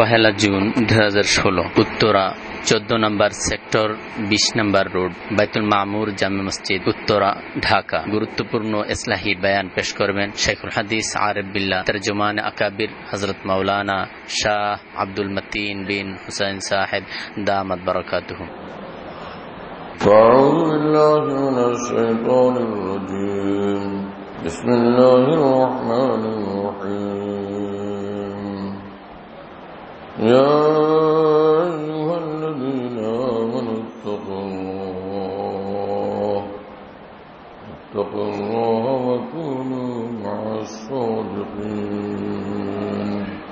1 June 2016 Uttara 14 number sector 20 number road Baitul Mamur জামে মসজিদ উত্তরা ঢাকা। গুরুত্বপূর্ণ ইসলাহি বয়ান পেশ করবেন শেখুল হাদিস আরিফ বিল্লাহ তরজমান আকাবির হযরত মাওলানা শাহ আব্দুল মতিন বিন হুসাইন সাহেব দামাত বারাকাতুহু। أعوذ بالله من الشيطان الرجيم بسم الله الرحمن الرحيم يا أيها الذين آمنوا اتقوا الله وكونوا مع الصادقين.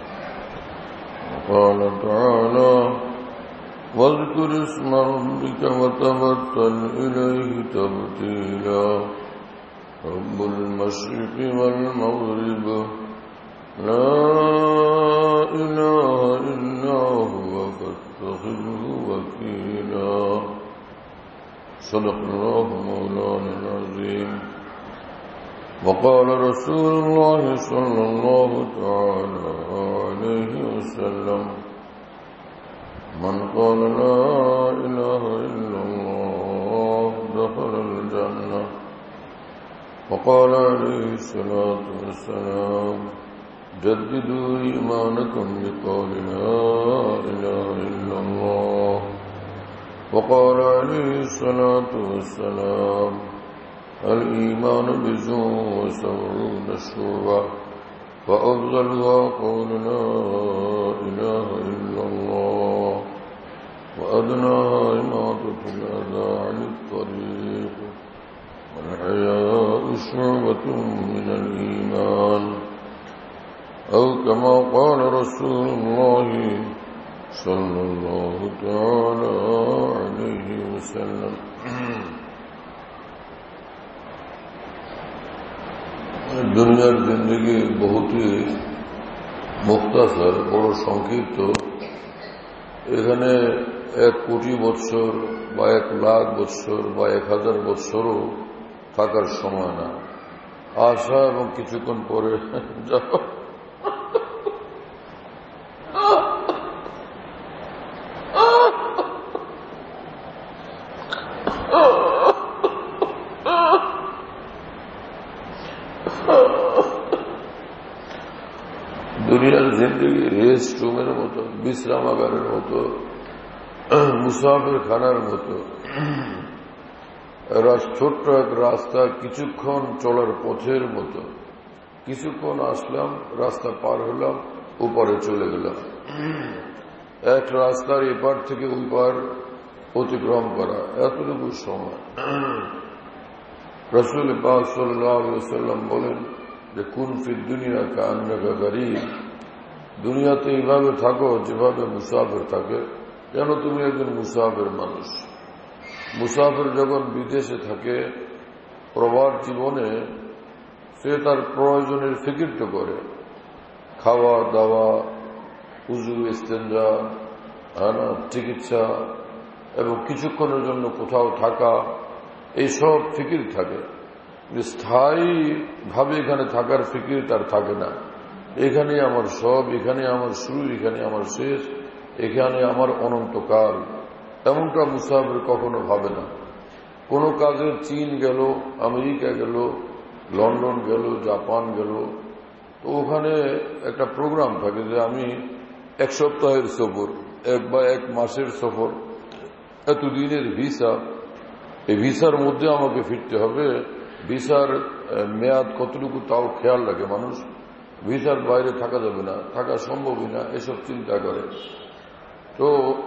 وقال تعالى واذكر اسم ربك وتبتل إليه تبتيلا رب المشرق والمغرب لا إله إلا هو فاتخذه وكيلا. صدق الله مولانا العظيم. وقال رسول الله صلى الله تعالى عليه وسلم من قال لا إله إلا الله دخل الجنة. وقال عليه الصلاة والسلام جددوا إيمانكم بقول لا إله إلا الله. وقال عليه الصلاة والسلام الإيمان بضع وسبعون شعبة وأفضلها قول لا إله إلا الله وأدناها إماطة الأذى عن الطريق والحياء شعبة من الإيمان أو كما قال رسول الله صلى الله تعالى عليه وسلم. দুনিয়ার জিন্দগি বহুতই মুখতাসার, বড় সংক্ষিপ্ত। এখানে 1 কোটি বৎসর বা 1 লাখ বৎসর বা 1000 বৎসরও থাকার সময় না। আসা এবং কিছুক্ষণ পরে যাওয়া। দুনিয়ার জিন্দগি রেস্ট রুমের মতো, বিশ্রামাগারের মতো, মুসাফির খানার মতো। ছোট্ট এক রাস্তা, কিছুক্ষণ চলার পথের মতো। কিছুক্ষণ আসলাম, রাস্তা পার হলাম, উপরে চলে গেলাম। এক রাস্তার এপার থেকে ওই পার অতিক্রম করা, এতটুকু সময়। রাসূল পাক সাল্লাল্লাহু আলাইহি ওয়াসাল্লাম বলেন যে কুন ফি দুনিয়া কান্নাকা গরীব, দুনিয়াতে এইভাবে থাকো যেভাবে মুসাফির থাকে, যেন তুমি একজন মুসাফির মানুষ। মুসাফির যখন বিদেশে থাকে, প্রবাস জীবনে সে তার প্রয়োজনের ফিকির তো করে, খাওয়া দাওয়া, উযু ইস্তেঞ্জা, চিকিৎসা এবং কিছুক্ষণের জন্য কোথাও থাকা, এইসব ফিকির থাকে। স্থায়ী ভাবে এখানে থাকার ফিকির তার থাকে না। এখানে আমার সব, এখানে আমার শুরু, এখানে আমার শেষ, এখানে আমার অনন্তকাল, এমনটা মুসাফির কখনো ভাবে না। কোনো কাজে চীন গেল, আমেরিকা গেল, লন্ডন গেল, জাপান গেল, তো ওখানে একটা প্রোগ্রাম থাকে যে আমি 1 সপ্তাহের সফর, 1 মাসের সফর, এতদিনের ভিসা, এই ভিসার মধ্যে আমাকে ফিরতে হবে। ভিসার মেয়াদ কতটুকু তাও খেয়াল রাখে মানুষ। ভিসার বাইরে থাকা যাবে না, থাকা সম্ভবই না, এসব চিন্তা করে। তো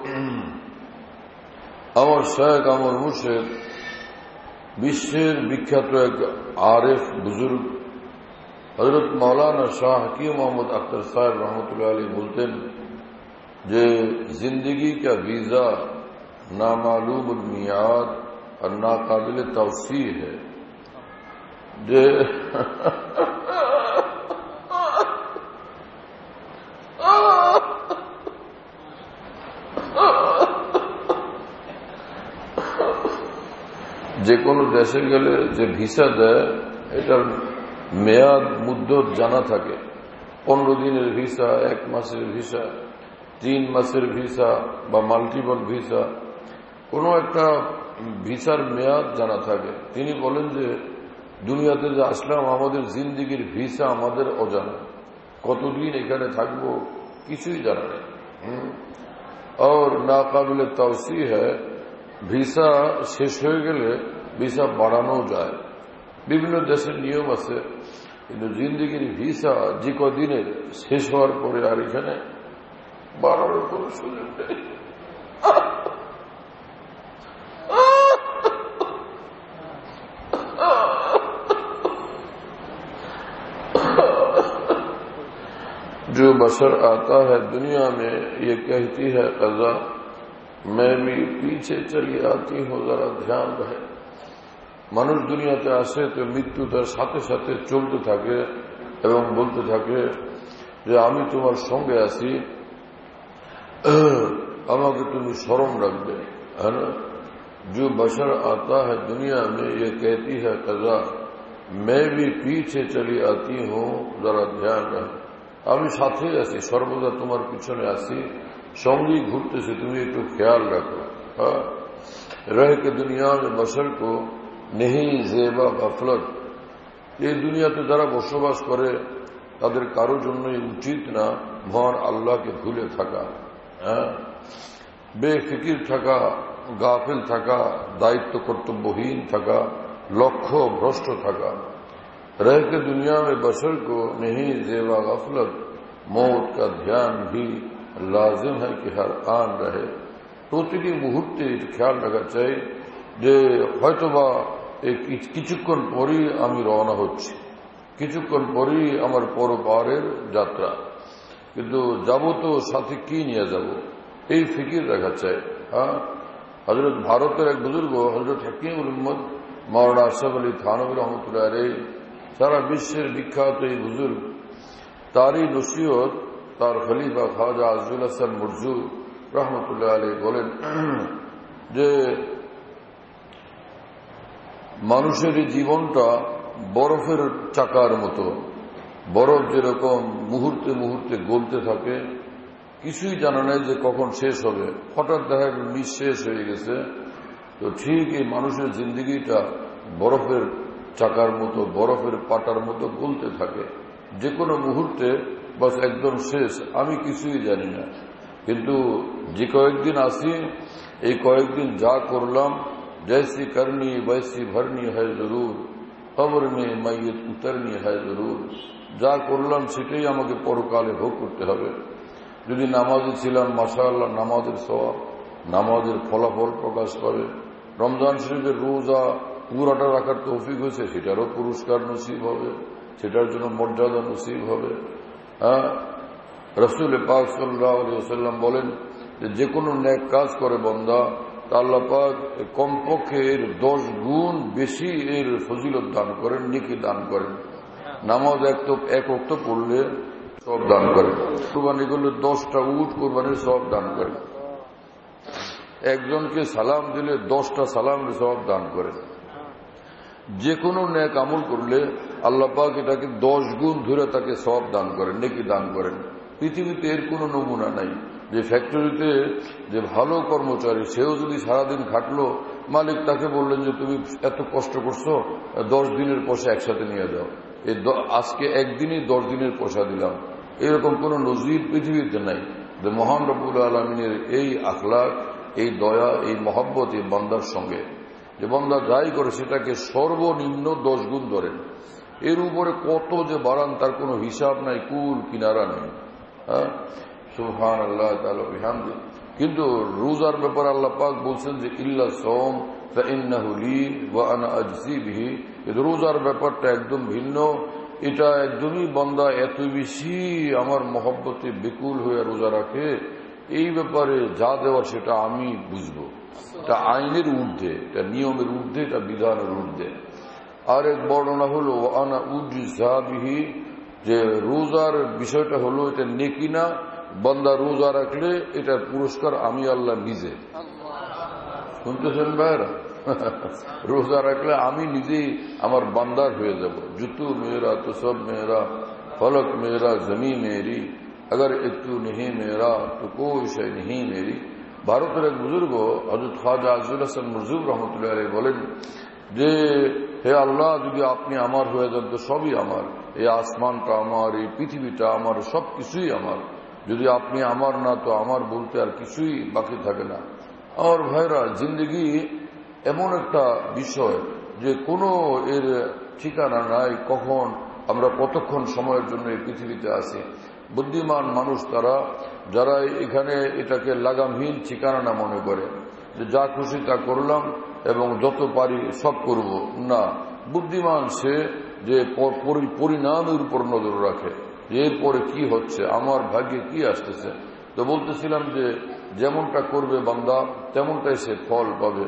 আমার শেখ, আমার মুর্শিদ, বিশ্বের বিখ্যাত এক আরেফ বুজুর্গ হযরত মাওলানা শাহ হাকিম মোহাম্মদ আখতার সাহেব রহমতুল্লাহ আলী বলতেন যে जिंदगी का वीजा नामालूम मियाद और नाकाबिल तवसीह है। যে যে কোনো দেশে গেলে যে ভিসা দেয় এটার মেয়াদ মুদ্দত জানা থাকে। 15 দিনের ভিসা, 1 মাসের ভিসা, 3 মাসের ভিসা বা মাল্টিপল ভিসা, কোনো একটা ভিসার মেয়াদ জানা থাকে। তিনি বলেন যে দুনিয়াতে যে আসলাম আমাদের জিন্দিগির ভিসা আমাদের অজানা, কতদিন এখানে থাকবো কিছুই জানা নেই। और नाकाबिल तवसी है, ভিসা শেষ হয়ে গেলে ভিসা বাড়ানো যায়, বিভিন্ন দেশের নিয়ম আছে। কিন্তু জিন্দিগির ভিসা যে কদিনের শেষ হওয়ার পরে আর এখানে বাড়ানোর কোনো সুযোগ নেই। जो बशर आता है दुनिया में ये कहती है कज़ा, मैं भी पीछे चली आती हूँ, जरा ध्यान रहे। মানুষ দুনিয়াতে আসে তো মৃত্যু তার সাথে সাথে চলতে থাকে এবং বলতে থাকে যে আমি তোমার সঙ্গে আছি, আমাকে তুমি স্মরণ রাখবে। হ্যাঁ, जो बशर आता है दुनिया में ये कहती है कज़ा, मैं भी पीछे चली आती हूँ, जरा ध्यान रहे। আমি সাথে আছি, সর্বদা তোমার পিছনে আছি, সঙ্গী ঘুরতেছি, তুমি একটু খেয়াল রাখো। हाँ, रह के दुनिया में बशर को नहीं जेबा गफलत, এই দুনিয়াতে যারা বসবাস করে তাদের কারোর জন্যই উচিত না মহান আল্লাহকে ভুলে থাকা। হ্যাঁ, বেফিকির থাকা, গাফিল থাকা, দায়িত্ব কর্তব্যহীন থাকা, লক্ষ্য ভ্রষ্ট থাকা। रह के दुनिया में बशर को नहीं जेबा गफलत, मौत का ध्यान भी लाजिम है कि हर आन रहे। প্রতিটি মুহূর্তে এটা খেয়াল রাখা চাই যে হয়তোবা কিছুক্ষণ পরই আমি রওনা হচ্ছি, কিছুক্ষণ পরই আমার পরপারের যাত্রা, কিন্তু যাব তো সাথে কি নিয়ে যাব এই ফিকির রাখা চাই। হ্যাঁ, হযরত ভারতের এক বুজুর্গ হযরত হাকিমুল উম্মত মাওলানা আশরাফ আলী থানভী রহমতুল্লাহ আলাইহি, সারা বিশ্বের বিখ্যাত এই বুজুর্গ, তারই নসিহত তার খলিফা খাজা আজজুল হাসান মুরজু রহমতুল্লাহ আলাইহি বলেন যে মানুষের এই জীবনটা বরফের চাকার মতো, বরফ যেরকম মুহূর্তে মুহূর্তে গলতে থাকে, কিছুই জানা নাই যে কখন শেষ হবে, হঠাৎ দেখা গেল নিঃশেষ হয়ে গেছে। তো ঠিক এই মানুষের জিন্দিগিটা বরফের চাকার মতো, বরফের পাটার মতো গলতে থাকে, যে কোনো মুহূর্তে বাস একদম শেষ, আমি কিছুই জানি না। কিন্তু যে কয়েকদিন আসি, এই কয়েকদিন যা করলাম, जैसी करनी वैसी भरनी है जरूर, कब्र में मैयत उतरनी है जरूर, যা করলাম সেটাই আমাকে পরকালে ভোগ করতে হবে। যদি নামাজি ছিলাম, মাশাআল্লাহ নামাজের সওয়াব, নামাজের ফলাফল প্রকাশ করে। রমজান শরীফের রোজা পুরাটা রাখার তৌফিক হয়েছে, সেটারও পুরস্কার নসিব হবে, সেটার জন্য মর্যাদা নসিব হবে। হ্যাঁ, রাসূল পাক সাল্লাল্লাহু আলাইহি ওয়াসাল্লাম বলেন যে কোনো নেক কাজ করে বান্দা, আল্লাহ পাক কমপক্ষে এর 10 গুণ বেশি এর ফজিলত দান করেন, নেকি দান করেন। নামাজ এক ওয়াক্ত পড়লে সব দান করেন, কুরবানি করলে 10টা উট কুরবানির সব দান করেন, একজনকে সালাম দিলে 10টা সালামের সব দান করেন। যে কোনো নেক আমল করলে আল্লাহ পাক এটাকে 10 গুণ ধরে তাকে সব দান করেন, নেকি দান করেন। পৃথিবীতে এর কোনো নমুনা নাই যে ফ্যাক্টরিতে যে ভালো কর্মচারী, সেও যদি সারাদিন খাটলো, মালিক তাকে বললেন যে তুমি এত কষ্ট করছো, 10 দিনের পয়সা একসাথে নিয়ে যাও, আজকে একদিনই 10 দিনের পয়সা দিলাম। এরকম কোন নজির পৃথিবীতে নাই। যে মহান রব্বুল আলমিনের এই আখলাক, এই দয়া, এই মহব্বত এই বান্দার সঙ্গে, যে বান্দা যাই করে সেটাকে সর্বনিম্ন 10 গুণ ধরেন, এর উপরে কত যে বাড়ান তার কোনো হিসাব নাই, কুল কিনারা নেই। হ্যাঁ, সুবহানাল্লাহ তাআলা বিহামদি। কিন্তু রোজার ব্যাপারে আল্লাহ পাক বলছেন যে ইল্লা সাওম ফাইন্নাহু লি ওয়া আনা আজজি বিহি। রোজার ব্যাপারটা একদম ভিন্ন। এটা একদমই বান্দা এত বেশি আমার মহব্বতে বিকুল হয়ে রোজা রাখে, এই ব্যাপারে যা দেওয়ার সেটা আমি বুঝবো। এটা আইনের ঊর্ধ্বে, এটা নিয়মের ঊর্ধ্বে, এটা বিধানের ঊর্ধ্বে। আর এক বর্ণনা হলো ওয়া আনা উজজা বিহি, যে রোজার বিষয়টা হলো এটা নেকি না, বান্দা রোজা রাখলে এটার পুরস্কার আমি আল্লাহ নিজে। শুনতেছেন ভাইরা? রোজা রাখলে আমি নিজেই আমার বান্দার হয়ে যাব। জুতু মেয়েরা তো সব মেয়েরা, ফলক মেয়েরা, জমি মেয়েরি, अगर एकटू नहीं मेरा तो कोई शय नहीं मेरी। ভারতের এক বুজুর্গ হযরত খাজা আজুল হাসান মুরজুব রহমতুল্লাহ আলাইহি বলেন যে হে আল্লাহ, যদি আপনি আমার হয়ে যান তো সবই আমার, এই আসমানটা আমার, এই পৃথিবীটা আমার, সব কিছুই আমার। যদি আপনি আমার না তো আমার বলতে আর কিছুই বাকি থাকে না। আমার ভাইরা, জিন্দগি এমন একটা বিষয় যে কোনো এর ঠিকানা নাই, কখন আমরা কতক্ষণ সময়ের জন্য এই পৃথিবীতে আছি। বুদ্ধিমান মানুষ তারা, যারা এখানে এটাকে লাগামহীন ঠিকানা না মনে করে যে যা খুশি তা করলাম এবং যত পারি সব করব, না। বুদ্ধিমান সে যে পরিণামের উপর নজর রাখে, যে এরপরে কি হচ্ছে, আমার ভাগ্যে কি আসতেছে। তো বলতেছিলাম যে যেমনটা করবে বান্দা তেমনটাই সে ফল পাবে।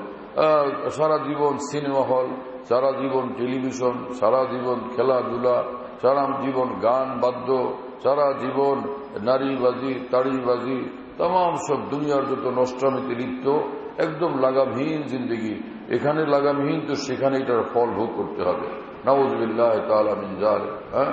সারা জীবন সিনেমা হল, সারা জীবন টেলিভিশন, সারা জীবন খেলাধুলা, সারা জীবন গান বাদ্য, সারা জীবন নারীবাজি, তাড়িবাজি, তাম সব দুনিয়ার যত নষ্টামিতে লিপ্ত, একদম লাগামহীন জিন্দগি। এখানে লাগামহীন তো সেখানে এটার ফল ভোগ করতে হবে। নাউযুবিল্লাহ তাআলা মিন যালিক।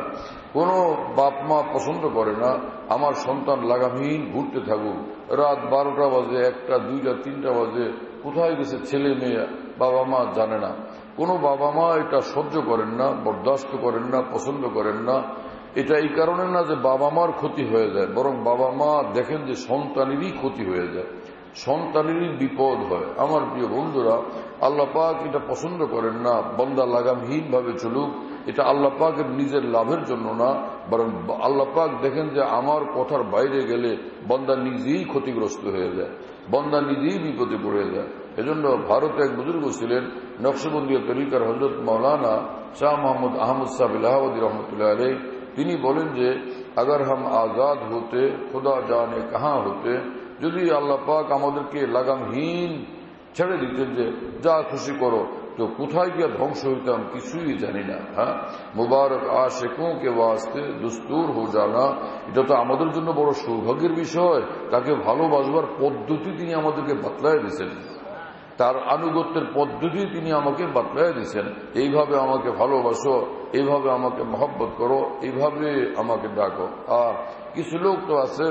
কোন বাপ মা পছন্দ করে না আমার সন্তান লাগামহীন ঘুরতে থাকুক, রাত 12টা বাজে, 1টা, 2টা, 3টা বাজে, কোথায় গেছে ছেলে মেয়ে বাবা মা জানে না। কোন বাবা মা এটা সহ্য করেন না, বরদাস্ত করেন না, পছন্দ করেন না। এটা এই কারণে না যে বাবা মার ক্ষতি হয়ে যায়, বরং বাবা মা দেখেন যে সন্তানেরই ক্ষতি হয়ে যায়, সন্তানেরই বিপদ হয়। আমার প্রিয় বন্ধুরা, আল্লাহ পাক এটা পছন্দ করেন না বান্দা লাগামহীন ভাবে চলুক। এটা আল্লাহ পাকের নিজের লাভের জন্য না, বরং আল্লাহ পাক দেখেন যে আমার কথার বাইরে গেলে বান্দা নিজেই ক্ষতিগ্রস্ত হয়ে যায়, বান্দা নিজেই বিপদে পড়ে যায়। এজন্য ভারতে এক বুজুর্গ ছিলেন নকশবন্দিয়া তরিকার হযরত মাওলানা শাহ মোহাম্মদ আহমদ সাহেব ইলাহাবাদী রহমতুল্লাহ আলাইহি, তিনি বলেন যে अगर हम आजाद होते खुदा जाने कहां होते, যদি আল্লাহ পাক আমাদেরকে লাগামহীন ছেড়ে দিতেন যে যা খুশি করো, তো কোথায় গিয়ে ধ্বংস হইতাম কিছুই জানি না। মুবারক আশিকোं के वास्ते দুস্তুর হো জানা, এটা তো আমাদের জন্য বড় সৌভাগ্যের বিষয়। তাকে ভালোবাসবার পদ্ধতি তিনি আমাদেরকে বাতলায় দিয়েছেন, তার আনুগত্যের পদ্ধতি তিনি আমাকে বাতলায় দিয়েছেন। এইভাবে আমাকে ভালোবাসো, এইভাবে আমাকে মহব্বত করো, এইভাবে আমাকে ডাকো। আর কিছু লোক তো আছে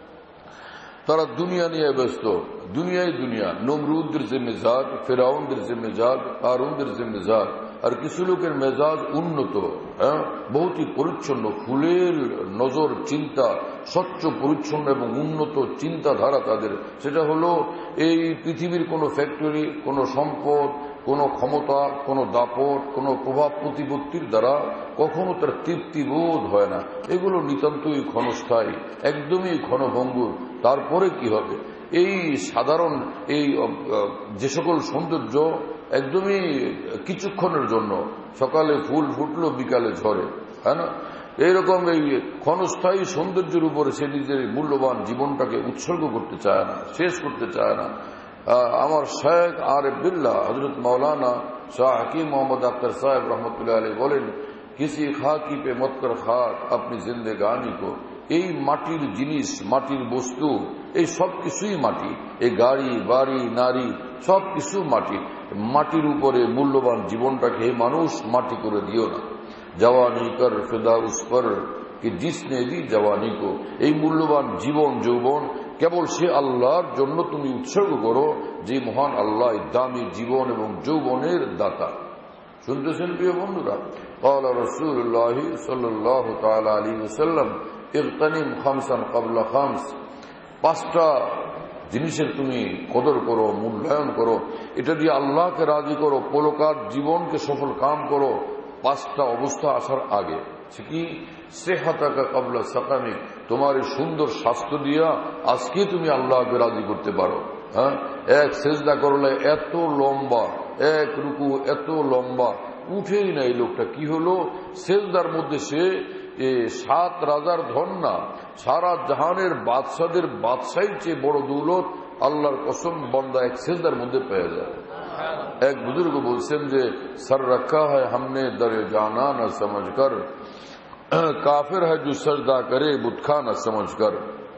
তারা দুনিয়া নিয়ে ব্যস্ত, দুনিয়াই দুনিয়া। নমরুদদের যে মেজাজ, ফেরাউনদের যে মেজাজ, কারুনদের যে মেজাজ। আর কিছু লোকের মেজাজ উন্নত, বহুতই পরিচ্ছন্ন, ফুলের নজর চিন্তা, স্বচ্ছ পরিচ্ছন্ন এবং উন্নত চিন্তাধারা তাদের। সেটা হলো এই পৃথিবীর কোনো ফ্যাক্টরি, কোনো সম্পদ, কোনো ক্ষমতা, কোনো দাপট, কোনো প্রভাব প্রতিপত্তির দ্বারা কখনো তার তৃপ্তিবোধ হয় না। এগুলো নিতান্তই ক্ষণস্থায়ী, একদমই ক্ষণভঙ্গুর। তারপরে কি হবে? এই সাধারণ এই যে সকল সৌন্দর্য একদমই কিছুক্ষণের জন্য, সকালে ফুল ফুটলো বিকালে ঝরে, হ্যাঁ না? এইরকম এই ক্ষণস্থায়ী সৌন্দর্যের উপরে সে নিজের মূল্যবান জীবনটাকে উৎসর্গ করতে চায় না, শেষ করতে চায় না। আমার শেখ আরিফ বিল্লাহ হযরত মাওলানা শাহ হাকিম মোহাম্মদ আখতার সাহেব রহমতুল্লাহ আলাইহি বলেন, কিসি খাকি পে মত কর খাক আপনি জিন্দেগানি কো। এই মাটির জিনিস, মাটির বস্তু, এই সব কিছুই মাটি। এই গাড়ি বাড়ি নারী সব কিছু মাটি। মাটির উপরে মূল্যবান জীবনটাকে হে মানুষ মাটি করে দিও না। জওয়ানি কর ফিদা উস পর কি জিসনে দি জওয়ানি কো। এই মূল্যবান জীবন যৌবন কেবল সে আল্লাহর জন্য তুমি উৎসর্গ করো, যে মহান আল্লাহ দামি জীবন এবং যৌবনের দাতা। শুনতেছেন প্রিয় বন্ধুরা? ক্বালা রাসূলুল্লাহ সাল্লাল্লাহু তাআলা আলাইহি ওয়াসাল্লাম ইগতানিম খামসান ক্বাবলা খামস। 5টা জিনিসের তুমি কদর করো, মূল্যায়ন করো, এটা দিয়ে আল্লাহকে রাজি করো, পরকার জীবনকে সফল কাম করো 5টা অবস্থা আসার আগে। সে কি? সেহাতাকা ক্বাবলা সাকামিক। তোমার এই সুন্দর স্বাস্থ্য দিয়া আজকে তুমি আল্লাহকে রাজি করতে পারো। এক সেজদা করলে এত লম্বা, এক রুকু এত লম্বা, উঠেই না এই লোকটা। কি হলো? সেজদার মধ্যে সে 7 রাজার ধন না, সারা জাহানের বাদশাদের বাদশাহীর চেয়ে বড় দৌলত আল্লাহর কসম বান্দা এক সেজদার মধ্যে পেয়ে যায়। এক বুজুর্গ বলছেন যে সর রাখা হয় हमने दर जाना न समझकर, কাফের হয় जो सजदा करे बुतखा न समझकर।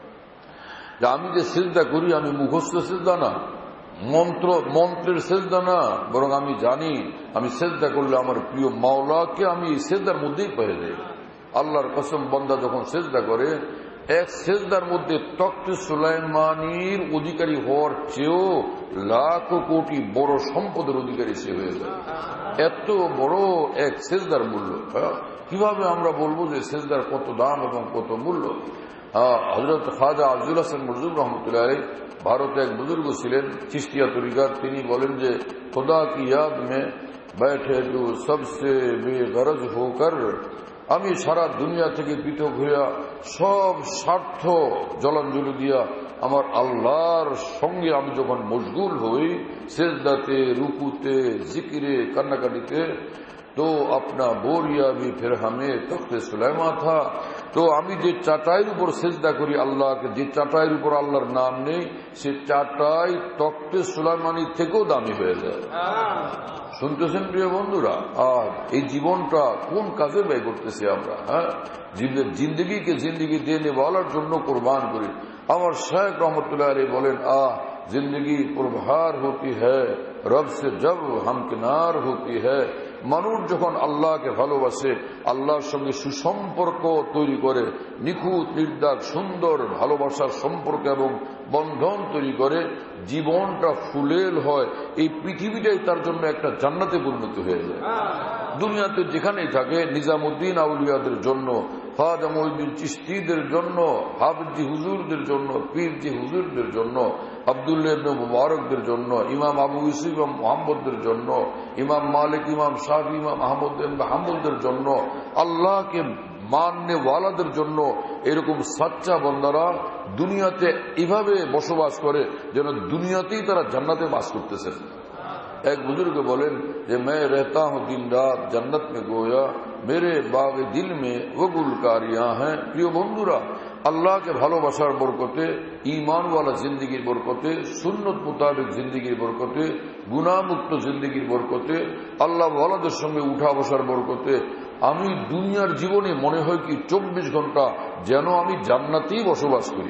আমি যে সেজদা করি আমি মুখস্থ সেজদা না, মন্ত্রের সেজদা না, বরং আমি জানি আমি সেজদা করলে আমার প্রিয় মাওলাকে আমি এই সেজদার মধ্যেই পেয়ে যাই। আল্লাহর কসম বান্দা যখন সেজদা করে এক সেজদার মধ্যে তখ্তে সুলাইমানির অধিকারী হওয়ার চেয়েও লাখ কোটি বড় সম্পদের অধিকারী সে হয়ে যায়। এত বড় এক সেজদার মূল্য। কিভাবে আমরা বলবো যে সেজদার কত দাম এবং কত মূল্য? হযরত খাজা আজিজুল হাসান মরজুব রহমতুল্লাহ আলাইহি ভারতে এক বুজুর্গ ছিলেন চিশতিয়া তরিকার। তিনি বলেন যে খোদা কি ইয়াদ মে बैठे जो सबसे बेगरज होकर, আমি সারা দুনিয়া থেকে পৃথক হইয়া সব স্বার্থ জলাঞ্জলি দিয়া আমার আল্লাহর সঙ্গে আমি যখন মশগুল হই সেজদাতে, রুকুতে, জিকিরে, কান্নাকাটিতে, তো আপনা बोरिया भी फिर हमें तख्ते सुलेमा था। তো আমি যে চাটাইয়ের উপর সেজদা করি আল্লাহকে, যে চাটাইয়ের উপর আল্লাহর নাম নেই, সে চাটাই তখ্তে সুলাইমানি থেকেও দামি হয়ে যায়। শুনতেছেন প্রিয় বন্ধুরা? আর এই জীবনটা কোন কাজে ব্যয় করতেছি আমরা? জিন্দগিকে জিন্দগি দেনে ওয়ালার জন্য কোরবান করি। আমার শায়েখ রহমতুল্লাহ আলাইহি বলেন, जिंदगी पुरभार होती है रब से जब हमकिनार होती है। মানুষ যখন আল্লাহকে ভালোবাসে, আল্লাহর সঙ্গে সুসম্পর্ক তৈরি করে, নিখুঁত নির্দাগ সুন্দর ভালোবাসার সম্পর্ক এবং বন্ধন তৈরি করে, জীবনটা ফুলেল হয়। এই পৃথিবীটাই তার জন্য একটা জান্নাতে পরিণত হয়ে যায়। দুনিয়াতে যেখানেই থাকে, নিজামুদ্দিন আউলিয়াদের জন্য, খাজা মঈনুদ্দিন চিশতিদের জন্য, হাফিজি হুজুরদের জন্য, পীরজি হুজুরদের জন্য, আব্দুল্লাহ ইবনে মুবারকদের জন্য, ইমাম আবু ইউসুফ ইমাম মুহাম্মদদের জন্য, ইমাম মালিক, ইমাম শাফি, ইমাম আহমদ ইবনে হাম্বলদের জন্য, আল্লাহকে মাননে ওয়ালাদের জন্য এরকম সাচ্চা বান্দারা দুনিয়াতে এভাবে বসবাস করে যেন দুনিয়াতেই তারা জান্নাতে বাস করতেছেন। এক বুজুর্গ বলেন যে मैं रहता हूं दिन रात जन्नत में गोया मेरे बाग दिल में वो गुलकारियां हैं। প্রিয় বন্ধুরা, আল্লাহকে ভালোবাসার বরকতে, ঈমানওয়ালা জিন্দেগির বরকতে, সুন্নত মোতাবেক জিন্দেগির বরকতে, গুনাহমুক্ত জিন্দেগির বরকতে, আল্লাহ ওয়ালাদের সঙ্গে উঠা বসার বরকতে আমি দুনিয়ার জীবনে মনে হয় কি 24 ঘন্টা যেন আমি জান্নাতেই বসবাস করি।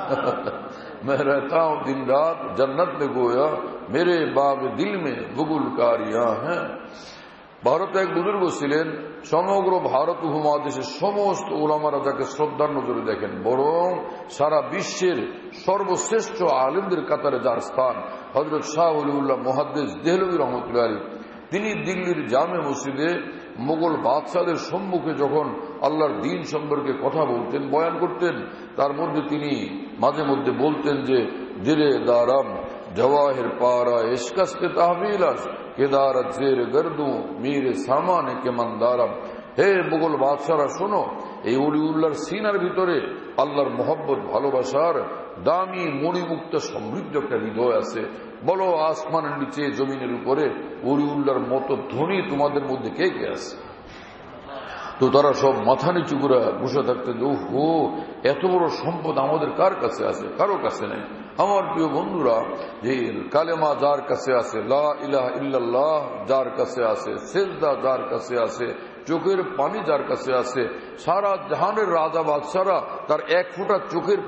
मैं रहता हूं दिन रात जन्नत में गोया मेरे बाग दिल में गुलकारियां हैं। ভারতে এক বুজুর্গ ছিলেন, সমগ্র ভারত উপমহাদেশের সমস্ত উলামারা যাকে শ্রদ্ধার নজরে দেখেন, বরং সারা বিশ্বের সর্বশ্রেষ্ঠ আলেমদের কাতারে যার স্থান, হযরত শাহ ওলিউল্লাহ মুহাদ্দিস দেহলভী রহমতুল্লাহ আলাইহি। তিনি দিল্লির জামে মসজিদে মোগল বাদশাদের সম্মুখে যখন আল্লাহর দ্বীন সম্পর্কে কথা বলতেন, বয়ান করতেন, তার মধ্যে তিনি মাঝে মধ্যে বলতেন যে দিলে দারাম জওয়াহির পারা ইশকাস্তে তাহবিলাস কেদারত জের গর্দু মীরে সামানে কে মন্দারাম। হে মুঘল বাদশারা শোনো, এই ওলিউল্লাহর সিনার ভিতরে আল্লাহর মোহব্বত ভালোবাসার দামি মণিমুক্ত সমৃদ্ধ একটা হৃদয় আছে। বলো আসমানের নিচে জমিনের উপরে ওলিউল্লাহর মতো ধনী তোমাদের মধ্যে কে কে আছে? তো তারা সব মাথা নিচু করে বসে থাকতেন, ওহো এত বড় সম্পদ আমাদের কার কাছে আছে? কারো কাছে নেই। আমার প্রিয় বন্ধুরা, যে কালেমা যার কাছে আছে, লা ইলাহা ইল্লাল্লাহ যার কাছে আছে, সেজদা যার কাছে আছে, চোখের পানি যার কাছে আছে, সারা জাহানের রাজা বাদশারা তার এক ফোঁটা চোখের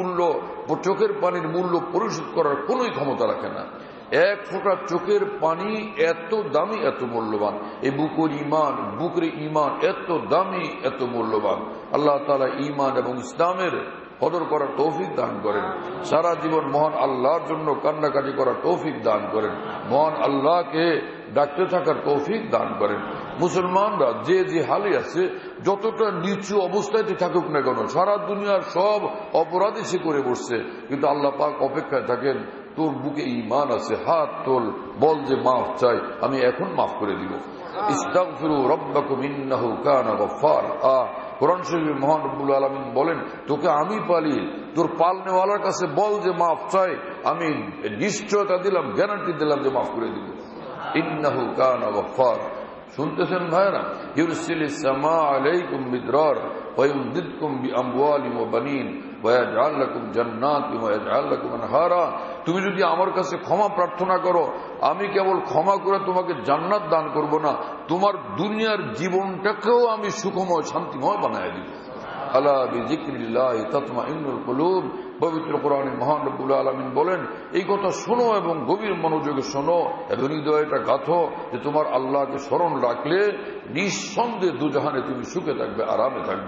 পানির মূল্য পরিশোধ করার কোন ক্ষমতা রাখে না। এক ফোঁটা চোখের পানি এত দামি, এত মূল্যবান। এই বুকের ইমান এত দামি, এত মূল্যবান। আল্লাহ তাআলা ইমান এবং ইসলামের কদর করার তৌফিক দান করেন। সারা জীবন মহান আল্লাহর জন্য কান্নাকাটি করার তৌফিক দান করেন। মহান আল্লাহকে ডাকতে থাকার তৌফিক দান করেন। মুসলমানরা যে যে হালে আছে, যতটা নিচু অবস্থায় থাকুক না কেন, সারা দুনিয়ার সব অপরাধী সে করে বসছে, কিন্তু আল্লাহ পাক অপেক্ষায় থাকেন, তোর বুকে ঈমান আছে, হাত তোল, বল যে মাফ চাই, আমি এখন মাফ করে দিব। ইস্তাগফিরু রাব্বাকুম ইন্নাহু কানা গফফার। কোরআন শরীফে মহান রব্বুল আলামিন বলেন, তোকে আমি পালি, তোর পালনেওয়ালার কাছে বল যে মাফ চাই, আমি নিশ্চয়তা দিলাম, গ্যারান্টি দিলাম যে মাফ করে দিব। ইন্নাহু কানা গফফার। শুনতেছেন ভাইরা? ইউরসিলিস সামা আলাইকুম মিদরার ওয়া ইউমদিদকুম বিআমওয়ালিন ওয়া বানিন ওয়া ইয়াজআল লাকুম জান্নাতিন ওয়া ইয়াজআল লাকুম আনহারা। তুমি যদি আমার কাছে ক্ষমা প্রার্থনা করো, আমি কেবল ক্ষমা করে তোমাকে জান্নাত দান করব না, তোমার দুনিয়ার জীবনটাকেও আমি সুখময় শান্তিময় বানায় দিব। আলা বিযিকরিল্লাহি তাতমাইন্নুল কুলুব। পবিত্র কোরআনে মহান রব্বুল আলামিন বলেন, এই কথা শোনো এবং গভীর মনোযোগে শোনো এবং হৃদয়টা গাঁথো যে তোমার আল্লাহকে স্মরণ রাখলে নিঃসন্দেহে দুজাহানে তুমি সুখে থাকবে, আরামে থাকবে।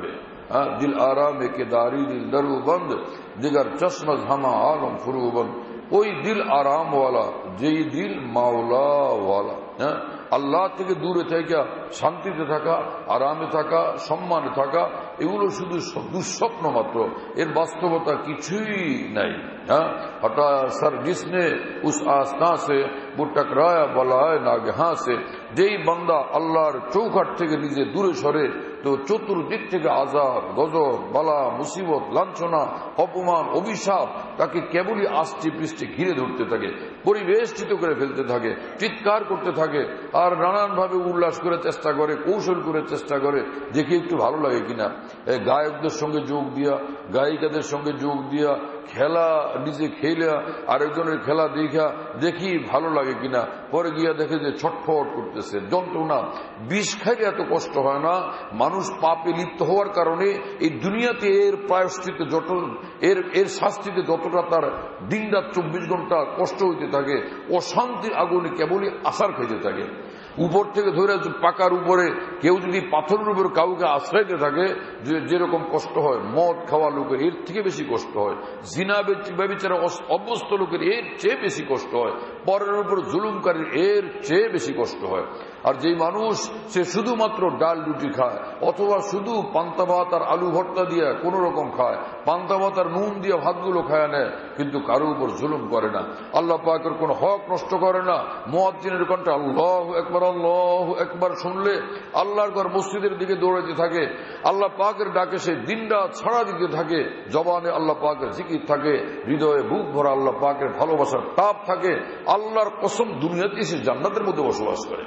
दिल आराम के दारी दिल दरुबंद दिगर चश्मज हमा आलम फुरूबंद ওই দিল আরাম ওয়ালা, যেই দিল মাওলা ওয়ালা। হ্যাঁ, আল্লাহ থেকে দূরে থাকা, শান্তিতে থাকা, আরামে থাকা, সম্মানে থাকা, এগুলো শুধু দুঃস্বপ্ন মাত্র, এর বাস্তবতা কিছুই নাই। हाँ हटा सर जिसने उस आस्था से वो टकराया बलाए नागहा से, যেই বান্দা আল্লাহর চৌকাঠ থেকে নিজে দূরে সরে তো চতুর্দিক থেকে আযাব, গজব, বালা, মুসিবত, লাঞ্ছনা, অপমান, অভিশাপ তাকে কেবলই আষ্টি পৃষ্ঠে ঘিরে ধরতে থাকে, পরিবেষ্টিত করে ফেলতে থাকে, চিৎকার করতে থাকে, আর নানানভাবে উল্লাস করে চেষ্টা করে, কৌশল করে চেষ্টা করে দেখি একটু ভালো লাগে কিনা। গায়কদের সঙ্গে যোগ দিয়া, গায়িকাদের সঙ্গে যোগ দিয়া, খেলা নিজে খেলা, আরেকজনের খেলা দেখা দেখি ভালো লাগে কিনা। পরে গিয়া দেখে যে ছটফট করতেছে, যন্ত্রণা। বিষ খাইলে এত কষ্ট হয় না, মানুষ পাপে লিপ্ত হওয়ার কারণে এই দুনিয়াতে এর প্রায়শ্চিত্তে এর শাস্তিতে যতটা তার দিন রাত 24 ঘন্টা কষ্ট হইতে থাকে, অশান্তির আগুনে কেবলই আসার খাইতে থাকে। উপর থেকে ধরে পাকার উপরে কেউ যদি পাথরের উপর কাউকে আশ্রয়তে থাকে, যেরকম কষ্ট হয় মদ খাওয়া লোকের এর থেকে বেশি কষ্ট হয়, জিনা ব্যভিচারে অভ্যস্ত লোকের এর চেয়ে বেশি কষ্ট হয়, পরের উপর জুলুমকারীর এর চেয়ে বেশি কষ্ট হয়। আর যেই মানুষ সে শুধুমাত্র ডাল রুটি খায়, অথবা শুধু পান্তা ভাত আর আলু ভর্তা দিয়ে কোন রকম খায়, পান্তা ভাত আর নুন দিয়ে ভাতগুলো খায় নেয়, কিন্তু কারো উপর জুলুম করে না, আল্লাহ পাকের কোন হক নষ্ট করে না, মুয়াজ্জিনের কণ্ঠে আল্লাহু আকবার আল্লাহু আকবার শুনলে আল্লাহর ঘর মসজিদের দিকে দৌড়াতে থাকে, আল্লাহ পাকের ডাকে সে দিনরাত ছাড়া দিতে থাকে, জবানে আল্লাহ পাকের জিকির থাকে, হৃদয়ে বুক ভরা আল্লাহ পাকের ভালোবাসার তাপ থাকে। আল্লাহর কসম, দুনিয়াতে সে জান্নাতের মধ্যে বসবাস করে।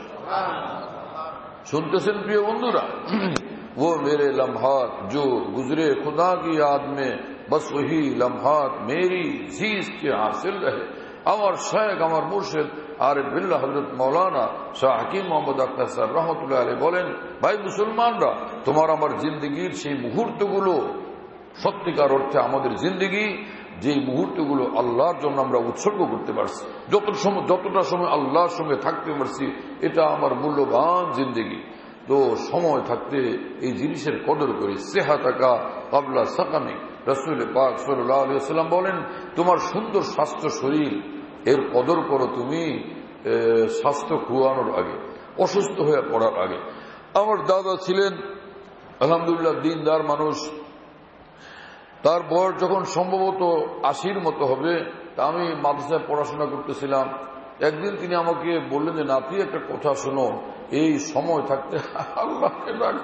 শুনতেছেন প্রিয় বন্ধুরা? वो मेरे लम्हात जो गुजरे खुदा की याद में, बस वही लम्हात मेरी जीज के हासिल रहे। আমার শেখ, আমার মুর্শিদ আরিফ বিল্লাহ হযরত মাওলানা শাহ হাকিম মোহাম্মদ আখতার সাহেব রহমতুল্লাহ আলাইহি বলেন, ভাই মুসলমানরা, তোমার আমার জিন্দেগির সেই মুহূর্তগুলো সত্যিকার অর্থে আমাদের জিন্দেগি, যে মুহূর্তগুলো আল্লাহর জন্য আমরা উৎসর্গ করতে পারছি, যতটা সময় আল্লাহর সঙ্গে থাকতে পারছি, এটা আমার মূল্যবান জিন্দেগি। তো সময় থাকতে এই জিনিসের কদর করি। সেহাতাকা কাবলা সাকামিক, রাসূল পাক সাল্লাল্লাহু আলাইহি ওয়াসাল্লাম বলেন, তোমার সুন্দর স্বাস্থ্য শরীর এর কদর করো তুমি স্বাস্থ্য খুয়ানোর আগে, অসুস্থ হয়ে পড়ার আগে। আমার দাদা ছিলেন আলহামদুলিল্লাহ দিনদার মানুষ, তার বয়স যখন সম্ভবত 80-র মতো হবে, তা আমি মাদ্রাসায় পড়াশোনা করতেছিলাম। একদিন তিনি আমাকে বললেন যে, নাতি একটা কথা শোনো, এই সময় থাকতে আল্লাহকে ডাক,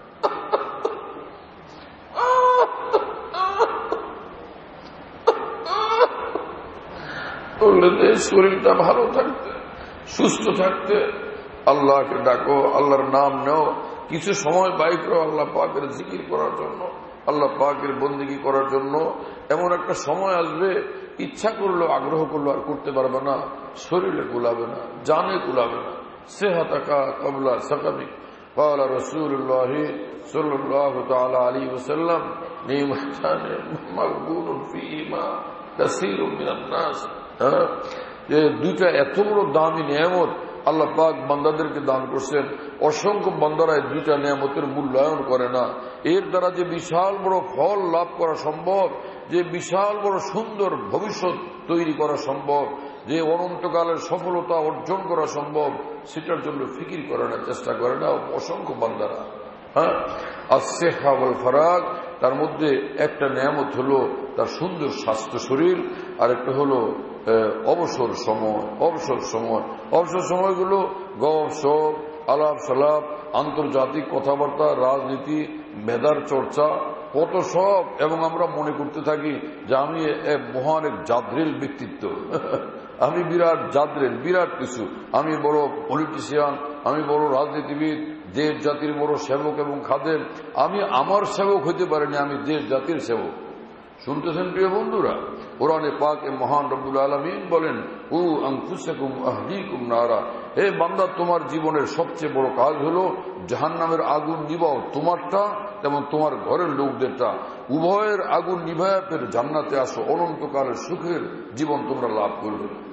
বললেন এই শরীরটা ভালো থাকতে, সুস্থ থাকতে আল্লাহকে ডাকো, আল্লাহর নাম নেও, কিছু সময় বাইর করো আল্লাহ পাকের জিকির করার জন্য, আল্লাহ পাকের বন্দেগী করার জন্য। এমন একটা সময় আসবে, ইচ্ছা করলো, আগ্রহ করলো, আর করতে পারবে না, শরীরে কুলাবে না, জানে কুলাবে না। সেহাতাকা কাবলা সাকামিক قال رسول الله صلى الله تعالى عليه وسلم نعمتان مغبون فيهما كثير من الناس। যে দুইটা এত বড় দামি নিয়ামত আল্লাহ পাক বান্দাদেরকে দান করছেন, অসংখ্য বান্দারা এই দুইটা নিয়ামতের মূল্যায়ন করে না। এর দ্বারা যে বিশাল বড় ফল লাভ করা সম্ভব, যে বিশাল বড় সুন্দর ভবিষ্যৎ তৈরি করা সম্ভব, যে অনন্তকালের সফলতা অর্জন করা সম্ভব, সেটার জন্য ফিকির করে না, চেষ্টা করে না অসংখ্য বান্দারা। হ্যাঁ, আসসিহা ওয়াল ফারাগ, তার মধ্যে একটা নিয়ামত হলো তার সুন্দর স্বাস্থ্য শরীর, আর একটা হলো অবসর সময়। অবসর সময়গুলো গপ সপ, আলাপ সালাপ, আন্তর্জাতিক কথাবার্তা, রাজনীতি, মেধার চর্চা, কত সব। এবং আমরা মনে করতে থাকি যে আমি মহান এক জাদ্রেল ব্যক্তিত্ব, আমি বিরাট জাদ্রেল, বিরাট কিছু, আমি বড় পলিটিশিয়ান, আমি বড় রাজনীতিবিদ, দেশ জাতির বড় সেবক এবং খাদেম। আমি আমার সেবক হইতে পারিনি, আমি দেশ জাতির সেবক। শুনতেছেন প্রিয় বন্ধুরা? কোরআনে পাকে মহান রব্বুল আলামিন বলেন, উ আনফুসাকুম আহলিকুম নারা, হে বান্দা, তোমার জীবনের সবচেয়ে বড় কাজ হলো জাহান্নামের আগুন নিভাও, তোমারটা তেমন তোমার ঘরের লোকদেরটা, উভয়ের আগুন নিভায়া ফের জান্নাতে আসো, অনন্তকালের সুখের জীবন তোমরা লাভ করবে।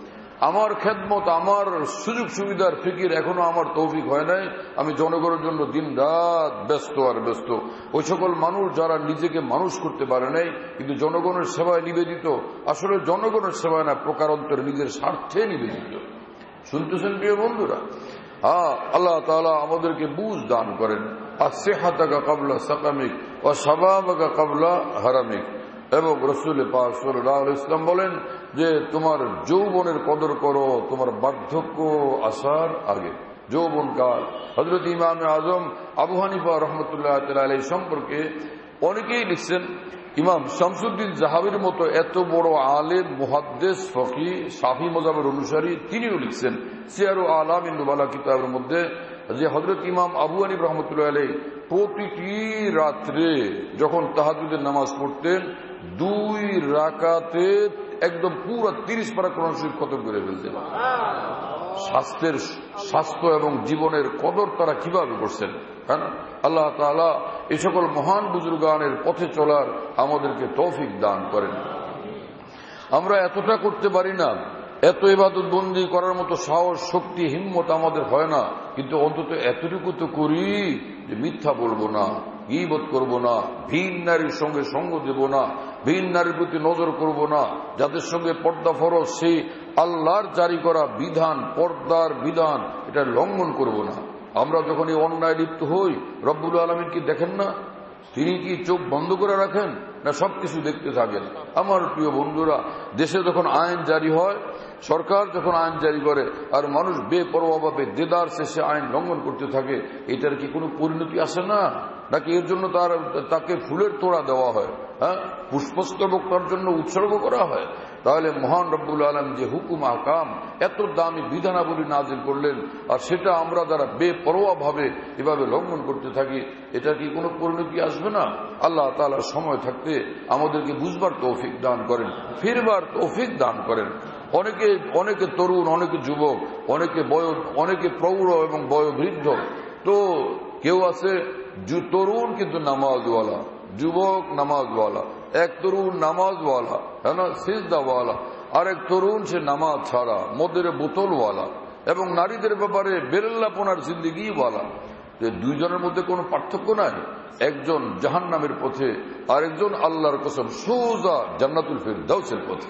আমার খেদমত, আমার সুযোগ সুবিধার ফিকির এখনো আমার তৌফিক হয় নাই। আমি জনগণের জন্য দিন রাত ব্যস্ত আর ব্যস্ত। ওই সকল মানুষ যারা নিজেকে মানুষ করতে পারে নাই কিন্তু জনগণের সেবায় নিবেদিত, আসলে জনগণের সেবায় না, প্রকারান্তরে নিজের স্বার্থে নিবেদিত। শুনতেছেন প্রিয় বন্ধুরা? আল্লাহ তাআলা আমাদেরকে বুঝ দান করেন। আসিহাতাকা ক্বাবলা সাকামিক ওয়া শাবাবাকা ক্বাবলা হারামিক। এবং রাসূল পাক সাল্লাল্লাহু আলাইহি ওয়াসাল্লাম বলেন যে তোমার যৌবনের কদর করো তোমার বার্ধক্য আসার আগে। যৌবনকাল। হযরত ইমাম আজম আবু হানিফা রাহমাতুল্লাহ তাআলা আলাইহি সম্পর্কে অনেকেই লিখছেন, ইমাম শামসুদ্দিন যাহাবির মতো এত বড় আলেম, মুহাদ্দিস, ফকিহ, শাফি মাযহাবের অনুসারী, তিনিও লিখছেন সিয়ারু আলামিন নুবালা কিতাবের মধ্যে যে হযরত ইমাম আবু হানিফা রাহমাতুল্লাহ আলাইহি প্রতিটি রাত্রে যখন তাহাজ্জুদের নামাজ পড়তেন 2 রাকাতে একদম পুরো 30 পারা কোরআন শরীফ খতম করে ফেলতেন। স্বাস্থ্য এবং জীবনের কদর তারা কিভাবে করছেন। হ্যাঁ, আল্লাহ তাআলা এই সকল মহান বুজুর্গানের পথে চলার আমাদেরকে তৌফিক দান করেন। আমরা এতটা করতে পারি না, এত ইবাদত বন্দি করার মতো সাহস, শক্তি, হিম্মত আমাদের হয় না, কিন্তু অন্তত এতটুকু তো করি যে মিথ্যা বলবো না, গীবত করব না, ভিন নারীর সঙ্গে সঙ্গ দেব না, ভিন নারীর প্রতি নজর করব না, যাদের সঙ্গে পর্দা ফরজ সেই আল্লাহর জারি করা বিধান, পর্দার বিধান, এটা লঙ্ঘন করব না। আমরা যখন এই অন্যায় লিপ্ত হই, রব্বুল আলামিন কি দেখেন না? তিনি কি চোখ বন্ধ করে রাখেন না সবকিছু দেখতে থাকেন? আমার প্রিয় বন্ধুরা, দেশে যখন আইন জারি হয়, সরকার যখন আইন জারি করে আর মানুষ বেপরোয়াভাবে দেদার শেষে আইন লঙ্ঘন করতে থাকে, এটার কি কোনো পরিণতি আসে না? নাকি এর জন্য তাকে ফুলের তোড়া দেওয়া হয়, হ্যাঁ, পুষ্পস্তবক তার জন্য উৎসর্গ করা হয়? তাহলে মহান রব্বুল আলামিন যে হুকুম আহকাম এত দামি বিধানাবলী নাজিল করলেন, আর সেটা আমরা যারা বেপরোয়াভাবে এভাবে লঙ্ঘন করতে থাকি, এটা কি কোনো পরিণতি আসবে না? আল্লাহ তাআলা সময় থাকতে আমাদেরকে বুঝবার তৌফিক দান করেন, ফিরবার তৌফিক দান করেন। অনেকে তরুণ, অনেকে যুবক, অনেকে প্রৌঢ় এবং বয়োবৃদ্ধ। তো কেউ আছে তরুণ কিন্তু নামাজওয়ালা, যুবক নামাজওয়ালা, এক তরুণ নামাজওয়ালা, হ্যাঁ না, সিজদাওয়ালা, আর এক তরুণ সে নামাজ ছাড়া মদের বোতলওয়ালা, এবং নারীদের ব্যাপারে বেরেল্লাপনার জিন্দেগিওয়ালা। দুইজনের মধ্যে কোনো পার্থক্য নাই। একজন জাহান্নামের পথে, আরেকজন আল্লাহর কসম সোজা জান্নাতুল ফিরদাউসের পথে।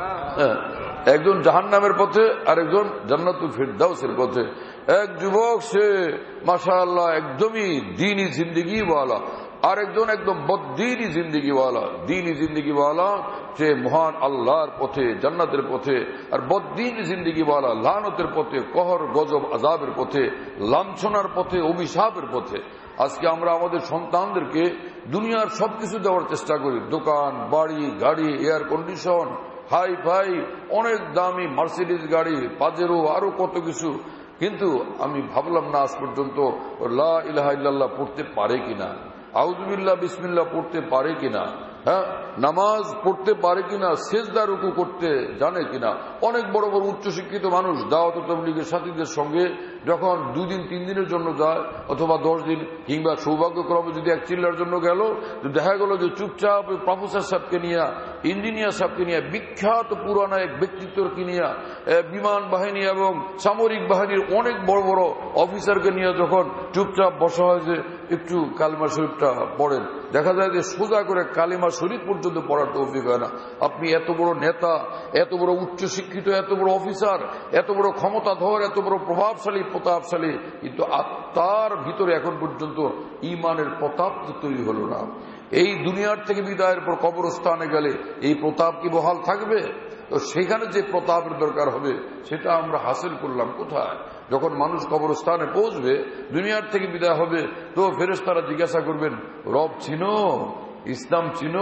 একজন জাহান্নামের পথে, আরেকজন জান্নাতুল ফিরদাউসের পথে। এক যুবক সে মাশাআল্লাহ একদমই দ্বীনি জিন্দেগিওয়ালা, আরেকজন একদম বদ্দীনি জিন্দেগিওয়ালা। দ্বীনি জিন্দেগিওয়ালা সে মহান আল্লাহর পথে, জান্নাতের পথে, আর বদ্দীনি জিন্দেগিওয়ালা লানতের পথে, কহর গজব আযাবের পথে, লাঞ্ছনার পথে, অভিশাপের পথে। আজকে আমরা আমাদের সন্তানদেরকে দুনিয়ার সবকিছু দেওয়ার চেষ্টা করি, দোকান, বাড়ি, গাড়ি, এয়ার কন্ডিশন, হাই ফাই, অনেক দামি মার্সিডিজ গাড়ি, পাজেরো, আরো কত কিছু। কিন্তু আমি ভাবলাম না আজ পর্যন্ত লা ইলাহা ইল্লাল্লাহ পড়তে পারে কিনা, আউযুবিল্লাহ বিসমিল্লাহ পড়তে পারে কিনা, হ্যাঁ, নামাজ পড়তে পারে কিনা, সেজদা রুকু করতে জানে কিনা। অনেক বড় বড় উচ্চশিক্ষিত মানুষ দাওয়াত ও তাবলীগের সাথীদের সঙ্গে যখন 2 দিন 3 দিনের জন্য যায়, অথবা 10 দিন, কিংবা সৌভাগ্যক্রমে যদি এক চিল্লার জন্য গেল, দেখা গেল যে চুপচাপ প্রফেসর সাহেবকে নিয়ে, ইঞ্জিনিয়ার সাহেবকে নিয়ে, বিখ্যাত পুরানা এক ব্যক্তিত্বকে নিয়ে, বিমান বাহিনী এবং সামরিক বাহিনীর অনেক বড় বড় অফিসারকে নিয়ে যখন চুপচাপ বসা হয় যে একটু কালিমা শরীফটা পড়েন, দেখা যায় যে সোজা করে কালিমা শরীফ পর্যন্ত পড়ার তৌফিক হয় না। আপনি এত বড় নেতা, এত বড় উচ্চশিক্ষিত, এত বড় অফিসার, এত বড় ক্ষমতাধর, এত বড় প্রভাবশালী, প্রতাপশালী, কিন্তু আত্মার ভিতরে এখন পর্যন্ত ঈমানের প্রতাপ তৈরি হলো না। এই দুনিয়ার থেকে বিদায়ের পর কবরস্থানে গেলে এই প্রতাপ কি বহাল থাকবে? তো সেখানে যে প্রতাপের দরকার হবে সেটা আমরা হাসিল করলাম কোথায়? যখন মানুষ কবরস্থানে পৌঁছবে, দুনিয়ার থেকে বিদায় হবে, তো ফেরেশতারা জিজ্ঞাসা করবেন, রব চিনো, ইসলাম চিনো,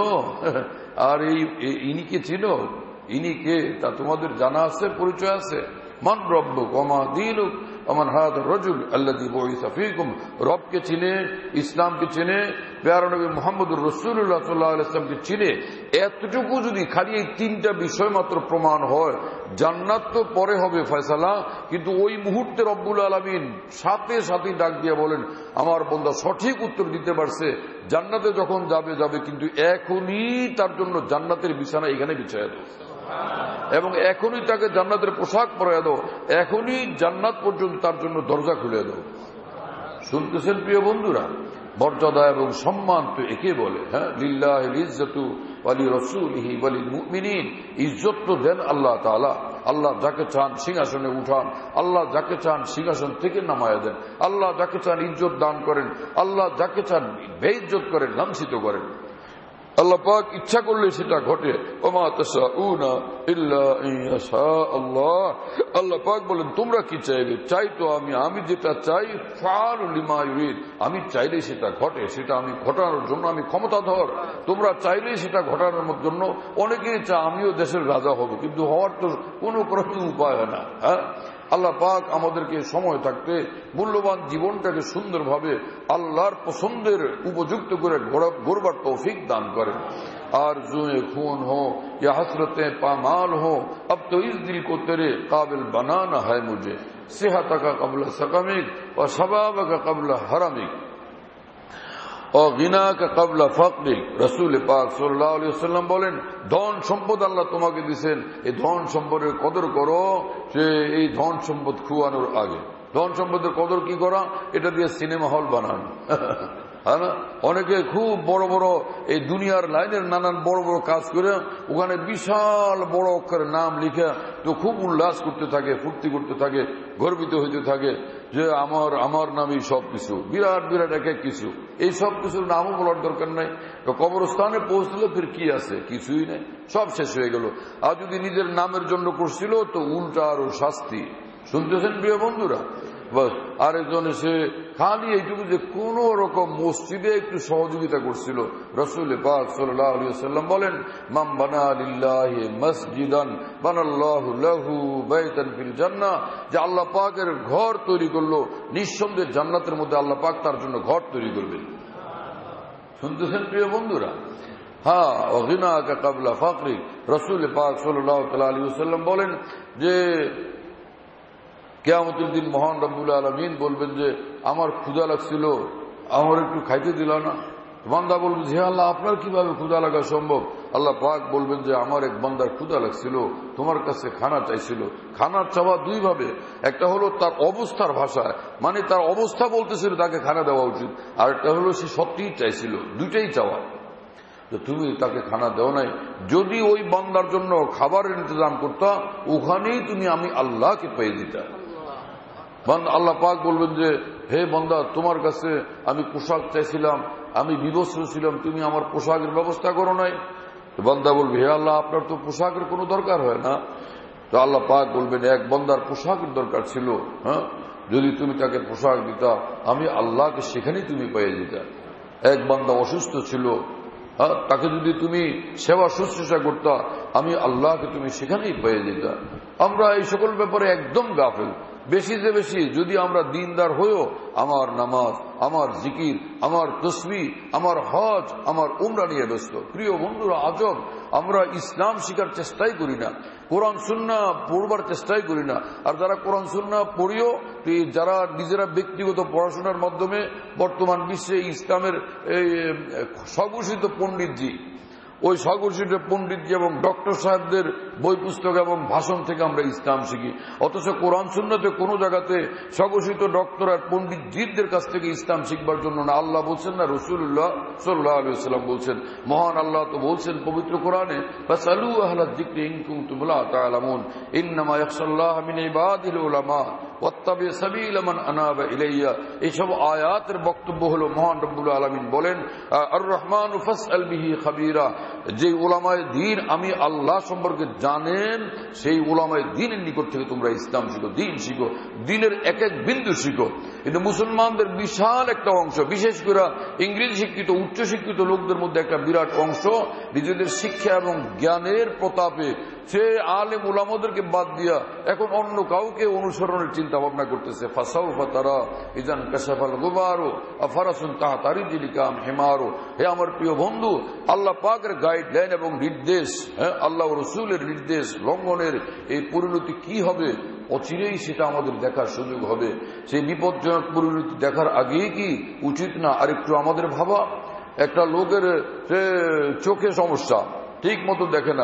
আর ইনিকে চিনো, ইনি কে তা তোমাদের জানা আছে, পরিচয় আছে? মান রব্বুক ওয়া মা দীনুক ওয়া মান হাযা রাজুল আল্লাযী বুইসা ফীকুম। রবকে চিনে, ইসলামকে চিনে, প্যারা নবী মুহাম্মদুর রাসূলুল্লাহ সাল্লাল্লাহু আলাইহি ওয়াসাল্লামকে চিনে। এতটুকু যদি খালি এই 3টা বিষয় মাত্র প্রমাণ হয়, জান্নাত তো পরে হবে ফয়সালা, কিন্তু ওই মুহূর্তে রব্বুল আলামিন সাথে সাথে ডাক দিয়ে বলেন, আমার বান্দা সঠিক উত্তর দিতে পারছে, জান্নাতে যখন যাবে, কিন্তু এখনই তার জন্য জান্নাতের বিছানা এখানে বিছায়া দাও। এবং এখনই তাকে জান্নাতের পোশাক পরাইয়া দাও, এখনই জান্নাত পর্যন্ত তার জন্য দরজা খুলে দাও। শুনতেছেন প্রিয় বন্ধুরা? মর্যাদা এবং সম্মান তো একে বলে। হ্যাঁ, লিল্লাহিল ইজ্জাতু ওয়ালি রাসূলিহি ওয়ালিল মুমিনিন। ইজ্জত তো দেন আল্লাহ তাআলা। আল্লাহ যাকে চান সিংহাসনে উঠান, আল্লাহ যাকে চান সিংহাসন থেকে নামায়া দেন, আল্লাহ যাকে চান ইজ্জত দান করেন, আল্লাহ যাকে চান বেইজ্জত করেন, লাঞ্ছিত করেন। আল্লাহ পাক ইচ্ছা করলে সেটা ঘটে। ওমা তাশাউনা ইল্লা ইনশা আল্লাহ। আল্লাহ পাক বলেন তোমরা কি চাইবে? চাই তো আমি যেটা চাই ফাআলু লিমা ইউরিদ, আমি চাইলেই সেটা ঘটে, সেটা আমি ঘটানোর জন্য আমি ক্ষমতাধর। তোমরা চাইলেই সেটা ঘটানোর জন্য অনেকেই চায় আমিও দেশের রাজা হব, কিন্তু হওয়ার তো কোনো ক্রমে উপায় হয় না। হ্যাঁ, আল্লাহ পাক আমাদেরকে সময় থাকতে মূল্যবান জীবনটাকে সুন্দরভাবে আল্লাহর পছন্দের উপযুক্ত করে গড়বার তৌফিক দান করেন। আর জুয়ে খুন হো या हसरतें पामाल हो, अब तो इस दिल को तेरे काबिल बनाना है मुझे, सेहत का कबल सकमिक और शबाब का कबल हरमिक और গিনা কা কবলা ফাকরিক। রাসূল পাক সাল্লাল্লাহু আলাইহি ওয়াসাল্লাম বলেন, ধন সম্পদ আল্লাহ তোমাকে দিয়েছেন, এই ধন সম্পদের কদর করো, যে এই ধন সম্পদ খুয়ানোর আগে। ধন সম্পদের কদর কি করা? এটা দিয়ে সিনেমা হল বানান। হ্যাঁ না, অনেকে খুব বড় বড় এই দুনিয়ার লাইনের নানান বড় বড় কাজ করে ওখানে বিশাল বড় অক্ষরে নাম লিখে তো খুব উল্লাস করতে থাকে, ফুর্তি করতে থাকে, গর্বিত হইতে থাকে যে আমার নামই সবকিছু, বিরাট বিরাট এক এক কিছু। এই সব কিছুর নামও বলার দরকার নাই। কবরস্থানে পৌঁছলে ফির কি আছে? কিছুই নেই, সব শেষ হয়ে গেল। আর যদি নিজের নামের জন্য করছিল তো উল্টা আরো শাস্তি। শুনতেছেন প্রিয় বন্ধুরা? বস আরেকজন এসে খালি এইটুকু যে কোন রকম মসজিদে একটু সহযোগিতা করছিল। রাসূল পাক সাল্লাল্লাহু আলাইহি ওয়াসাল্লাম বলেন, মান বানা লিল্লাহি মসজিদান বানাল্লাহু লাহু বাইতান ফিল জান্নাহ, যে আল্লাহ পাকের ঘর তৈরি করলো, নিঃসন্দেহে জান্নাতের মধ্যে আল্লাহ পাক তার জন্য ঘর তৈরি করবেন। শুনতেছেন প্রিয় বন্ধুরা? হ্যাঁ, গিনা কা কবলা ফাকরি। রাসূল পাক সাল্লাল্লাহু আলাইহি ওয়াসাল্লাম বলেন যে কিয়ামতের দিন মহান রব্বুল আলামিন বলবেন যে আমার ক্ষুধা লাগছিল, আমার একটু খাইতে দিল না। বান্দা বলবে, হে আল্লাহ, আপনার কিভাবে ক্ষুধা লাগা সম্ভব? আল্লাহ পাক বলবেন যে আমার এক বান্দার ক্ষুধা লাগছিল, তোমার কাছে খানা চাইছিল। খানার চাওয়া দুই ভাবে, একটা হলো তার অবস্থার ভাষায়, মানে তার অবস্থা বলতেছিল তাকে খানা দেওয়া উচিত, আর একটা হলো সে সত্যিই চাইছিল। দুইটাই চাওয়া। তো তুমি তাকে খানা দেও নাই, যদি ওই বান্দার জন্য খাবারের ইন্তজাম করতা, ওখানেই তুমি আমি আল্লাহকে পেয়ে দিতা। আল্লাহ পাক বলবেন যে হে বান্দা, তোমার কাছে আমি পোশাক চাইছিলাম, আমি বিবস্ত্র ছিলাম, তুমি আমার পোশাকের ব্যবস্থা করো নাই। বান্দা বলবে, হে আল্লাহ, আপনার তো পোশাকের কোনো দরকার হয় না। তো আল্লাহ পাক বলবেন, এক বান্দার পোশাকের দরকার ছিল, হ্যাঁ, যদি তুমি তাকে পোশাক দিতা, আমি আল্লাহকে সেখানেই তুমি পেয়ে দিতা। এক বান্দা অসুস্থ ছিল, হ্যাঁ, তাকে যদি তুমি সেবা শুশ্রূষা করতা, আমি আল্লাহকে তুমি সেখানেই পেয়ে দিতা। আমরা এই সকল ব্যাপারে একদম গাফেল। বেশি যে বেশি যদি আমরা দিনদার হয়েও আমার নামাজ, আমার জিকির, আমার তসবিহ, আমার হজ, আমার উমরা নিয়ে ব্যস্ত। প্রিয় বন্ধুরা, আজব, আমরা ইসলাম শিখার চেষ্টাই করি না, কোরআন সুন্নাহ পড়বার চেষ্টাই করি না। আর যারা কোরআন সুন্নাহ পড়িও, যারা নিজেরা ব্যক্তিগত পড়াশোনার মাধ্যমে বর্তমান বিশ্বে ইসলামের স্বঘোষিত পণ্ডিতজি, ওই স্বঘোষিত পণ্ডিতজি এবং ডক্টর সাহেবদের বই পুস্তক এবং ভাষণ থেকে আমরা ইসলাম শিখি। অথচ কোরআন সুন্নাতে কোনো জায়গাতে স্বঘোষিত ডক্টর আর পণ্ডিতজিদের কাছ থেকে ইসলাম শিখবার জন্য না। আল্লাহ বলছেন না, রাসূলুল্লাহ সাল্লাল্লাহু আলাইহি ওয়াসাল্লাম বলছেন, মহান আল্লাহ তো বলছেন পবিত্র কোরআনে, ফাসালু আহলায যিকরি ইন কুনতুম লা তা'লামুন ইন্নামা ইয়াখশাল্লাহা মিন ইবাদিল উলামা ওয়াত্তাবি সাবিলা মান আনাবা ইলাইয়া। এইসব আয়াতের বক্তব্য হলো মহান রব্বুল আলামিন বলেন, আর রহমানু ফাসআল বিহি খাবীরা, যে উলামায়ে দ্বীন আমি আল্লাহ সম্পর্কে জানেন, সেই উলামায়ে দ্বীনের নিকট থেকে তোমরা ইসলাম শিখো, দ্বীন শিখো, দ্বীনের এক এক বিন্দু শিখো। কিন্তু মুসলমানদের বিশাল একটা অংশ, বিশেষ করে ইংরেজি শিক্ষিত উচ্চশিক্ষিত লোকদের মধ্যে একটা বিরাট অংশ নিজেদের শিক্ষা এবং জ্ঞানের প্রতাপে সে আলেম উলামাদেরকে বাদ দিয়া এখন অন্য কাউকে অনুসরণের চিন্তা ভাবনা করতেছে। ফাসাউফা তারা ইজান কাশাফাল গুবারু আফারাসুন তাহতা রিজলিকাম হিমারু। হে আমার প্রিয় বন্ধু, আল্লাহ পাকের গাইডলাইন এবং নির্দেশ, আল্লাহ রাসূলের নির্দেশ লঙ্ঘনের এই পরিণতি কি হবে, অচিরেই সেটা আমাদের দেখার সুযোগ হবে। সেই বিপজ্জনক পরিণতি দেখার আগেই কি উচিত না আরেকটু আমাদের ভাবা? একটা লোকের চোখে সমস্যা, ঠিক মতো দেখে না,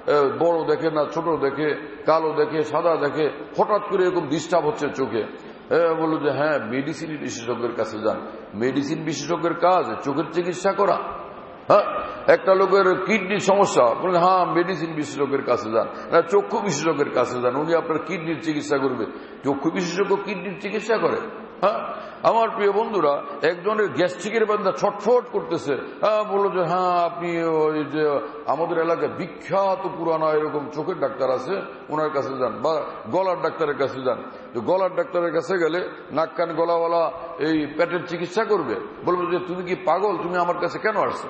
বড় দেখে না ছোট দেখে, কালো দেখে, সাদা দেখে, হঠাৎ করে এরকম ডিস্টার্ব হচ্ছে চোখে। বললো যে হ্যাঁ, মেডিসিন বিশেষজ্ঞের কাছে যান। মেডিসিন বিশেষজ্ঞের কাজ চোখের চিকিৎসা করা? হ্যাঁ, একটা লোকের কিডনির সমস্যা, বললেন হ্যাঁ মেডিসিন বিশেষজ্ঞের কাছে যান। না, চক্ষু বিশেষজ্ঞের কাছে যান, উনি আপনার কিডনির চিকিৎসা করবে। চক্ষু বিশেষজ্ঞ কিডনির চিকিৎসা করে? হ্যাঁ, আমার প্রিয় বন্ধুরা, একজনের গ্যাস্ট্রিকের বান্দা ছটফট করতেছে, বললো যে হ্যাঁ আপনি ওই যে আমাদের এলাকায় বিখ্যাত পুরানো এরকম চোখের ডাক্তার আছে, ওনার কাছে যান, বা গলার ডাক্তারের কাছে যান। তো গলার ডাক্তারের কাছে গেলে নাক কান গলাওয়ালা এই পেটের চিকিৎসা করবে। বলবো যে তুমি কি পাগল, তুমি আমার কাছে কেন আসছো?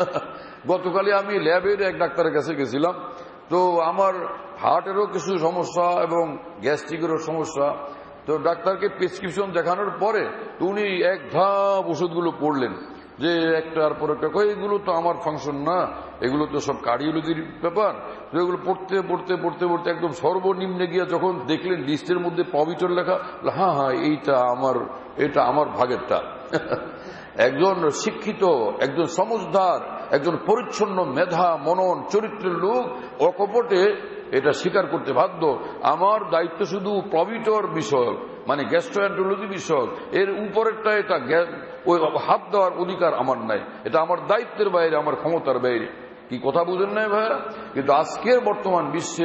গতকালই আমি ল্যাবের এক ডাক্তারের কাছে গেছিলাম, তো আমার হার্টেরও কিছু সমস্যা এবং গ্যাস্ট্রিকেরও সমস্যা। তো ডাক্তারকে প্রেসক্রিপশন দেখানোর পরে তো উনি এক ধাপ ওষুধগুলো পড়লেন, যে একটার পর একটা, এগুলো তো আমার ফাংশন না, এগুলো তো সব কার্ডিওলজির ব্যাপার। তো এগুলো পড়তে পড়তে পড়তে পড়তে একদম সর্বনিম্নে গিয়ে যখন দেখলেন লিস্টের মধ্যে পবিটর লেখা, হ্যাঁ হ্যাঁ এটা আমার ভাগেরটা। একজন শিক্ষিত, একজন সমঝদার, একজন পরিচ্ছন্ন মেধা মনন চরিত্রের লোক অকপটে এটা স্বীকার করতে বাধ্য। আমার দায়িত্ব শুধু প্রভিটর বিষয়ক, মানে গ্যাস্ট্রোএন্টারোলজি বিষয়ক, এর উপরেরটা এটা ওই হাত দেওয়ার অধিকার আমার নাই, এটা আমার দায়িত্বের বাইরে, আমার ক্ষমতার বাইরে। কি কথা বুঝেন নাই ভাইয়া? কিন্তু আজকের বর্তমান বিশ্বে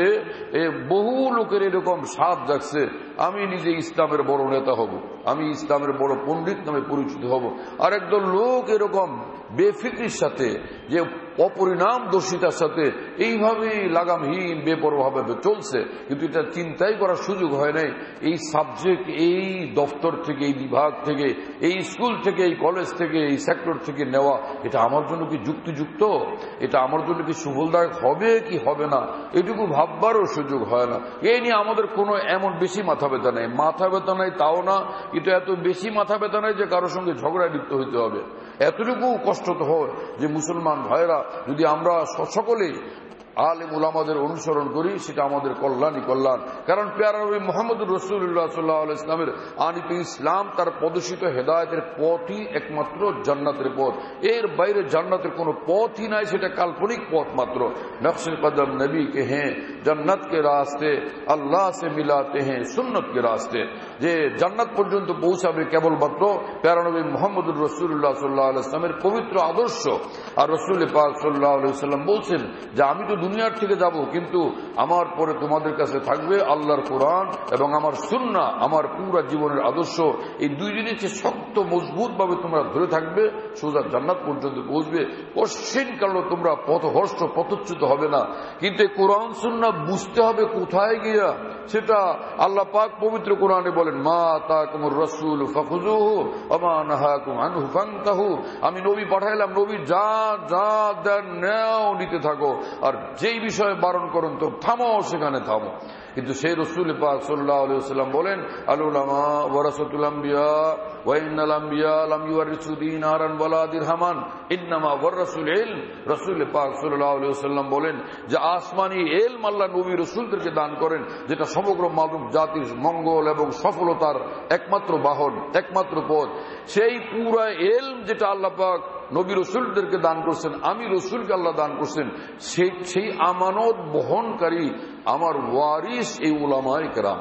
বহু লোকের এরকম স্বাদ জাগছে, আমি নিজে ইসলামের বড় নেতা হব, আমি ইসলামের বড় পণ্ডিত নামে পরিচিত হব। আর একদল লোক এরকম বেফিক্রির সাথে, যে অপরিণামদর্শিতার সাথে এইভাবেই লাগামহীন বেপরোয়াভাবে চলছে, কিন্তু এটা চিন্তাই করার সুযোগ হয় নাই এই সাবজেক্ট এই দপ্তর থেকে, এই বিভাগ থেকে, এই স্কুল থেকে, এই কলেজ থেকে, এই সেক্টর থেকে নেওয়া, এটা আমার জন্য কি যুক্তিযুক্ত, এটা আমার জন্য কি সুফলদায়ক হবে কি হবে না, এটুকু ভাববারও সুযোগ হয় না। এই নিয়ে আমাদের কোনো এমন বেশি মাথা ব্যথা নেই, মাথা ব্যথা নাই তাও না, কিন্তু এত বেশি মাথা ব্যথা নাই যে কারোর সঙ্গে ঝগড়ায় লিপ্ত হইতে হবে। এতটুকু কষ্ট তো হয় যে মুসলমান ভাইরা যদি আমরা সকলেই আলেম উলামাদের অনুসরণ করি, সেটা আমাদের কল্যাণই কল্যাণ। কারণ প্যারা নবী মুহাম্মদুর রাসূলুল্লাহ সাল্লাল্লাহু আলাইহি ওয়াসাল্লামের আনিত ইসলাম, তার প্রদর্শিত হেদায়েতের পথই একমাত্র জান্নাতের পথ। এর বাইরে জান্নাতের কোনো পথই নাই, সেটা কাল্পনিক পথ মাত্র। নকশে কদম নবী কে হ্যাঁ, জান্নাত কে রাস্তে আল্লাহ সে মিলাতে হ্যাঁ সুন্নত কে রাস্তে। যে জান্নাত পর্যন্ত পৌঁছাবে কেবলমাত্র প্যারা নবী মুহাম্মদুর রাসূলুল্লাহ সাল্লাল্লাহু আলাইহি ওয়াসাল্লামের পবিত্র আদর্শ। আর রাসূল পাক সাল্লাল্লাহু আলাইহি ওয়াসাল্লাম বলছেন যে আমি তো দুনিয়ার থেকে যাব, কিন্তু আমার পরে তোমাদের কাছে থাকবে আল্লাহর কোরআন এবং আমার সুন্নাহ, আমার পুরা জীবনের আদর্শ। এই দুই জিনিসকে শক্ত মজবুত ভাবে তোমরা ধরে থাকবে, সোজা জান্নাত পর্যন্ত পৌঁছবে। কঠিন কারণে তোমরা পথভ্রষ্ট পথচ্যুত হবে না। কিন্তু এই কোরআন সুন্নাহ বুঝতে হবে কোথায় গিয়া, সেটা আল্লাহ পাক পবিত্র কোরআনে বলেন, মা তাকুমুর রাসূল ফাখুযুহু ওয়া মা নাহাকুম আনহু ফান্তাহু। আমি নবী পাঠাইলাম, নবী যা যা দেন নাও, নিতে থাকো, আর যেই বিষয়ে বারণ করুন তো থামো, সেখানে থামো। কিন্তু সেই রাসূল পাক সাল্লাল্লাহু আলাইহি ওয়াসাল্লাম বলেন, আল উলামা ওয়ারাসাতুল আম্বিয়া ওয়া ইন্নাল আম্বিয়া লাম ইওয়ারিসু দিনারান ওয়ালা দিরহামান ইন্নামা ওয়ারাসুল ইলম। রাসূল পাক সাল্লাল্লাহু আলাইহি ওয়াসাল্লাম বলেন যে আসমানি ইলম আল্লাহ নবী রাসূলদেরকে দান করেন, যেটা সমগ্র মানব জাতির মঙ্গল এবং সফলতার একমাত্র বাহন, একমাত্র পথ। সেই পুরা ইলম যেটা আল্লাহ পাক নবী রসুলদেরকে দান করছেন, আমি রসুলকে আল্লাহ দান করছেন, সেই আমানত বহনকারী আমার ওয়ারিস এই উলামায়ে কেরাম।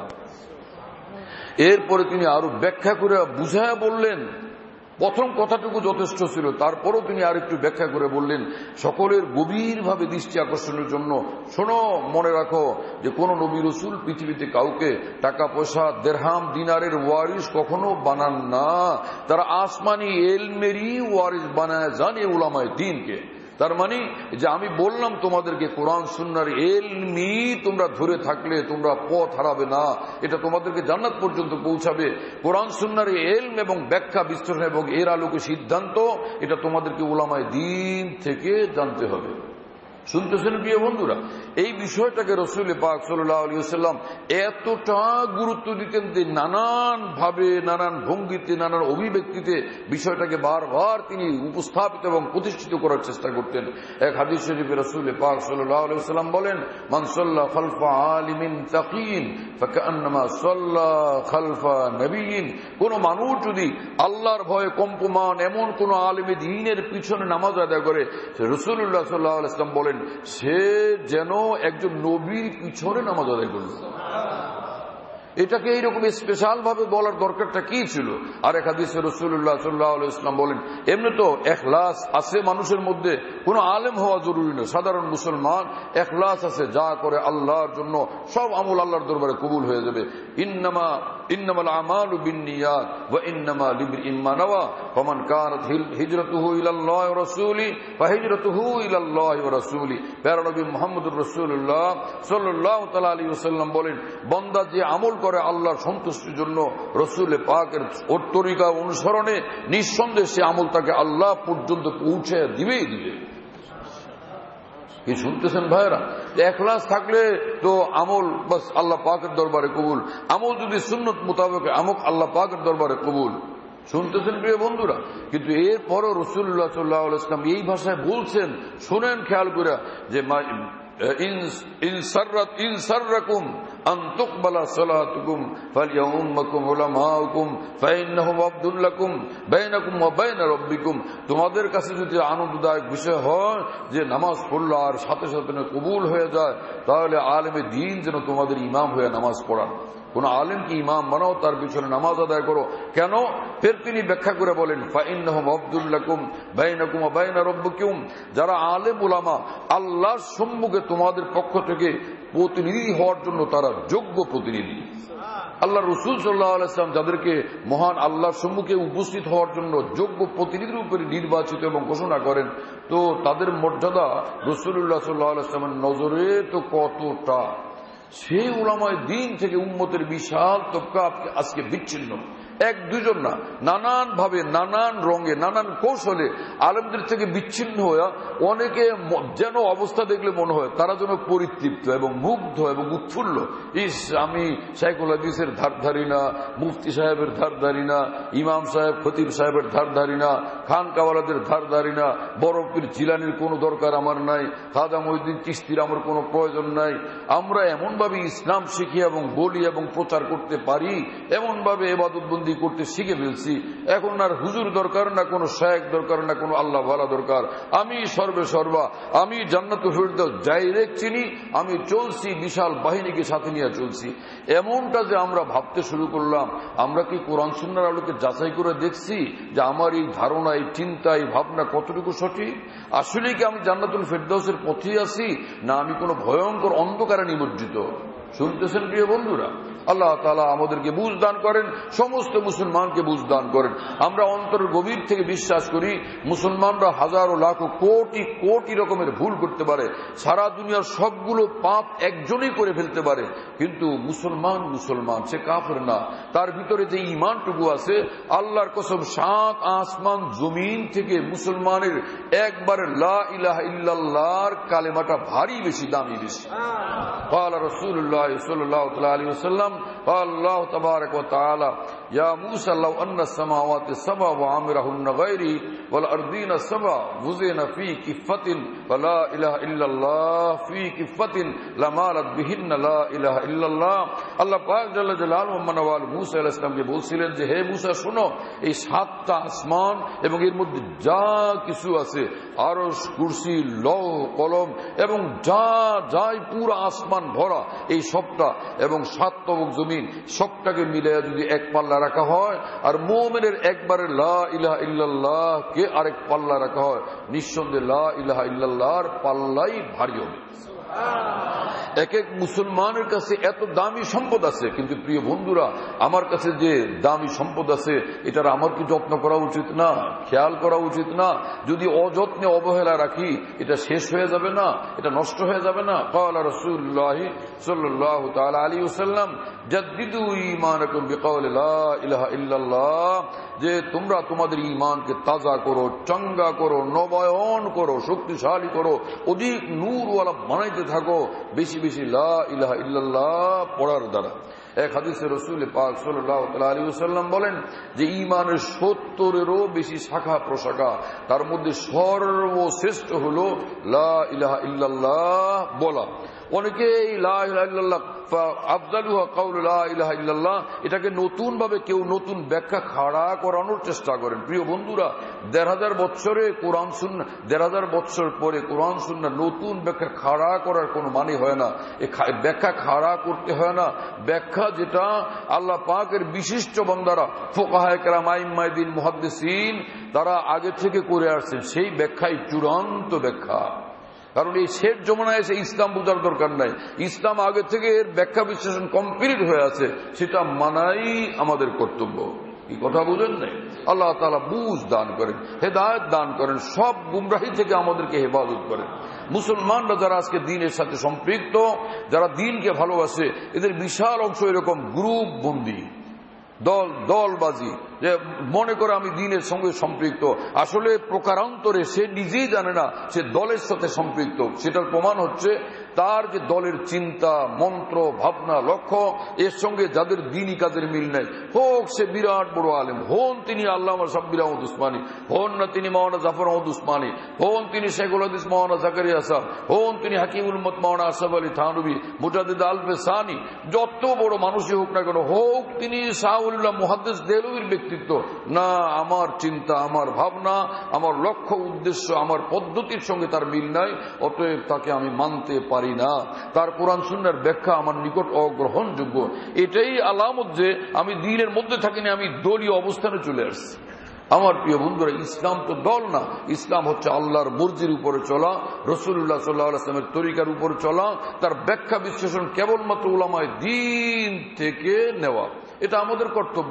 এরপরে তিনি আরো ব্যাখ্যা করে বুঝায়া বললেন, প্রথম কথাটুকু যথেষ্ট ছিল, তারপরও তিনি আর একটু ব্যাখ্যা করে বললেন সকলের গভীরভাবে দৃষ্টি আকর্ষণের জন্য, শোনো, মনে রাখো যে কোন নবী রসুল পৃথিবীতে কাউকে টাকা পয়সা দেরহাম দিনারের ওয়ারিস কখনো বানান না, তারা আসমানি এলমেরই ওয়ারিস বানায় যান এই উলামায়ে দ্বীনকে। তার মানে যে আমি বললাম তোমাদেরকে কোরআন সুন্নাহর ইলমি তোমরা ধরে থাকলে তোমরা পথ হারাবে না, এটা তোমাদেরকে জান্নাত পর্যন্ত পৌঁছাবে। কোরআন সুন্নাহর ইলম এবং ব্যাখ্যা বিশ্লেষণ এবং এর আলোকে সিদ্ধান্ত, এটা তোমাদেরকে উলামায়ে দ্বীন থেকে জানতে হবে। শুনতেছেন প্রিয় বন্ধুরা, এই বিষয়টাকে রাসূল পাক সাল্লাল্লাহু আলাইহি ওয়াসাল্লাম এতটা গুরুত্ব দিতেন যে নানান ভাবে, নানান ভঙ্গিতে, নানান অভিব্যক্তিতে বিষয়টাকে বারবার তিনি উপস্থাপিত এবং প্রতিষ্ঠিত করার চেষ্টা করতেন। এক হাদিস শরীফে রাসূল পাক সাল্লাল্লাহু আলাইহি ওয়াসাল্লাম বলেন, মান সাল্লা খালফা আলিমিন তাকিন ফাকান্নামা সাল্লা খালফা নবিয়্যিন। কোন মানুষ যদি আল্লাহর ভয়ে কম্পমান এমন কোন আলেমে দ্বীনের পিছনে নামাজ আদায় করে, রাসূলুল্লাহ সাল্লাল্লাহু আলাইহি ওয়াসাল্লাম বলেন বলেন সে যেন একজন নবীর পিছনে নামাজ আদায় করল। এটাকে এইরকম স্পেশাল ভাবে বলার দরকারটা কি ছিল? আর এক হাদিসে রাসূলুল্লাহ সাল্লাল্লাহু আলাইহি ওয়াসাল্লাম বলেন, এমনি তো ইখলাস আছে মানুষের মধ্যে, কোনো আলেম হওয়া জরুরি নয়, সাধারণ মুসলমান ইখলাস আছে, যা করে আল্লাহর জন্য সব আমল আল্লাহর দরবারে কবুল হয়ে যাবে। ইন্নামাল আমালু বিন্নিয়াত ওয়া ইন্নামা লিমরিইন মা নাওয়া ফামান কানাত হিজরাতুহু ইলাল্লাহি ওয়া রাসূলিহি ফাহিজরাতুহু ইলাল্লাহি ওয়া রাসূলিহি। প্যারা নবী মুহাম্মদুর রাসূলুল্লাহ সাল্লাল্লাহু তাআলা আলাইহি ওয়াসাল্লাম বলেন, বান্দা যে আমল করে আল্লাহর সন্তুষ্টির জন্য রাসূল পাকের তরিকা অনুসরণে, নিঃসন্দেহে সে আমল তাকে আল্লাহ পর্যন্ত পৌঁছে দিবেই দিবে। কি শুনতেছেন ভাইরা? ইখলাস থাকলে তো আমল বাস আল্লাহ পাকের দরবারে কবুল, আমল যদি সুন্নত মোতাবেক আমল আল্লাহ পাকের দরবারে কবুল। শুনতেছেন প্রিয় বন্ধুরা? কিন্তু এরপরও রাসূলুল্লাহ সাল্লাল্লাহু আলাইহি ওয়াসাল্লাম এই ভাষায় বলছেন, শুনেন খেয়াল করে, যে ইন সাররাকুম আন তুকবালা সালাতুকুম ফালইউম্মাকুম উলামাউকুম ফাইন্নাহুম আবদুল লাকুম বাইনাকুম ওয়া বাইনা রাব্বিকুম। তোমাদের কাছে যদি আনন্দদায়ক বিষয় হয় যে নামাজ পড়লো আর সাথে সাথে কবুল হয়ে যায়, তাহলে আলেমে দ্বীন যেন তোমাদের ইমাম হয়ে নামাজ পড়ান। কোন আলেমকে ইমাম বানাও, তার পিছনে নামাজ আদায় করো। কেন? ফের তিনি ব্যাখ্যা করে বলেন, ফাইন্নাহুম আবদুল লাকুম বাইনাকুম ওয়া বাইনা রাব্বিকুম। যারা আলেম উলামা আল্লাহর সম্মুখে তোমাদের পক্ষ থেকে প্রতিনিধি হওয়ার জন্য তারা যোগ্য প্রতিনিধি। আল্লাহ রাসূল সাল্লাল্লাহু আলাইহি ওয়াসাল্লাম যাদেরকে মহান আল্লাহর সম্মুখে উপস্থিত হওয়ার জন্য যোগ্য প্রতিনিধির উপরে নির্বাচিত এবং ঘোষণা করেন, তো তাদের মর্যাদা রাসূলুল্লাহ সাল্লাল্লাহু আলাইহি ওয়াসাল্লামের নজরে তো কতটা। সেই উলামায়ে দ্বীন থেকে উম্মতের বিশাল তবকা আজকে বিচ্ছিন্ন। এক দুজন না, নানান ভাবে, নানান রঙে, নানান কৌশলে আলেমদের থেকে বিচ্ছিন্ন হয়ে অনেকে যেন অবস্থা দেখলে মনে হয় তারা যেন পরিতৃপ্ত এবং মুগ্ধ এবং উৎফুল্ল। আমি শাইখুল হাদিসের ধারধারি না, মুফতি সাহেবের ধারধারি না, ইমাম সাহেব খতিব সাহেবের ধারধারি না, খানকাওয়ালাদের ধারধারি না, বড় পীর জিলানির কোনো দরকার আমার নাই, খাজা মঈনুদ্দিন চিশতির আমার কোনো প্রয়োজন নাই। আমরা এমনভাবে ইসলাম শিখি এবং বলি এবং প্রচার করতে পারি, এমনভাবে ইবাদত বন্দি করতে শিখে ফেলছি, এখন আর হুজুর দরকার না, কোনো শায়েখ দরকার না, কোনো আল্লাহ ওয়ালা দরকার। আমি সর্বে সর্বা, আমি জান্নাতুল ফিরদাউস ডাইরেক্ট চিনি, আমি চলছি বিশাল বাহিনীকে সাথে নিয়ে চলছি। এমনটা যে আমরা ভাবতে শুরু করলাম, আমরা কি কোরআন সুন্নাহর আলোকে যাচাই করে দেখছি যে আমার এই ধারণা, এই চিন্তা, এই ভাবনা কতটুকু সঠিক? আসলে কি আমি জান্নাতুল ফিরদাউসের পথে আছি, না আমি কোনো ভয়ঙ্কর অন্ধকারে নিমজ্জিত? শুনতেছেন প্রিয় বন্ধুরা? আল্লাহ তাআলা আমাদেরকে বুঝ দান করেন, সমস্ত মুসলমানকে বুঝ দান করেন। আমরা অন্তরের গভীর থেকে বিশ্বাস করি মুসলমানরা হাজারো লাখো কোটি কোটি রকমের ভুল করতে পারে, সারা দুনিয়ার সবগুলো পাপ একজনই করে ফেলতে পারে, কিন্তু মুসলমান মুসলমান, সে কাফের না। তার ভিতরে যে ঈমানটুকু আছে, আল্লাহর কসম সাত আসমান জমিন থেকে মুসলমানের একবারে লা ইলাহা ইল্লাল্লাহর কালেমাটা ভারী বেশি, দামি বেশি। ক্বালা রাসূলুল্লাহ সাল্লাল্লাহু আলাইহি ওয়াসাল্লাম قال الله تبارك وتعالى يا موسى لو أن السماوات السبع وعامرهن غيري والأرضين السبع وزن في كفة فلا إله إلا الله في كفة لمالت بهن لا إله إلا الله। আল্লাহ পাক জাল্লা জালালুহু মানওয়াল মুসা আলাইহিস সালামকে বলছিলেন যে, হে মুসা শোনো, এই সাতটা আসমান এবং এর মধ্যে যা কিছু আছে, আরশ, কুরসি, লৌহ কলম এবং যা যাই পুরো আসমান ভরা, এই সবটা এবং সাত তবক জমিন সবটাকে মিলে যদি এক পাল্লা রাখা হয়, আর মুমিনের একবারে লা ইলাহা ইল্লাল্লাহ কে আরেক পাল্লা রাখা হয়, নিঃসন্দেহে লা ইলাহা ইল্লাল্লাহর পাল্লাই ভারী হবে। এক এক মুসলমানের কাছে এত দামি সম্পদ আছে, কিন্তু প্রিয় বন্ধুরা, আমার কাছে যে দামি সম্পদ আছে, এটার আমার কি যত্ন করা উচিত না? খেয়াল করা উচিত না? যদি অযত্নে অবহেলা রাখি, এটা শেষ হয়ে যাবে না? এটা নষ্ট হয়ে যাবে না? ক্বালা রাসূলুল্লাহ সাল্লাল্লাহু তাআলা আলাইহি ওয়াসাল্লাম জাদ্দিদু ঈমানাকুম বিকাওলি লা ইলাহা ইল্লাল্লাহ, যে তোমরা তোমাদের ঈমানকে তাজা করো, চাঙ্গা করো, নবায়ন করো, শক্তিশালী করো, অধিক নূরওয়ালা বানাইতে থাকো বেশি বেশি লা ইলাহা ইল্লাল্লাহ পড়ার দ্বারা। এক হাদিসে রাসূল পাক সাল্লাল্লাহু আলাইহি ওয়াসাল্লাম বলেন যে ঈমানের 70-এরও বেশি শাখা প্রশাখা, তার মধ্যে সর্বশ্রেষ্ঠ হলো লা ইলাহা ইল্লাল্লাহ বলা। অনেকেই লা ইলাহা ইল্লাল্লাহ আফজালুহা কাউলু লা ইলাহা ইল্লাল্লাহ এটাকে নতুন ভাবে কেউ নতুন ব্যাখ্যা খাড়া করানোর চেষ্টা করেন। প্রিয় বন্ধুরা, ১,৫০০ বছরে কোরআন সুন্নাহ, ১,৫০০ বছর পরে কোরআন সুন্নাহ নতুন ব্যাখ্যা খাড়া করার কোনো মানে হয় না। ব্যাখ্যা খাড়া করতে হয় না। ব্যাখ্যা যেটা আল্লাহ পাকের বিশিষ্ট বান্দারা ফুকাহায়ে কেরাম, আইম্মায়ে দ্বীন, মুহাদ্দিসিন তারা আগে থেকে করে আসছেন, সেই ব্যাখ্যাই চূড়ান্ত ব্যাখ্যা। কারণ এই শেষ জমানায় এসে ইসলাম বোঝার দরকার নাই। ইসলাম আগে থেকে এর ব্যাখ্যা বিশ্লেষণ কমপ্লিট হয়ে আছে, সেটা মানাই আমাদের কর্তব্য। এই কথা বুঝেন নাই? আল্লাহ তাআলা বুঝ দান করেন, হেদায়েত দান করেন, সব গুমরাহি থেকে আমাদেরকে হেফাজত করেন। মুসলমানরা যারা আজকে দ্বীনের সাথে সম্পৃক্ত, যারা দ্বীনকে ভালোবাসে, এদের বিশাল অংশ এরকম গ্রুপ বন্দী, দলবাজি, যে মনে করে আমি দ্বীনের সঙ্গে সম্পৃক্ত, আসলে প্রকারান্তরে সে নিজেই জানে না সে দলের সাথে সম্পৃক্ত। সেটার প্রমাণ হচ্ছে তার যে দলের চিন্তা, মন্ত্র, ভাবনা, লক্ষ্য, এর সঙ্গে যাদের দ্বীনি কাজের মিল নেই, হোক সে বিরাট বড় আলেম, হন তিনি আল্লামা সাব্বির আহমদ উসমানী, হন না তিনি মাওলানা জাফর আহমদ উসমানী, হন তিনি শেখুল হাদিস মাওলানা জাকারিয়া সাহেব, হন তিনি হাকিমুল উম্মত মাওলানা আশরাফ আলী থানভী, মুজাদ্দিদ আলফে সানি, যত বড় মানুষই হোক না কেন, হোক তিনি শাহউল্লাহ মুহাদ্দিস দেহলভীর ব্যক্তিত্ব, না আমার চিন্তা, আমার ভাবনা, আমার লক্ষ্য উদ্দেশ্য, আমার পদ্ধতির সঙ্গে তার মিল নাই, অতএব তাকে আমি মানতে পারি না। তার কোরআন সুন্নাহর ব্যাখ্যা আমার নিকট অগ্রহণযোগ্য। এটাই আলামত যে আমি দ্বীনের মধ্যে থাকিনি, আমি দলীয় অবস্থানে চলে আসছি। আমার প্রিয় বন্ধুরা, ইসলাম তো দল না, ইসলাম হচ্ছে আল্লাহর মর্জির উপরে চলা, রাসূলুল্লাহ সাল্লাল্লাহু আলাইহি ওয়াসাল্লামের তরিকার উপরে চলা, তার ব্যাখ্যা বিশ্লেষণ কেবলমাত্র উলামায়ে দ্বীন থেকে নেওয়া। এটা আমাদের কর্তব্য।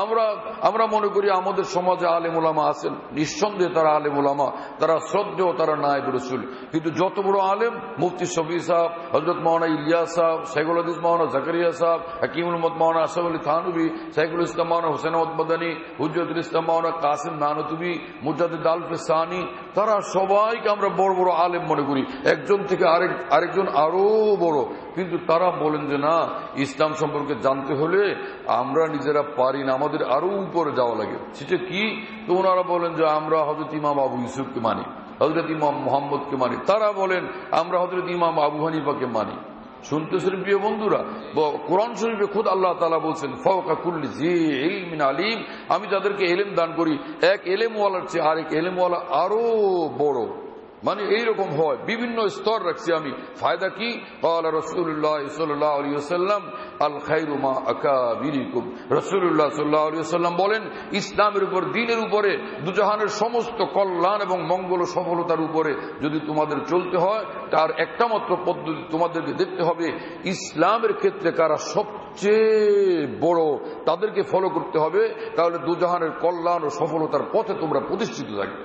আমরা মনে করি আমাদের সমাজে আলেম ওলামা আছেন, নিঃসন্দেহে তারা আলেম ওলামা, তারা শ্রদ্ধেয়, তারা নায়েব রাসূল। কিন্তু যত বড় আলেম, মুফতি শফি সাহেব, হযরত মাওলানা ইলিয়াস সাহেব, শেখুল হাদিস মাওলানা জাকারিয়া সাহেব, হাকিমুল উম্মত মাওলানা আশরাফ আলী থানভী, শেখুল ইসলাম মাওলানা হুসাইন আহমদ মাদানী, হুজ্জতুল ইসলাম মাওলানা কাসিম নানতুবি, মুজাদ্দিদ আলফে সানি, তারা সবাইকে আমরা বড় বড় আলেম মনে করি, একজন থেকে আরেকজন আরো বড়। কিন্তু তারা বলেন যে না, ইসলাম সম্পর্কে জানতে হলে আমরা নিজেরা পারি না, আমাদের আরো উপরে যাওয়া লাগে। সেটা কি? তো ওনারা বলেন যে আমরা হযরত ইমাম আবু ইউসুফকে মানি, হযরত ইমাম মুহাম্মদকে মানি, তারা বলেন আমরা হযরত ইমাম আবু হানিফাকে মানি। শুনতেছেন প্রিয় বন্ধুরা, কোরআন শরীফে খুদ আল্লাহ তাআলা বলছেন ফাওকা কুল্লি জি ইলমিন আলিম, আমি যাদেরকে ইলম দান করি, এক ইলমওয়ালার চেয়ে আরেক ইলমওয়ালা আরো বড়। মানে এইরকম হয়, বিভিন্ন স্তর রাখছি আমি। ফায়দা কি? ক্বালা রাসূলুল্লাহ সাল্লাল্লাহু আলাইহি ওয়াসাল্লাম আল খায়রু মা আকাবিরিকুম। রাসূলুল্লাহ সাল্লাল্লাহু আলাইহি ওয়াসাল্লাম বলেন, ইসলামের উপর, দ্বীনের উপরে, দুজাহানের সমস্ত কল্যাণ এবং মঙ্গল ও সফলতার উপরে যদি তোমাদের চলতে হয়, তার একটা মাত্র পদ্ধতি তোমাদেরকে দেখতে হবে, ইসলামের ক্ষেত্রে কারা সবচেয়ে বড় তাদেরকে ফলো করতে হবে, তাহলে দুজাহানের কল্যাণ ও সফলতার পথে তোমরা প্রতিষ্ঠিত থাকবে।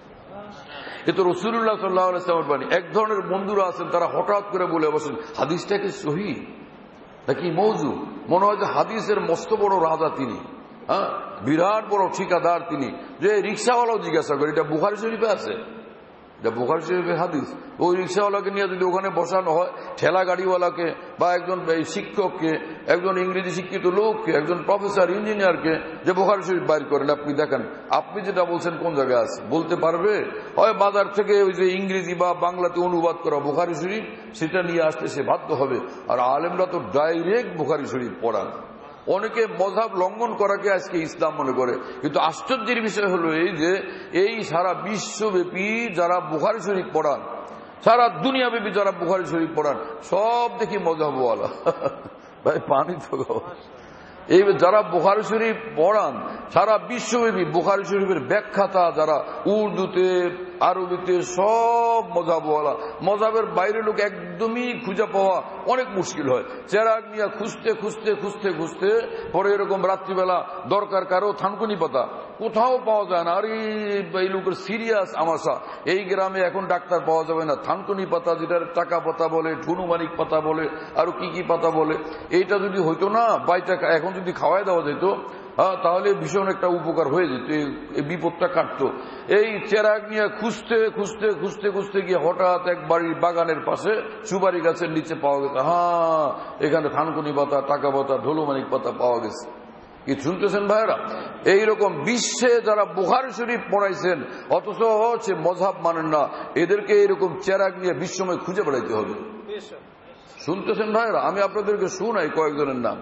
এ তো রাসূলুল্লাহ সাল্লাল্লাহু আলাইহি ওয়াসাল্লামের বাণী। এক ধরনের বন্ধুরা আছেন, তারা হঠাৎ করে বলে বসেন, হাদিসটা কি সহিহ নাকি মওযু? মনে হয় যে হাদিসের মস্ত বড় রাজা তিনি, বিরাট বড় ঠিকাদার তিনি। যে রিক্সাওয়ালাও জিজ্ঞাসা করে, এটা বুখারী শরীফে আছে, এটা বুখারী শরীফের হাদিস। ওই রিক্সাওয়ালাকে নিয়ে যদি ওখানে বসানো হয়, ঠেলা গাড়িওয়ালাকে বা একজন শিক্ষককে, একজন ইংরেজি শিক্ষিত লোককে, একজন প্রফেসর, ইঞ্জিনিয়ারকে, যে বুখারী শরীফ বাইর করেন, আপনি দেখেন, আপনি যেটা বলছেন কোন জায়গায় আছে বলতে পারবে? হয় বাজার থেকে ওই যে ইংরেজি বা বাংলাতে অনুবাদ করা বুখারী শরীফ, সেটা নিয়ে আসতে সে বাধ্য হবে। আর আলেমরা তো ডাইরেক্ট বুখারী শরীফ পড়ান। অনেকে মযহাব লঙ্ঘন করাকে আজকে ইসলাম মনে করে। কিন্তু আশ্চর্যের বিষয় হলো এই যে এই সারা বিশ্বব্যাপী যারা বুখারী শরীফ পড়ান, সারা দুনিয়াব্যাপী যারা বুখারী শরীফ পড়ান, সব দেখি মযহাবওয়ালা। ভাই পানি তো এই যারা বুখারী শরীফ পড়ান, সারা বিশ্বব্যাপী বুখারী শরীফের ব্যাখ্যাতা যারা, উর্দুতে, আরবিতে, সব মযহাবওয়ালা। মযহাবের বাইরে লোক একদমই খুঁজে পাওয়া অনেক মুশকিল হয়। চেরাগ নিয়ে খুঁজতে খুঁজতে খুঁজতে খুঁজতে পরে এরকম রাত্রিবেলা দরকার কারো থানকুনি পাতা, কোথাও পাওয়া যায় না। আর এই লোকের সিরিয়াস আমাশা, এই গ্রামে এখন ডাক্তার পাওয়া যাবে না, থানকুনি পাতা, যেটার টাকা পাতা বলে, ঠুনুমানিক পাতা বলে, আরো কি কি পাতা বলে, এইটা যদি হইতো না, বাইটা এখন যদি খাওয়াই দেওয়া যেত, তাহলে ভীষণ একটা উপকার হয়ে যেত, এই বিপদটা কাটতো। এই চেরাগ নিয়ে খুঁজতে খুঁজতে খুঁজতে খুঁজতে গিয়ে হঠাৎ এক বাড়ির বাগানের পাশে সুপারি গাছের নিচে পাওয়া গেছে, এখানে থানকুনি পাতা, টাকা পাতা, ঢোলমানিক পাতা পাওয়া গেছে। কি শুনতেছেন ভাইরা? এইরকম বিশ্বে যারা বুখারী শরীফ পড়াইছেন অথচ সে মযহাব মানেন না, এদেরকে এরকম চেরাগ নিয়ে বিশ্বময় খুঁজে বেড়াইতে হবে। শুনতেছেন ভাইরা? আমি আপনাদেরকে শুনাই কয়েকজনের নাম।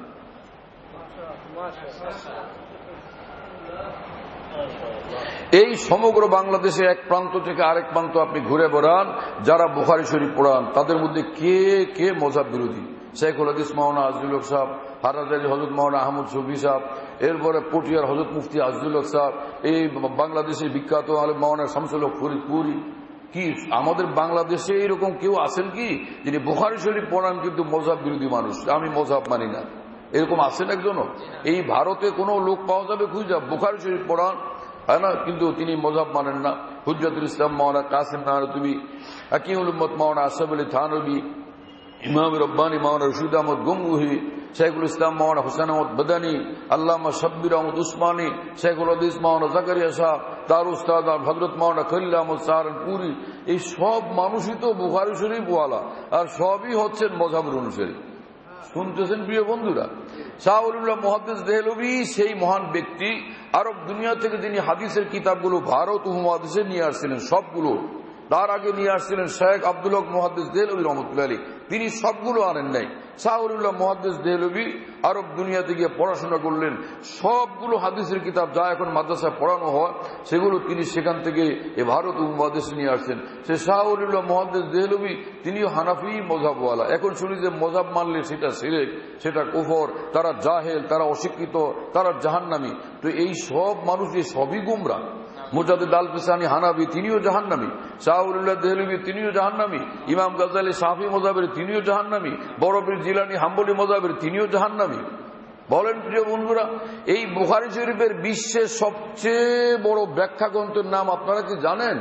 এই সমগ্র বাংলাদেশে এক প্রান্ত থেকে আরেক প্রান্ত আপনি ঘুরে বেড়ান, যারা বুখারী শরীফ পড়ান তাদের মধ্যে কে কে মযহাব বিরোধী। শেখুল হাদিস মাওলানা আজিজুল হক সাহেব, হাটহাজারী হযরত মাওলানা আহমদ শফি সাহেব, এরপরে পটিয়ার হযরত মুফতি আজিজুল হক সাহেব, এই বাংলাদেশের বিখ্যাত আলেম মাওলানা শামসুল হক ফরিদপুরি। কি আমাদের বাংলাদেশে এরকম কেউ আছেন কি যিনি বুখারী শরীফ পড়ান কিন্তু মযহাব বিরোধী মানুষ? আমি মযহাব মানি না, এরকম আছেন একজনও? এই ভারতে কোনো লোক পাওয়া যাবে খুঁজা বুখারী শরীফ পড়ান, হ্যাঁ না, কিন্তু তিনি মযহাব মানেন না? হুজ্জাতুল ইসলাম মাওলানা কাসিম নানতুবি, হাকিমুল উম্মত মাওলানা আশরাফ আলী থানভী, ইমাম রব্বানী মাওলানা রশিদ আহমদ গঙ্গুহি, শেখুল ইসলাম মাওলানা হুসেন আহমদ বদানী, আল্লামা শাব্বির আহমদ উসমানী, শেখুল হাদিস মাওলানা জাকারিয়া সাহেব, তার উস্তাদ হযরত মাওলানা খলিল আহমদ সাহারানপুরি। এই সব মানুষই তো বুখারী শরীফ ওয়ালা, আর সবই হচ্ছেন মযহাবের অনুসারী। শুনতেছেন প্রিয় বন্ধুরা? শাহ ওলিউল্লাহ মুহাদ্দিস দেহলভী সেই মহান ব্যক্তি, আরব দুনিয়া থেকে যিনি হাদিসের কিতাবগুলো ভারত উপমহাদেশে নিয়ে আসছিলেন সবগুলো। তার আগে নিয়ে আসছিলেন শেখ আব্দুল হক মুহাদ্দিস দেহলভী রহমতুল্লাহ আলাইহি, তিনি সবগুলো আনেন নাই। শাহ ওলিউল্লাহ মুহাদ্দিস দেহলভী আরব দুনিয়াতে গিয়ে পড়াশোনা করলেন, সবগুলো হাদিসের কিতাব যা এখন মাদ্রাসায় পড়ানো হয় সেগুলো তিনি সেখান থেকে এ ভারত উপমহাদেশে নিয়ে আসছেন। সে শাহ ওলিউল্লাহ মুহাদ্দিস দেহলভী তিনিও হানাফি মযহাবওয়ালা। এখন শুনি যে মযহাব মানলে সেটা শিরক, সেটা কুফর, তারা জাহেল, তারা অশিক্ষিত, তারা জাহান্নামী। তো এই সব মানুষ সবই গুমরাহ। মুজাদ্দিদ আল ফিসানি হানাফি, তিনিও জাহান্নামী। শাহ ওলিউল্লাহ দেহলভী তিনিও জাহান্নামী। ইমাম গাজ্জালী শাফি মযহাবের, তিনিও জাহান্নামী। বড় পীর জিলানী হাম্বলী মযহাবের, তিনিও জাহান্নামী। বলেন প্রিয় বন্ধুরা, এই বুখারী শরীফের বিশ্বের সবচেয়ে বড় ব্যাখ্যা গ্রন্থের নাম আপনারা কি জানেন?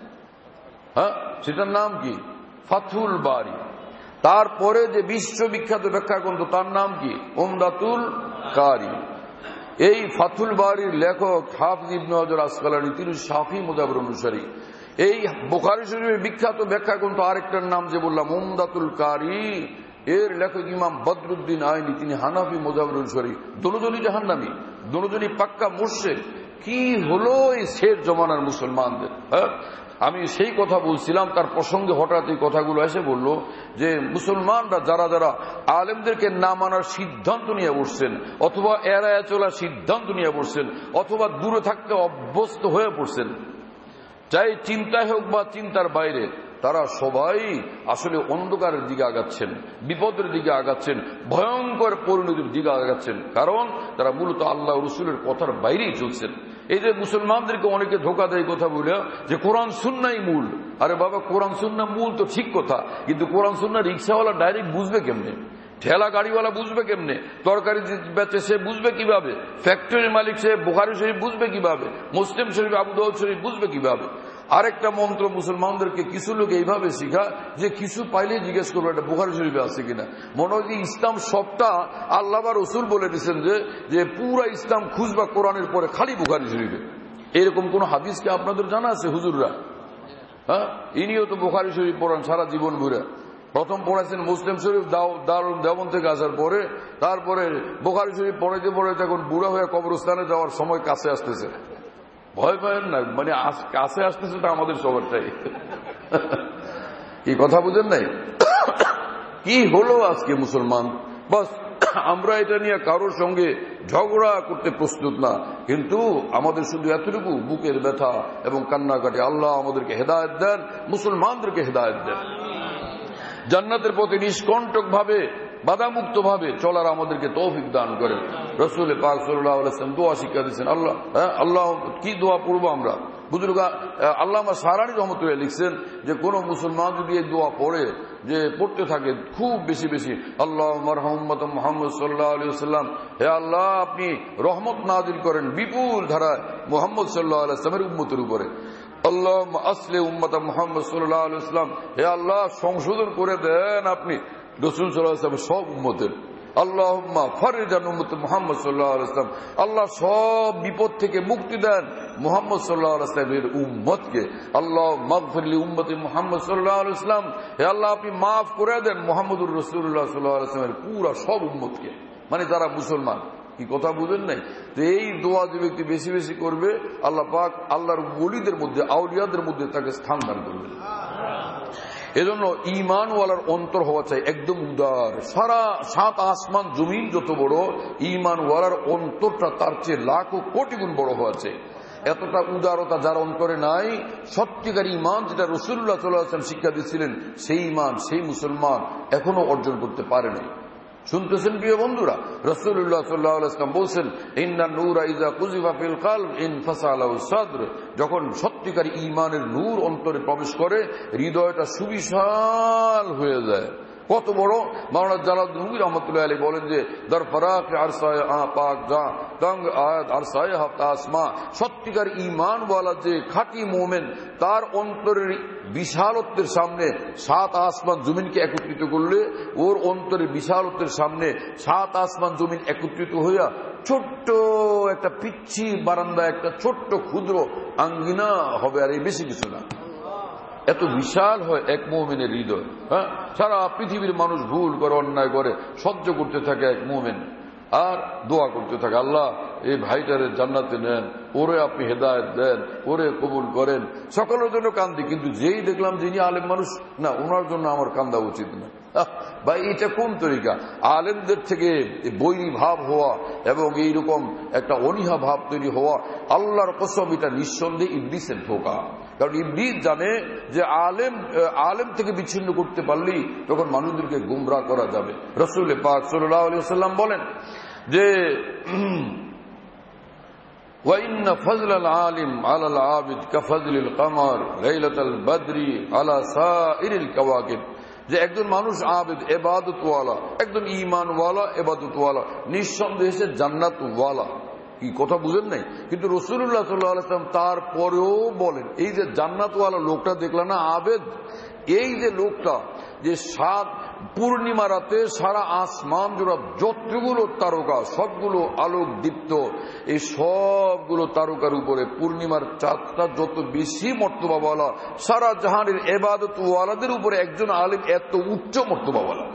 হ্যাঁ, সেটার নাম কি? ফাথুল বারী। তারপরে যে বিশ্ববিখ্যাত ব্যাখ্যা গ্রন্থ তার নাম কি? উমদাতুল কারী। এই ফাথুল বারীর লেখক হাফিজ ইবনে হাজার আসকালানী, তিনি শাফি মযহাবের অনুসারী। এই বুখারী শরীফের বিখ্যাত ব্যাখ্যা গ্রন্থ আরেকটার নাম যে বললাম উমদাতুল কারী, এর লেখক ইমাম বদরুদ্দিন আইনি, তিনি হানাফি মযহাবের অনুসারী। দুজনই জাহান্নামী, দুজনই পাক্কা মুশরিক। কি হলো এই শেষ জমানার মুসলমানদের? হ্যাঁ, আমি সেই কথা বলছিলাম, তার প্রসঙ্গে হঠাৎ এই কথাগুলো এসে বলল যে মুসলমানরা যারা যারা আলেমদেরকে না মানার সিদ্ধান্ত নিয়ে বসছেন, অথবা এড়ায় চলার সিদ্ধান্ত নিয়ে বসছেন, অথবা দূরে থাকতে অভ্যস্ত হয়ে পড়ছেন, চাই চিন্তায় হোক বা চিন্তার বাইরে, তারা সবাই আসলে অন্ধকারের দিকে আগাচ্ছেন, বিপদের দিকে আগাচ্ছেন, ভয়ঙ্কর পরিণতির দিকে আগাচ্ছেন। কারণ তারা মূলত আল্লাহ রসুলের কথার বাইরেই চলছেন। এই যে মুসলমানদেরকে অনেকে ধোকা দেয় কথা বলে যে কোরআন সুন্নাহই মূল। আরে বাবা, কোরআন সুন্নাহ মূল তো ঠিক কথা, কিন্তু কোরআন সুন্নাহ রিক্সাওয়ালা ডাইরেক্ট বুঝবে কেমনে? ঠেলা গাড়িওয়ালা বুঝবে কেমনে? তরকারি বেচে সে বুঝবে কিভাবে? ফ্যাক্টরির মালিক সে বুখারী শরীফ বুঝবে কিভাবে? মুসলিম শরীফ, আবু দাউদ শরীফ বুঝবে কিভাবে? আরেকটা মন্ত্র মুসলমানদেরকে কিছু লোক এইভাবে শিখা যে কিছু পাইলে জিজ্ঞেস করবো এটা বুখারী শরীফে আছে কিনা। মনে হয় যে ইসলাম সবটা আল্লাহ বা রসুল বলে দিচ্ছেন যে পুরা ইসলাম খুঁজবা কোরআনের পরে খালি বুখারী শরীফে। এরকম কোন হাদিস কি আপনাদের জানা আছে হুজুররা? হ্যাঁ, ইনিও তো বুখারী শরীফ পড়ান সারা জীবন ঘুরে। প্রথম পড়াইছেন মুসলিম শরীফ দারুল দেওবন্দ থেকে আসার পরে, তারপরে বুখারী শরীফ পড়াইতে পড়াইতে এখন বুড়া হয়ে কবরস্থানে যাওয়ার সময় কাছে আসতেছে। ভয় পাবেন না, মানে কাছে আসতেছে তো আমাদের সবারটাই। কি কথা বুঝেন নাই? কি হলো আজকে মুসলমান? বাস আমরা এটা নিয়ে কারোর সঙ্গে ঝগড়া করতে প্রস্তুত না, কিন্তু আমাদের শুধু এতটুকু বুকের ব্যথা এবং কান্নাকাটি, আল্লাহ আমাদেরকে হেদায়েত দেন, মুসলমানদেরকে হেদায়েত দেন, জান্নাতের পথে নিষ্কণ্টক ভাবে বাধামুক্ত ভাবে চলার আমাদেরকে তৌফিক দান করেন। রাসূল পাক সাল্লাল্লাহু আলাইহি ওয়াসাল্লাম দোয়া শিক্ষা দিয়েছেন। আল্লাহ কি দোয়া পড়বো আমরা? বুজুর্গ আল্লামা সারানী রহমতুল্লাহ লিখছেন যে কোন মুসলমান যদি এই দোয়া পড়ে, যে পড়তে থাকে খুব বেশি বেশি, আল্লাহুম্মা আরহাম উম্মত মুহাম্মদ সাল্লাল্লাহু আলাইহি ওয়াসাল্লাম, হে আল্লাহ আপনি রহমত নাযিল করেন বিপুল ধারায় মুহাম্মদ সাল্লাল্লাহু আলাইহি ওয়াসাল্লামের উম্মতের উপরে। আল্লাহুম্মা আসলিহ উম্মত মুহাম্মদ সাল্লাল্লাহু আলাইহি ওয়াসাল্লাম, হে আল্লাহ সংশোধন করে দেন আপনি রাসূল সাল্লাল্লাহু আলাইহি ওয়াসাল্লামের সব উম্মতের। আল্লাহুম্মা ফারিজ আন উম্মত মুহাম্মদ সাল্লাল্লাহু আলাইহি ওয়াসাল্লাম, আল্লাহ সব বিপদ থেকে মুক্তি দেন মুহাম্মদ সাল্লাল্লাহু আলাইহি ওয়াসাল্লামের উম্মতকে। আল্লাহুম্মা মাগফির লি উম্মতি মুহাম্মদ সাল্লাল্লাহু আলাইহি ওয়াসাল্লাম, হে আল্লাহ আপনি মাফ করে দেন মুহাম্মদুর রাসূলুল্লাহ সাল্লাল্লাহু আলাইহি ওয়াসাল্লামের পুরো সব উম্মতকে, মানে যারা মুসলমান। কি কথা বুঝেন নাই? তো এই দোয়া যে ব্যক্তি বেশি বেশি করবে, আল্লাহ পাক আল্লাহর ওলিদের মধ্যে, আউলিয়াদের মধ্যে তাকে স্থান দান করবেন। এজন্য ঈমানওয়ালার অন্তর হওয়া চাই একদম উদার। সারা 7 আসমান জমিন যত বড়, ঈমানওয়ালার অন্তরটা তার চেয়ে লাখো কোটি গুণ বড় হওয়া চাই। এতটা উদারতা যার অন্তরে নাই, সত্যিকার ঈমান যেটা রাসূলুল্লাহ সাল্লাল্লাহু আলাইহি ওয়াসাল্লাম শিক্ষা দিয়েছিলেন, সেই ঈমান সেই মুসলমান এখনো অর্জন করতে পারেনি। শুনতেছেন প্রিয় বন্ধুরা, রাসূলুল্লাহ সাল্লাল্লাহু আলাইহি ওয়াসাল্লাম বলেছেন, ইন্নান নূরা ইযা কুযিফা ফিল কলব ইনফাসালাহু সাদর। যখন সত্যিকার ঈমানের নূর অন্তরে প্রবেশ করে, হৃদয়টা সুবিশাল হয়ে যায়। কত বড়! মাওলানা জালালউদ্দিন রুমি রাহমাতুল্লাহি আলাইহি বলেন যে দর ফরাক আরসায়ে পাক যা তং আয়াত আরসায়ে হাফতা আসমা। সত্যিকার ঈমানওয়ালা যে খাঁটি মুমিন, তার অন্তরের বিশালত্বের সামনে 7 আসমান জমিনকে একত্রিত করলে, ওর অন্তরের বিশালত্বের সামনে 7 আসমান জমিন একত্রিত হইয়া ছোট্ট একটা পিচ্ছি বারান্দা, একটা ছোট্ট ক্ষুদ্র আঙ্গিনা হবে, আর এই বেশি কিছু না। এত বিশাল হয় এক মুমিনের হৃদয়। হ্যাঁ, সারা পৃথিবীর মানুষ ভুল করে, অন্যায় করে, সহ্য করতে থাকে এক মুমিন, আর দোয়া করতে থাকে, আল্লাহ এই ভাইটারে জান্নাতে নেন, ওরে আপনি হেদায়েত দেন, ওরে কবুল করেন। সকলের জন্য কান্দি, কিন্তু যেই দেখলাম যিনি আলেম মানুষ, না ওনার জন্য আমার কান্দা উচিত না। ভাই, এটা কোন তরিকা? আলেমদের থেকে বৈরী ভাব হওয়া এবং এইরকম একটা অনীহা ভাব তৈরি হওয়া, আল্লাহর কসম এটা নিঃসন্দেহে ইবলিসের ধোঁকা। কারণ ইবলিস জানে যে আলেম থেকে বিচ্ছিন্ন করতে পারলেই তখন মানুষদেরকে গুমরাহ করা যাবে। রাসূল পাক সাল্লাল্লাহু আলাইহি ওয়াসাল্লাম বলেন যে وَإِنَّ فَضْلَ الْعَالِمِ عَلَى الْعَابِدِ كَفَضْلِ الْقَمَرِ لَيْلَةَ الْبَدْرِ عَلَى سَائِرِ الْكَوَاكِبِ। যে একজন মানুষ আবেদ, ইবাদতওয়ালা, একজন ঈমানওয়ালা, ইবাদতওয়ালা, নিঃসন্দেহে সে জান্নাতওয়ালা। কি কথা বুঝেন নাই? কিন্তু রাসূলুল্লাহ সাল্লাল্লাহু আলাইহি ওয়াসাল্লাম তারপরেও বলেন, এই যে জান্নাতওয়ালা লোকটা দেখলা না, আবেদ, এই যে লোকটা যে 7 পূর্ণিমা রাতে সারা আসমান জোড়া যতগুলো তারকা, সবগুলো আলোক দীপ্ত, এই সবগুলো তারকার উপরে পূর্ণিমার চাঁদটা যত বেশি মর্তবাওয়ালা, সারা জাহানের ইবাদতওয়ালাদের উপরে একজন আলেম এত উচ্চ মর্তবাওয়ালা।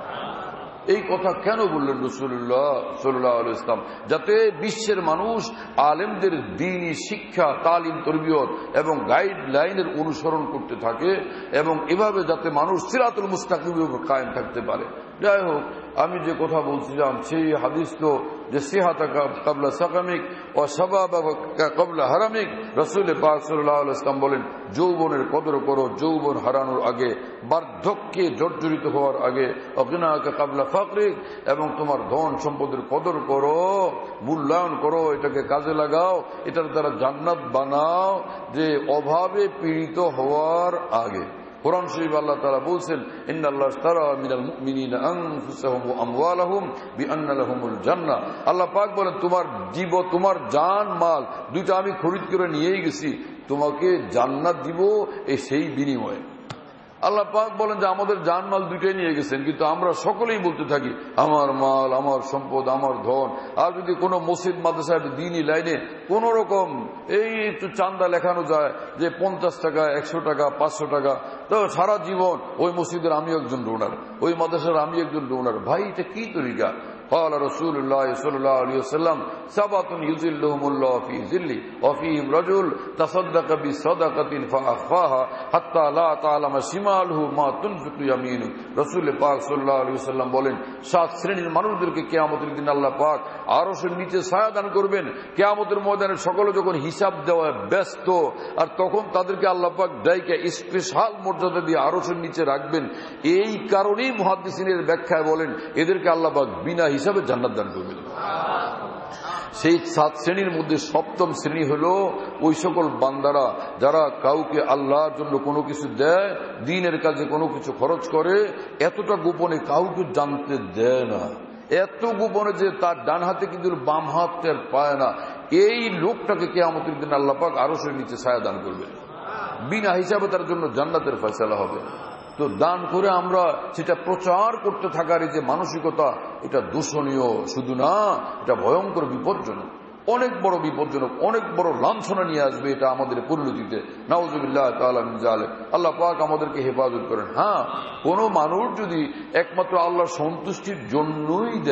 এই কথা কেন বললেন রাসূলুল্লাহ সাল্লাল্লাহু আলাইহি ওয়াসাল্লাম? যাতে বিশ্বের মানুষ আলেমদের দ্বীনি শিক্ষা, তালিম, তরবিয়ত এবং গাইডলাইনের অনুসরণ করতে থাকে, এবং এভাবে যাতে মানুষ সিরাতুল মুস্তাকিমের উপর কায়েম থাকতে পারে। যাই হোক, আমি যে কথা বলছিলাম সেই হাদিস তো যে সিহাতাকা ক্বাবলা সাকামিক ও শাবাবাকা ক্বাবলা হারামিক। রাসূল পাক সাল্লাল্লাহু আলাইহি ওয়াসাল্লাম বলেন, যৌবনের কদর করো যৌবন হারানোর আগে, বার্ধক্যে জর্জরিত হওয়ার আগে, অগিনাকা ক্বাবলা ফাকরিক, এবং তোমার ধন সম্পদের কদর করো, মূল্যায়ন করো, এটাকে কাজে লাগাও, এটার দ্বারা জান্নাত বানাও, যে অভাবে পীড়িত হওয়ার আগে। কোরআন শরীফ আল্লাহ তাআলা বলছেন, ইন্নাল্লাহা ইশতারা মিনাল মুমিনিনা আনফুসাহুম ওয়া আমওয়ালাহুম বিআন্না লাহুমুল জান্নাহ। আল্লাহ পাক বলেন, তোমার জান মাল দুইটা আমি খরিদ করে নিয়েই গেছি, তোমাকে জান্নাত দিব সেই বিনিময়ে। আল্লাহ পাক বলেন যে আমাদের জান মাল দুইটাই নিয়ে গেছেন, কিন্তু আমরা সকলেই বলতে থাকি আমার মাল, আমার সম্পদ, আমার ধন। আর যদি কোনো মসজিদ মাদ্রাসায় দ্বীনি লাইনে কোন রকম এই একটু চান্দা লেখানো যায় যে 50 টাকা, 100 টাকা, 500 টাকা, তো সারা জীবন ওই মসজিদের আমি একজন ডোনার, ওই মাদ্রাসার আমি একজন ডোনার। ভাই, এটা কি তরিকা? قال رسول الله صلى الله عليه وسلم سبعة يظلهم الله في ظله وفيهم رجل تصدق بصدقة فأخفاها حتى لا تعلم شماله ما تنفق يمينه। রাসূল পাক সাল্লাল্লাহু আলাইহি ওয়াসাল্লাম বলেন, 7 শ্রেণীর মানুষদেরকে কিয়ামতের দিন আল্লাহ পাক আরশের নিচে ছায়া দান করবেন। কিয়ামতের ময়দানে সকলে যখন হিসাব দেওয়ায় ব্যস্ত, আর তখন তাদেরকে আল্লাহ পাক ডাইকে স্পেশাল মর্যাদা দিয়ে আরশের নিচে রাখবেন। এই কারণেই মুহাদ্দিসিনের ব্যাখ্যায় বলেন, এদেরকে আল্লাহ পাক বিনা হিসাবে জান্নাত দান করবেন। সেই 7 শ্রেণীর মধ্যে 7ম শ্রেণী হলো ওই সকল বান্দারা যারা কাউকে আল্লাহর জন্য কোনো কিছু দেয়, দ্বীনের কাজে কোনো কিছু খরচ করে, এতটা গোপনে কাউকে জানতে দেয় না, এত গোপনে যে তার ডান হাতে কিন্তু বাম হাত টের পায় না। এই লোকটাকে কিয়ামতের দিন আল্লাহ পাক আরশের নিচে ছায়া দান করবেন, বিনা হিসাবে তার জন্য জান্নাতের ফয়সালা হবে। তো দান করে আমরা সেটা প্রচার করতে থাকার এই যে মানসিকতা, এটা দূষণীয় শুধু না, এটা ভয়ঙ্কর বিপজ্জনক, অনেক বড় বিপজ্জনক, অনেক বড় লাঞ্ছনা নিয়ে আসবে এটা আমাদের পরিণতিতে। নাউযুবিল্লাহ তাআলা মিন যালিক। আল্লাহ পাক আমাদেরকে হেফাজত করেন। হ্যাঁ, কোনো মানুষ যদি একমাত্র আল্লাহর সন্তুষ্টির জন্যই দেয়,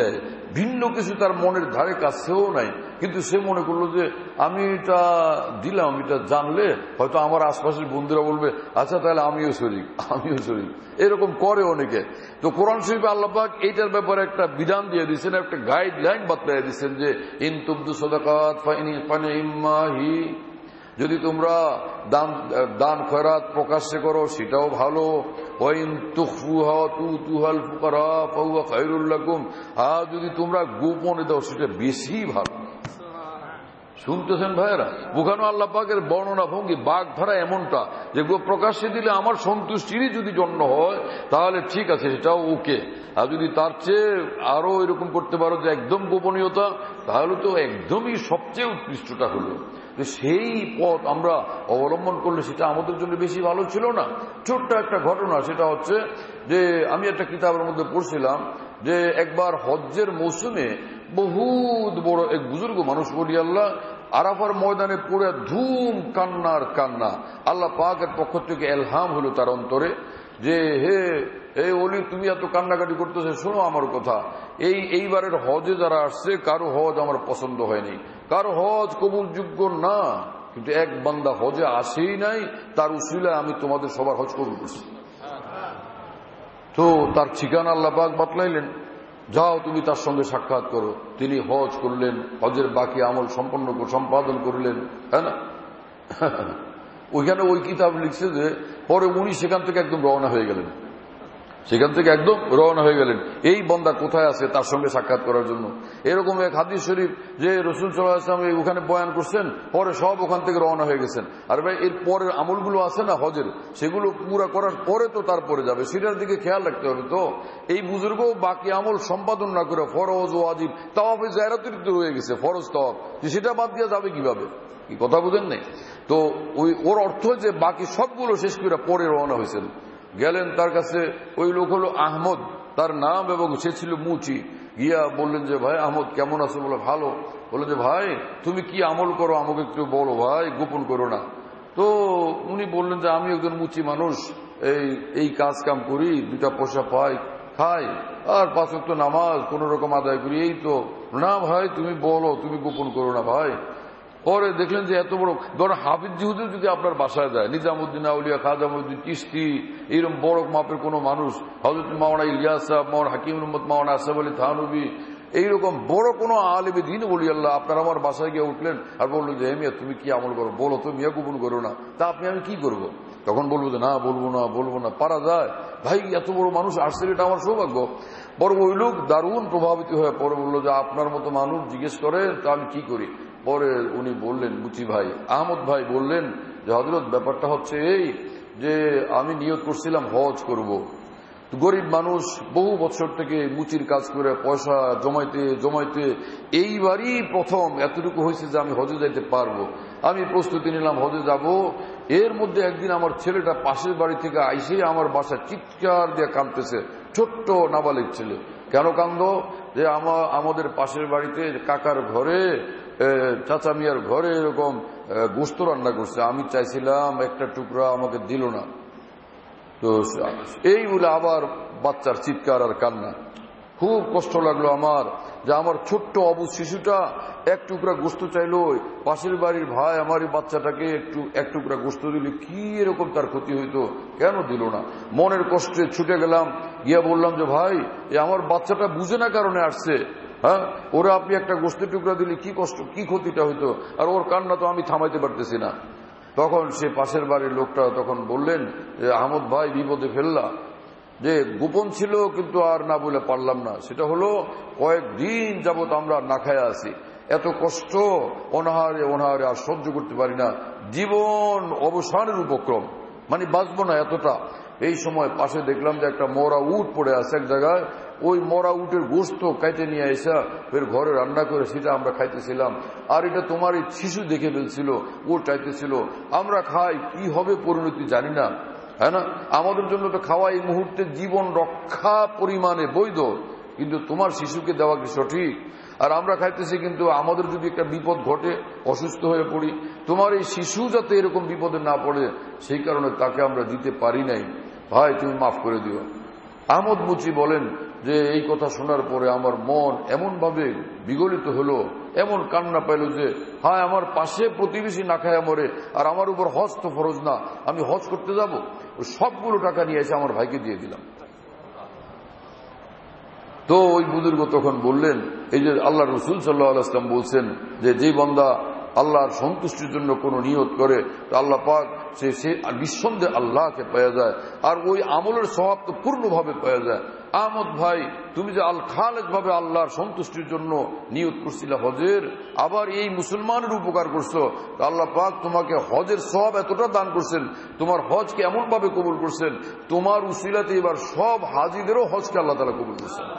ভিন্ন কিছু তার মনের ধারে কাছেও নাই, কিন্তু সে মনে করলো যে আমি এটা দিলাম, এটা জানলে হয়তো আমার আশপাশের বন্ধুরা বলবে আচ্ছা তাহলে আমিও শরীক। এরকম করে অনেকে। তো কোরআন শরীফে আল্লাহ পাক এইটার ব্যাপারে একটা বিধান দিয়ে দিচ্ছেন, একটা গাইডলাইন বাতলাইয়া দিচ্ছেন যে ইন তুবদু সাদাকাত ফানিম্মাহি, যদি তোমরা দান খয়রাত প্রকাশ্যে করো সেটাও ভালো, ওয়াইন তুখফুহা তুতুহাল ফুকারা ফাহুয়া খায়রুল লাকুম, আর যদি তোমরা গোপনে দাও সেটা বেশি ভালো। শুনতেছেন ভাইয়েরা? বুখানো আল্লাহ পাকের বর্ণনা ভঙ্গি বাঘ ধারা এমনটা যে প্রকাশ্যে দিলে আমার সন্তুষ্টিরই যদি জন্য হয় তাহলে ঠিক আছে, সেটাও ওকে। আর যদি তার চেয়ে আরো এরকম করতে পারো যে একদম গোপনীয়তা, তাহলে তো একদমই সবচেয়ে উৎকৃষ্টটা হলো। সেই পথ আমরা অবলম্বন করলে সেটা আমাদের জন্য বেশি ভালো ছিল না? ছোট্ট একটা ঘটনা, সেটা হচ্ছে যে আমি একটা কিতাবের মধ্যে পড়ছিলাম যে একবার হজ্জের মৌসুমে বহুত বড় এক বুজুর্গ মানুষ বলি আল্লাহ আরাফার ময়দানে পড়ে ধুম কান্নার কান্না। আল্লাহ পাকের পক্ষ থেকে এলহাম হলো তার অন্তরে যে হে ওলি, তুমি এত কান্নাকাটি করতেছে, শোনো আমার কথা। এইবারের হজে যারা আসছে কারো হজ আমার পছন্দ হয়নি, কারো হজ কবুলযোগ্য না, কিন্তু এক বান্দা হজে আসেই নাই, তার উসিলায় আমি তোমাদের সবার হজ কবুল করছি। তো তার ঠিকানা আল্লাহ পাক বাতলাইলেন, যাও তুমি তার সঙ্গে সাক্ষাৎ করো। তিনি হজ করলেন, হজের বাকি আমল সম্পাদন করলেন, তাই না? ওইখানে ওই কিতাব লিখছে যে পরে উনি সেখান থেকে একদম রওনা হয়ে গেলেন, এই বন্দা কোথায় আছে তার সঙ্গে সাক্ষাৎ করার জন্য। এরকম এক হাদিস শরীফ যে রাসূল সাল্লাল্লাহু আলাইহি ওয়াসাল্লাম ওখানে বয়ান করছেন, পরে সব ওখান থেকে রওনা হয়ে গেছেন। আর ভাই এর পরের আমলগুলো আছে না হজের, সেগুলো পুরা করার পরে তো তারপরে যাবে, সেটার দিকে খেয়াল রাখতে হবে। তো এই বুজুর্গ বাকি আমল সম্পাদন না করে ফরজ ও ওয়াজিব তাওয়াফে জিয়ারতের হয়ে গেছে, ফরজ তাওয়াফ, সেটা বাদ দিয়ে যাবে কিভাবে? কি কথা বুঝেন নাই? তো ওর অর্থ যে বাকি সবগুলো শেষ করে পরে রওনা হয়েছেন। গেলেন তার কাছে, ওই লোক হলো আহমদ তার নাম, এবং সে ছিল মুচি। গিয়া বললেন যে ভাই আহমদ কেমন আছো? বলে ভালো। বলে যে ভাই তুমি কি আমল করো আমাকে একটু বলো ভাই, গোপন করো না। তো উনি বললেন যে আমি একজন মুচি মানুষ, এই কাজ কাম করি, 2টা পয়সা পাই, খাই, আর 5 ওয়াক্ত নামাজ কোন রকম আদায় করি, এই তো। না ভাই তুমি বলো, তুমি গোপন করো না ভাই। পরে দেখলেন যে এত বড় ধর হাফিজ হুজুর যদি আপনার বাসায় যায়, নিজামুদ্দিন আউলিয়া, খাজা মঈনুদ্দিন চিশতি, এরকম বড় মাপের কোন মানুষ, হযরত মাওলানা ইলিয়াস সাহেব, মাওলানা হাকিম উম্মত, মাওলানা আসফ আলী থানভী, এইরকম বড় কোন আলেমে দ্বীন বলি আল্লাহ আপনার আমার বাসায় গিয়ে উঠলেন আর বললো যে মিয়া তুমি কি আমল করো, বলো তো মিয়া, গোপন করো না। তা আমি কি করব? তখন বলবো যে না বলবো না, পারা যায় ভাই, এত বড় মানুষ আসছে, এটা আমার সৌভাগ্য। বড় ওই লোক দারুণ প্রভাবিত হয়ে পরে বললো যে আপনার মতো মানুষ জিজ্ঞেস করে তা আমি কি করি। পরে উনি বললেন, মুচি ভাই আহমদ ভাই বললেন যে হযরত ব্যাপারটা হচ্ছে এই যে আমি নিয়ত করছিলাম হজ করব। গরিব মানুষ, বহু বছর থেকে মুচির কাজ করে পয়সা জমাইতে এইবারই প্রথম এতটুকু হয়েছে যে আমি হজে যাইতে পারবো। আমি প্রস্তুতি নিলাম হজে যাব। এর মধ্যে একদিন আমার ছেলেটা পাশের বাড়ি থেকে আইসে আমার বাসায় চিৎকার দিয়ে কাঁদতেছে, ছোট্ট নাবালিক ছেলে। কেন কান্দ? যে আমাদের পাশের বাড়িতে কাকার ঘরে, চাচা মিয়ার ঘরে এরকম গোশত রান্না করছে, আমি চাইছিলাম একটা টুকরা, আমাকে দিল না। তো এই বলে আবার বাচ্চার চিৎকার আর কান্না। খুব কষ্ট লাগলো আমার যে আমার ছোট্ট অবুঝ শিশুটা এক টুকরা গোশত চাইলো, পাশের বাড়ির ভাই আমার এই বাচ্চাটাকে এক টুকরা গোশত দিলে কি এরকম তার ক্ষতি হইতো, কেন দিল না? মনের কষ্টে ছুটে গেলাম, গিয়া বললাম যে ভাই আমার বাচ্চাটা বুঝে না কারণে আসছে, হ্যাঁ ওরা আপনি একটা গোশতের টুকরা দিলে কি কষ্ট, কি ক্ষতিটা হইতো, আর ওর কান্না তো আমি থামাইতে পারতেছি না। তখন সে পাশের বাড়ির লোকটা তখন বললেন যে আহমদ ভাই বিপদে ফেললা, যে গোপন ছিল কিন্তু আর না বলে পারলাম না। সেটা হলো কয়েকদিন যাবত আমরা না খায়া আছি, এত কষ্ট অনাহারে আর সহ্য করতে পারি না, জীবন অবসানের উপক্রম, মানে বাঁচবো না এতটা। এই সময় পাশে দেখলাম যে একটা মরা উট পড়ে আছে এক জায়গায়, ওই মরা উটের গোশত কাইটে নিয়ে এসা ফের ঘরে রান্না করে সেটা আমরা খাইতেছিলাম। আর এটা তোমার এই শিশু দেখে ফেলছিল, ও চাইতেছিল আমরা খাই, কি হবে পরিণতি জানি না, হ্যাঁ না? আমাদের জন্য তো খাওয়া এই মুহূর্তে জীবন রক্ষা পরিমাণে বৈধ, কিন্তু তোমার শিশুকে দেওয়া কি সঠিক? আর আমরা খাইতেছি, কিন্তু আমাদের যদি একটা বিপদ ঘটে, অসুস্থ হয়ে পড়ি, তোমার এই শিশু যাতে এরকম বিপদে না পড়ে সেই কারণে তাকে আমরা দিতে পারি নাই, ভাই তুমি মাফ করে দিও। আহমদ মুচি বলেন যে এই কথা শোনার পরে আমার মন এমনভাবে বিগলিত হলো, এমন কান্না পাইল যে হ্যাঁ, আমার পাশে প্রতিবেশী না খায় মরে, আর আমার উপর হজ তো ফরজ না, আমি হজ করতে যাব। সবগুলো টাকা নিয়ে এসে আমার ভাইকে দিয়ে দিলাম। তো ওই বুজুর্গ তখন বললেন, এই যে আল্লাহ রসুল সাল্লাল্লাহু আলাইহি ওয়াসাল্লাম বলছেন যে যে বান্দা আল্লাহর সন্তুষ্টির জন্য কোনো নিয়ত করে তো আল্লাহ পাক সে নিঃসন্দেহে আল্লাহকে পাওয়া যায়, আর ওই আমলের স্বভাব তো পূর্ণভাবে পাওয়া যায়। আহমদ ভাই, তুমি যে খালেজ ভাবে আল্লাহর সন্তুষ্টির জন্য নিয়ত করছিলে হজের, আবার এই মুসলমানের উপকার করছো, আল্লাহ পাক তোমাকে হজের সওয়াব এতটা দান করছেন, তোমার হজকে এমন ভাবে কবুল করছেন, তোমার উসিলাতে এবার সব হাজিদেরও হজকে আল্লাহ তাআলা কবুল করছেন।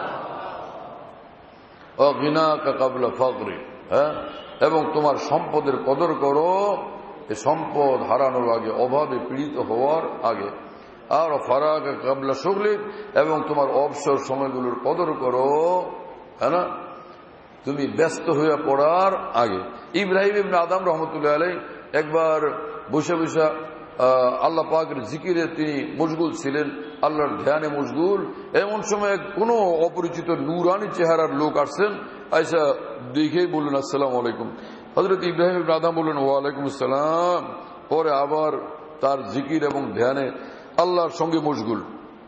অগিনাকা কাবলা ফাকরি, হ্যাঁ, এবং তোমার সম্পদের কদর করো সম্পদ হারানোর আগে, অভাবে পীড়িত হওয়ার আগে। আর ফারাকা কাবলা শুগলিক, এবং তোমার অবসর সময়গুলোর কদর করো, হ্যাঁ না, তুমি ব্যস্ত হয়ে পড়ার আগে। ইব্রাহিম ইবনে আদম রহমতুল্লাহ আলাইহি একবার বসে বসে আল্লাহ পাকের জিকিরে তিনি মশগুল ছিলেন, আল্লাহর ধ্যানে মশগুল। এমন সময় কোনো অপরিচিত নূরানি চেহারার লোক আসছেন, আয়সা দেখেই বললেন আসসালামু আলাইকুম। হযরত ইব্রাহিম ইবনে আদম বললেন ওয়ালাইকুম আসসালাম। পরে আবার তার জিকির এবং ধ্যানে আল্লাহর সঙ্গে মশগুল।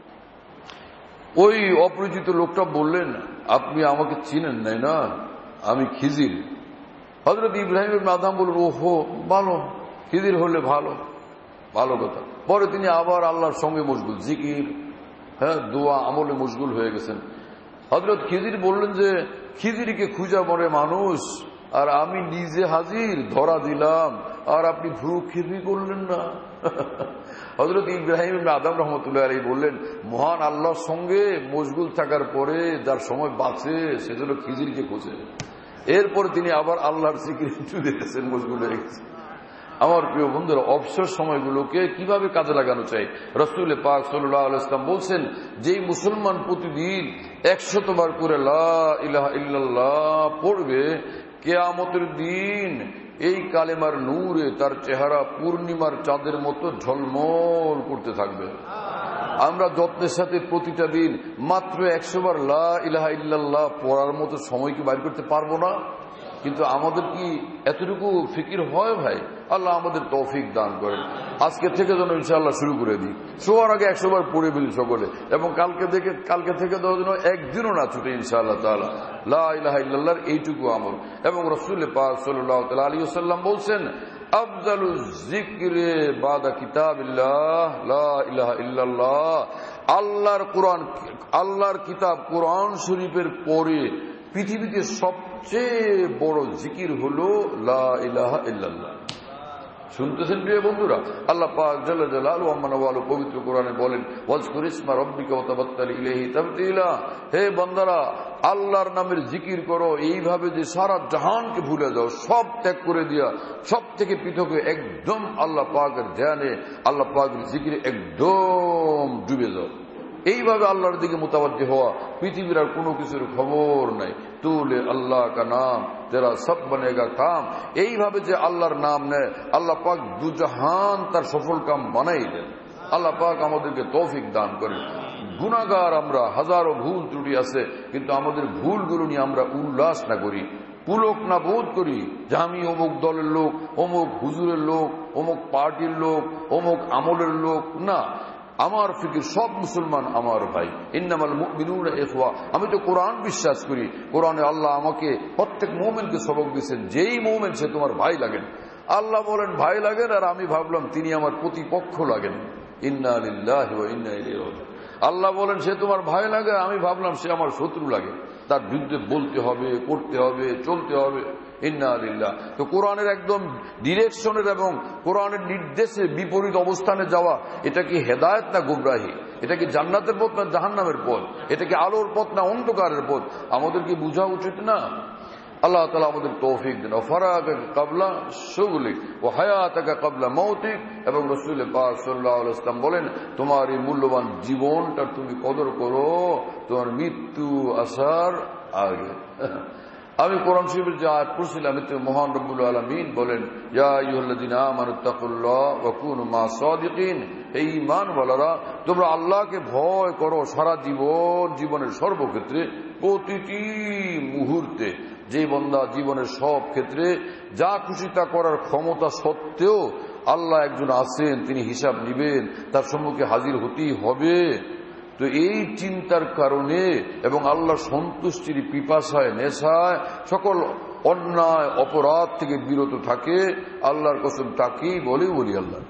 ওই অপরিচিত লোকটা বললেন, আপনি আমাকে চিনেন নাই না, আমি খিজির। হযরত ইব্রাহিম ইবনে আদম বললেন, ওহো ভালো, খিজির হলে ভালো, ভালো কথা। পরে তিনি আবার আল্লাহর সঙ্গে মশগুল, জিকির, হ্যাঁ, দোয়া আমলে মশগুল হয়ে গেছেন। হযরত খিজির বললেন যে খিজিরকে খুঁজা মরে মানুষ, আর আমি নিজে হাজির, ধরা দিলাম, আর আপনি ভ্রুক্ষেপই করলেন না। হযরত ইব্রাহিম ইবনে আদম রহমতুল্লাহ আলাইহি বললেন, মহান আল্লাহর সঙ্গে মশগুল থাকার পরে যার সময় বাঁচে সেজন্য খিজিরকে খোঁজে। এরপর তিনি আবার আল্লাহর জিকিরে চলে গেছেন, মশগুল হয়ে গেছেন। আমার প্রিয় বন্ধুরা, অবসর সময়গুলোকে কিভাবে কাজে লাগানো চাই? রাসূল পাক সাল্লাল্লাহু আলাইহি ওয়াসাল্লাম বলছেন, যেই মুসলমান প্রতিদিন 100 বার করে লা ইলাহা ইল্লাল্লাহ পড়বে, কিয়ামতের দিন এই কালেমার নূরে তার চেহারা পূর্ণিমার চাঁদের মতো ঝলমল করতে থাকবে। আমরা যত্নের সাথে প্রতিটা দিন মাত্র 100 বার লা ইলাহা ইল্লাল্লাহ পড়ার মতো সময় কি বাইর করতে পারবো না? কিন্তু আমাদের কি এতটুকু ফিকির হয় ভাই? আল্লাহ আমাদের তৌফিক দান করেন। আজকে থেকে যেন ইনশাআল্লাহ শুরু করে দিই, শোয়ার আগে 100 বার পড়ে ফেলি সকলে, এবং কালকে থেকে যেন একদিনও না ছুটে ইনশাআল্লাহ তাআলা লা ইলাহা ইল্লাল্লাহর এইটুকু আমল। এবং রাসূল পাক সাল্লাল্লাহু তাআলা আলাইহি ওয়াসাল্লাম বলছেন, আফজালুজ যিকরি বাদা কিতাবিল্লাহ লা ইলাহা ইল্লাল্লাহ। আল্লাহর কিতাব কোরআন শরীফের পরে পৃথিবীতে সবচেয়ে বড় জিকির হলো লা ইলাহা ইল্লাল্লাহ। শুনতেছেন প্রিয় বন্ধুরা? আল্লাহ পাক জাল্লা জালালুহু ওয়া মানাওয়ালু পবিত্র কোরআনে বলেন, ওয়াজকুর ইসমা রাব্বিকা ওয়া তাবাত্তাল ইলাইহি তাবতিলা। হে বান্দারা, আল্লাহর নামের জিকির করো এইভাবে যে সারা জাহানকে ভুলে যাও, সব ত্যাগ করে দিয়া, সব থেকে পৃথক হয়ে একদম আল্লাহ পাকের ধ্যানে, আল্লাহ পাকের জিকিরে একদম ডুবে যাও। এইভাবে আল্লাহর দিকে মুতাওয়াজ্জি হওয়া, পৃথিবীর আর কোনো কিছুর খবর নাই। তুলে আল্লাহ কা নাম তেরা সব বনেগা কাম। এইভাবে যে আল্লাহর নাম নেয়, আল্লাহ পাক দুজাহান তার সফল কাম বানাই দেন। আল্লাহ পাক আমাদেরকে তৌফিক দান করেন। গুনাহগার আমরা, হাজারো ভুল ত্রুটি আছে, কিন্তু আমাদের ভুলগুলো নিয়ে আমরা উল্লাস না করি, পুলক না বোধ করি যে আমি অমুক দলের লোক, অমুক হুজুরের লোক, অমুক পার্টির লোক, অমুক আমলের লোক। না, আমার ফিকির সব মুসলমান আমার ভাই। ইন্নামাল মুমিনুনা ইখওয়া। আমি তো কোরআন বিশ্বাস করি, কোরআনে আল্লাহ আমাকে প্রত্যেক মুমিনকে সবক দিয়েছেন, যেই মুমিন সে তোমার ভাই লাগেন। আল্লাহ বলেন ভাই লাগেন, আর আমি ভাবলাম তিনি আমার প্রতিপক্ষ লাগেন। ইন্না লিল্লাহি ওয়া ইন্না ইলাইহি রাজিউন। আল্লাহ বলেন সে তোমার ভাই লাগে, আমি ভাবলাম সে আমার শত্রু লাগে। তার বিরুদ্ধে বলতে হবে, করতে হবে, চলতে হবে। ইন্না লিল্লাহ। তো কোরআনের একদম ডিরেকশনের এবং কোরআনের নির্দেশে বিপরীত অবস্থানে যাওয়া, এটা কি হেদায়েত না গুমরাহি? এটা কি জান্নাতের পথ না জাহান্নামের পথ? এটা কি আলোর পথ না অন্ধকারের পথ? আমাদের কি বোঝা উচিত না? আল্লাহ তাআলা আমাদের তৌফিক দেন। ফারাগাকা ক্বাবলা শুগলিক ওয়া হায়াতাকা ক্বাবলা মাউতিক। এবং রাসূল পাক সাল্লাল্লাহু আলাইহি ওয়াসাল্লাম বলেন, তোমার এই মূল্যবান জীবনটা তুমি কদর করো তোমার মৃত্যু আসার আগে। আমি কোরআন শরীফের যে আয়াত পড়ছিলাম এতে মহান রব্বুল আলামিন বলেন, ইয়া আইয়ুহাল্লাযীনা আমানুত্তাকুল্লাহ ওয়া কুনু মা'আস সাদিকিন, হে ঈমানওয়ালারা তোমরা আল্লাহকে ভয় করো সারা জীবনের সর্বক্ষেত্রে, প্রতিটি মুহূর্তে। যে বান্দা জীবনের সব ক্ষেত্রে যা খুশি তা করার ক্ষমতা সত্ত্বেও আল্লাহ একজন আছেন, তিনি হিসাব নিবেন, তার সম্মুখে হাজির হতেই হবে। তো এই চিন্তার কারণে এবং আল্লাহর সন্তুষ্টির পিপাসায় নেশায় সকল অন্যায় অপরাধ থেকে বিরত থাকে, আল্লাহর কসম তাকেই বলে ওলি আল্লাহ।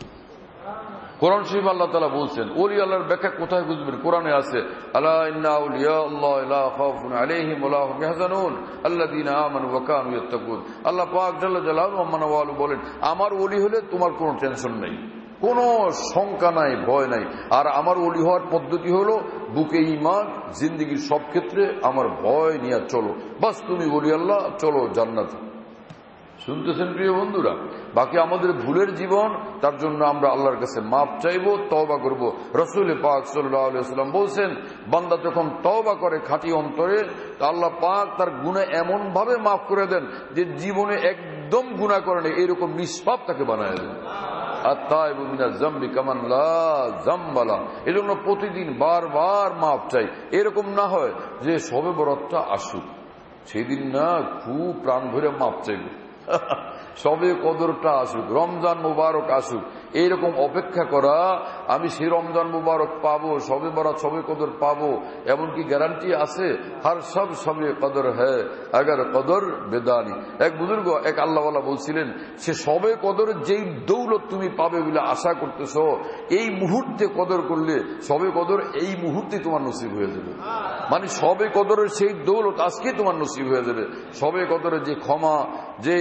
কোরআন শরীফ আল্লাহ তাআলা বলছেন, ওলি আল্লাহর ব্যাখ্যা কোথায় বুঝবেন? কোরআনে আছে, আলা ইন্না আউলিয়া আল্লাহ লা খাউফুন আলাইহিম ওয়া লা হুম ইয়াহজানুন আল্লাযীনা আমানু ওয়া কানু ইয়াত্তাকুন। আল্লাহ পাক জাল্লা জালালুহু ওয়া মানওয়ালু বলেন, আমার ওলি হলে তোমার কোনো টেনশন নেই, কোনো শঙ্কা নাই, ভয় নাই। আর আমার ওলি হওয়ার পদ্ধতি হলো বুকে ঈমান, জিন্দেগির সব ক্ষেত্রে আমার ভয় নিয়ে চলো, বাস তুমি ওলি আল্লাহ, চলো জান্নাতে। শুনতেছেন প্রিয় বন্ধুরা? বাকি আমাদের ভুলের জীবন, তার জন্য আমরা আল্লাহর কাছে মাপ চাইবো, তওবা করব। রাসূল পাক সাল্লাল্লাহু আলাইহি ওয়াসাল্লাম বলছেন, বান্দা যখন তওবা করে খাঁটি অন্তরে, আল্লাহ পাক তার গুনাহ এমন ভাবে মাফ করে দেন যে জীবনে একদম গুনাহ করে না এরকম নিষ্পাপ তাকে বানায় দেন। আত-তাইবু মিনাজ যামবি কামান লা যামবা লা। এজন্য প্রতিদিন বারবার মাপ চাই। এরকম না হয় যে শবে বরাতটা আসুক, সেদিন না খুব প্রাণ ভরে মাপ চাইব, সবে কদরটা আসুক, রমজান মুবারক আসুক, এইরকম অপেক্ষা করা, আমি সেই রমজান মুবারক পাবো, সবে বরাত সবে কদর পাবো, এমনকি গ্যারান্টি আছে? হর সব সবে কদর হ্যায় আগার কদর বেদানি। এক বুজুর্গ, এক আল্লাহওয়ালা বলছিলেন, সে সবে কদরের যেই দৌলত তুমি পাবে বলে আশা করতেছ, এই মুহূর্তে কদর করলে সবে কদর এই মুহূর্তে তোমার নসিব হয়ে যাবে। মানে সবে কদরের সেই দৌলত আজকে তোমার নসিব হয়ে যাবে। সবে কদরের যে ক্ষমা, যে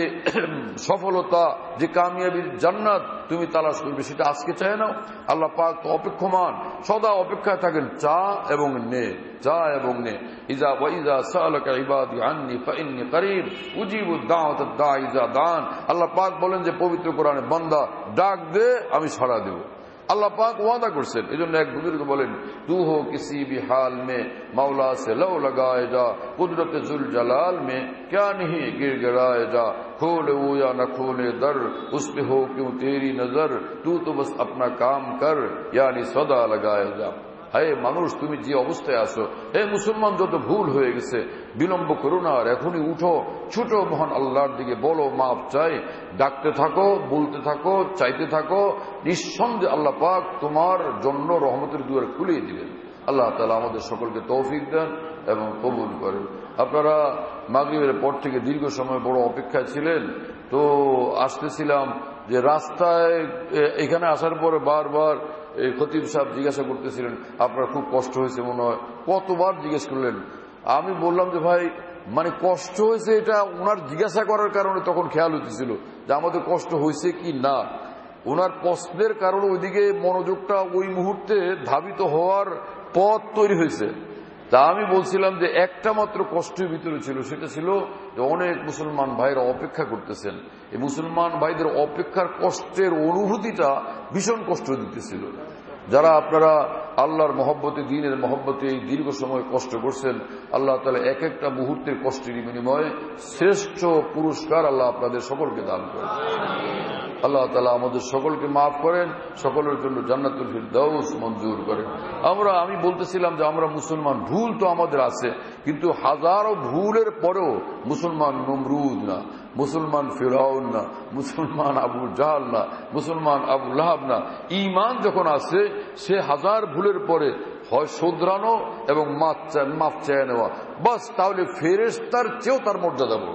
সফলতা, যে কামিয়াবির জান্নাত তুমি তালাশ করবে, সেটা আজকে চায় নাও। আল্লাহ পাক তো অপেক্ষমান, সদা অপেক্ষায় থাকেন, চা এবং নে, চা এবং নে। ইজা ওয়াইজা সালাকা ইবাদি আন্নি ফাইন্নী করিব উজিবু দাওয়াতাদ দাঈ ইজা দান। আল্লাহ পাক বলেন যে পবিত্র কোরআনে, বান্দা ডাক দে আমি সাড়া দেব। আল্লাহ পাক ওয়াদা করছেন। এজন্য এক বুজুর্গ বলেন, তু হো কিসি ভি হাল মে মৌলা সে লও লাগায়ে যা, কুদরত জুল জালাল মে क्या नहीं गिड़गिड़ाए जा, खोले वो या न खोले दर, उस पे हो क्यों तेरी नजर, तू तो बस अपना काम कर, यानी सदा लगाए जा। হে মানুষ, তুমি যে অবস্থায় আছো, হে মুসলমান, যত ভুল হয়ে গেছে বিলম্ব করো না, আর এখনই উঠো, ছুটো মহান আল্লাহর দিকে, বলো মাপ চাই, ডাকতে থাকো, বলতে থাকো, চাইতে থাকো, নিঃসন্দেহে আল্লাহ পাক তোমার জন্য রহমতের দুয়ার খুলিয়ে দিবেন। আল্লাহ তাআলা আমাদের সকলকে তৌফিক দেন এবং কবুল করেন। আপনারা মাগরিবের পর থেকে দীর্ঘ সময় বড় অপেক্ষায় ছিলেন, তো আসতেছিলাম যে রাস্তায় এখানে আসার পরে বারবার এই খতিব সাহেব জিজ্ঞাসা করতেছিলেন, আপনার খুব কষ্ট হয়েছে মনে হয়, কতবার জিজ্ঞেস করলেন। আমি বললাম যে ভাই, মানে কষ্ট হয়েছে এটা ওনার জিজ্ঞাসা করার কারণে তখন খেয়াল হতেছিল যে আমাদের কষ্ট হয়েছে কি না। ওনার প্রশ্নের কারণে ওইদিকে মনোযোগটা ওই মুহূর্তে ধাবিত হওয়ার পথ তৈরি হয়েছে। তা আমি বলছিলাম যে একটা মাত্র কষ্টের ভিতরে ছিল, সেটা ছিল যে অনেক মুসলমান ভাইরা অপেক্ষা করতেছেন। এই মুসলমান ভাইদের অপেক্ষার কষ্টের অনুভূতিটা ভীষণ কষ্ট দিতেছিল। যারা আপনারা আল্লাহর মহব্বতে, দ্বীনের মহব্বতে এই দীর্ঘ সময় কষ্ট করছেন, আল্লাহ তাআলা এক একটা মুহূর্তের কষ্টের বিনিময়ে শ্রেষ্ঠ পুরস্কার আল্লাহ আপনাদের সকলকে দান করেন। আল্লাহ তাআলা আমাদের সকলকে মাফ করেন, সকলের জন্য জান্নাতুল ফিরদাউস মঞ্জুর করেন। আমি বলতেছিলাম যে আমরা মুসলমান, ভুল তো আমাদের আছে, কিন্তু হাজারো ভুলের পরেও মুসলমান নমরুদ না, মুসলমান ফিরাউন না, মুসলমান আবু জাহাল না, মুসলমান আবু লাহাব না। ঈমান যখন আছে, সে হাজার ভুলের পরে হয় শোধরানো এবং মাফ চেয়ে নেওয়া, বাস, তাহলে ফেরেশতার চেয়েও তার মর্যাদা বড়।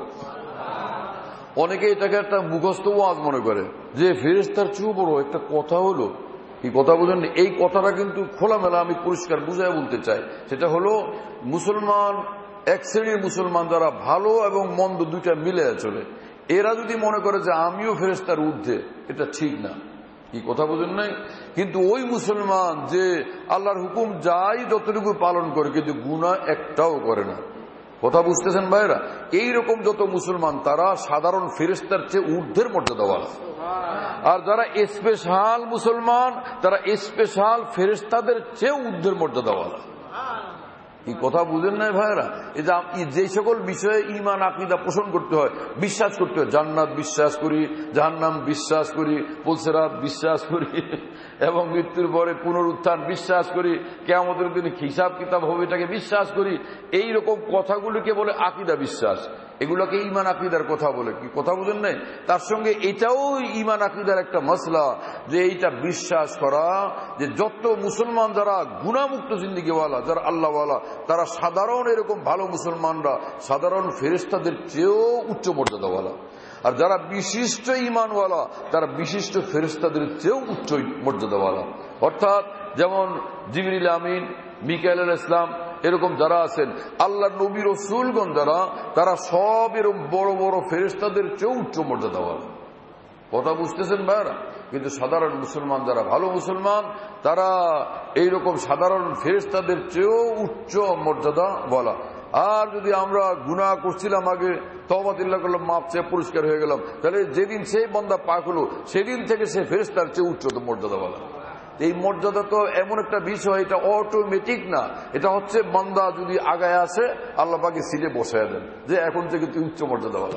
অনেকে এটাকে একটা মুখস্থ ওয়াজ মনে করে যে ফেরেশতার চেয়েও বড় একটা কথা হলো। এই কথা বুঝেন, এই কথাটা কিন্তু খোলামেলা আমি পরিষ্কার বুঝায় বলতে চাই। সেটা হলো, মুসলমান এক শ্রেণীর মুসলমান যারা ভালো এবং মন্দ দুইটা মিলে চলে, এরা যদি মনে করে যে আমিও ফেরেশতার ঊর্ধ্বে, এটা ঠিক না। কি কথা বুঝেন নাই? কিন্তু ওই মুসলমান যে আল্লাহর হুকুম যাই যতটুকু পালন করে, কিন্তু গুনাহ একটাও করে না। কথা বুঝতেছেন ভাইরা? এইরকম যত মুসলমান, তারা সাধারণ ফেরেশতার চেয়ে ঊর্ধ্বের মর্যাদাওয়ালা। আর যারা স্পেশাল মুসলমান, তারা স্পেশাল ফেরেশতাদের চেয়ে ঊর্ধ্বের মর্যাদাওয়ালা। এই কথা বুঝেন নাই ভাইরা? যে সকল বিষয়ে ঈমান আকীদা পোষণ করতে হয়, বিশ্বাস করতে হয়, জান্নাত বিশ্বাস করি, জাহান্নাম বিশ্বাস করি, পুলসিরাত বিশ্বাস করি, এবং মৃত্যুর পরে পুনরুত্থান বিশ্বাস করি, কিয়ামতের দিনে হিসাব কিতাব হবে এটাকে বিশ্বাস করি, এই রকম কথাগুলিকে বলে আকীদা বিশ্বাস। এগুলোকে ঈমান আকীদার কথা বলে। কি কথা বুঝেন নাই? তার সঙ্গে এটাও ঈমান আকীদার একটা মাসলা, যে এইটা বিশ্বাস করা যে যত মুসলমান যারা গুনাহমুক্ত জিন্দেগিওয়ালা, যারা আল্লাহওয়ালা, তারা সাধারণ এরকম ভালো মুসলমানরা সাধারণ ফেরেশতাদের চেয়েও উচ্চ মর্যাদাওয়ালা, আর যারা বিশিষ্ট ঈমানওয়ালা তারা বিশিষ্ট ফেরেশতাদের চেয়েও উচ্চ মর্যাদাওয়ালা। অর্থাৎ যেমন জিবরিল আমিন, মিকাইল আলাইহিস সালাম, এরকম যারা আছেন আল্লাহ নবী রাসূলগণ যারা, তারা সব এরকম বড় বড় ফেরেশতাদের চেয়েও উচ্চ মর্যাদাওয়ালা। কথা বুঝতেছেন ভাইরা? কিন্তু সাধারণ মুসলমান যারা ভালো মুসলমান, তারা এইরকম সাধারণ ফেরেশতাদের চেয়েও উচ্চ মর্যাদা বলা। আর যদি আমরা গুনাহ করছিলাম আগে, তওবাতিল্লাহ করলাম, মাপ চেয়ে পরিষ্কার হয়ে গেলাম, তাহলে যেদিন সেই বান্দা পাক হলো সেদিন থেকে সে ফেরেশতার চেয়ে উচ্চ মর্যাদা বলা। এই মর্যাদা তো এমন একটা বিষয়, এটা অটোমেটিক না, এটা হচ্ছে বান্দা যদি আগায় আসে আল্লাহ পাকে সিটে বসায় দেন যে এখন থেকে তুই উচ্চ মর্যাদা বলা।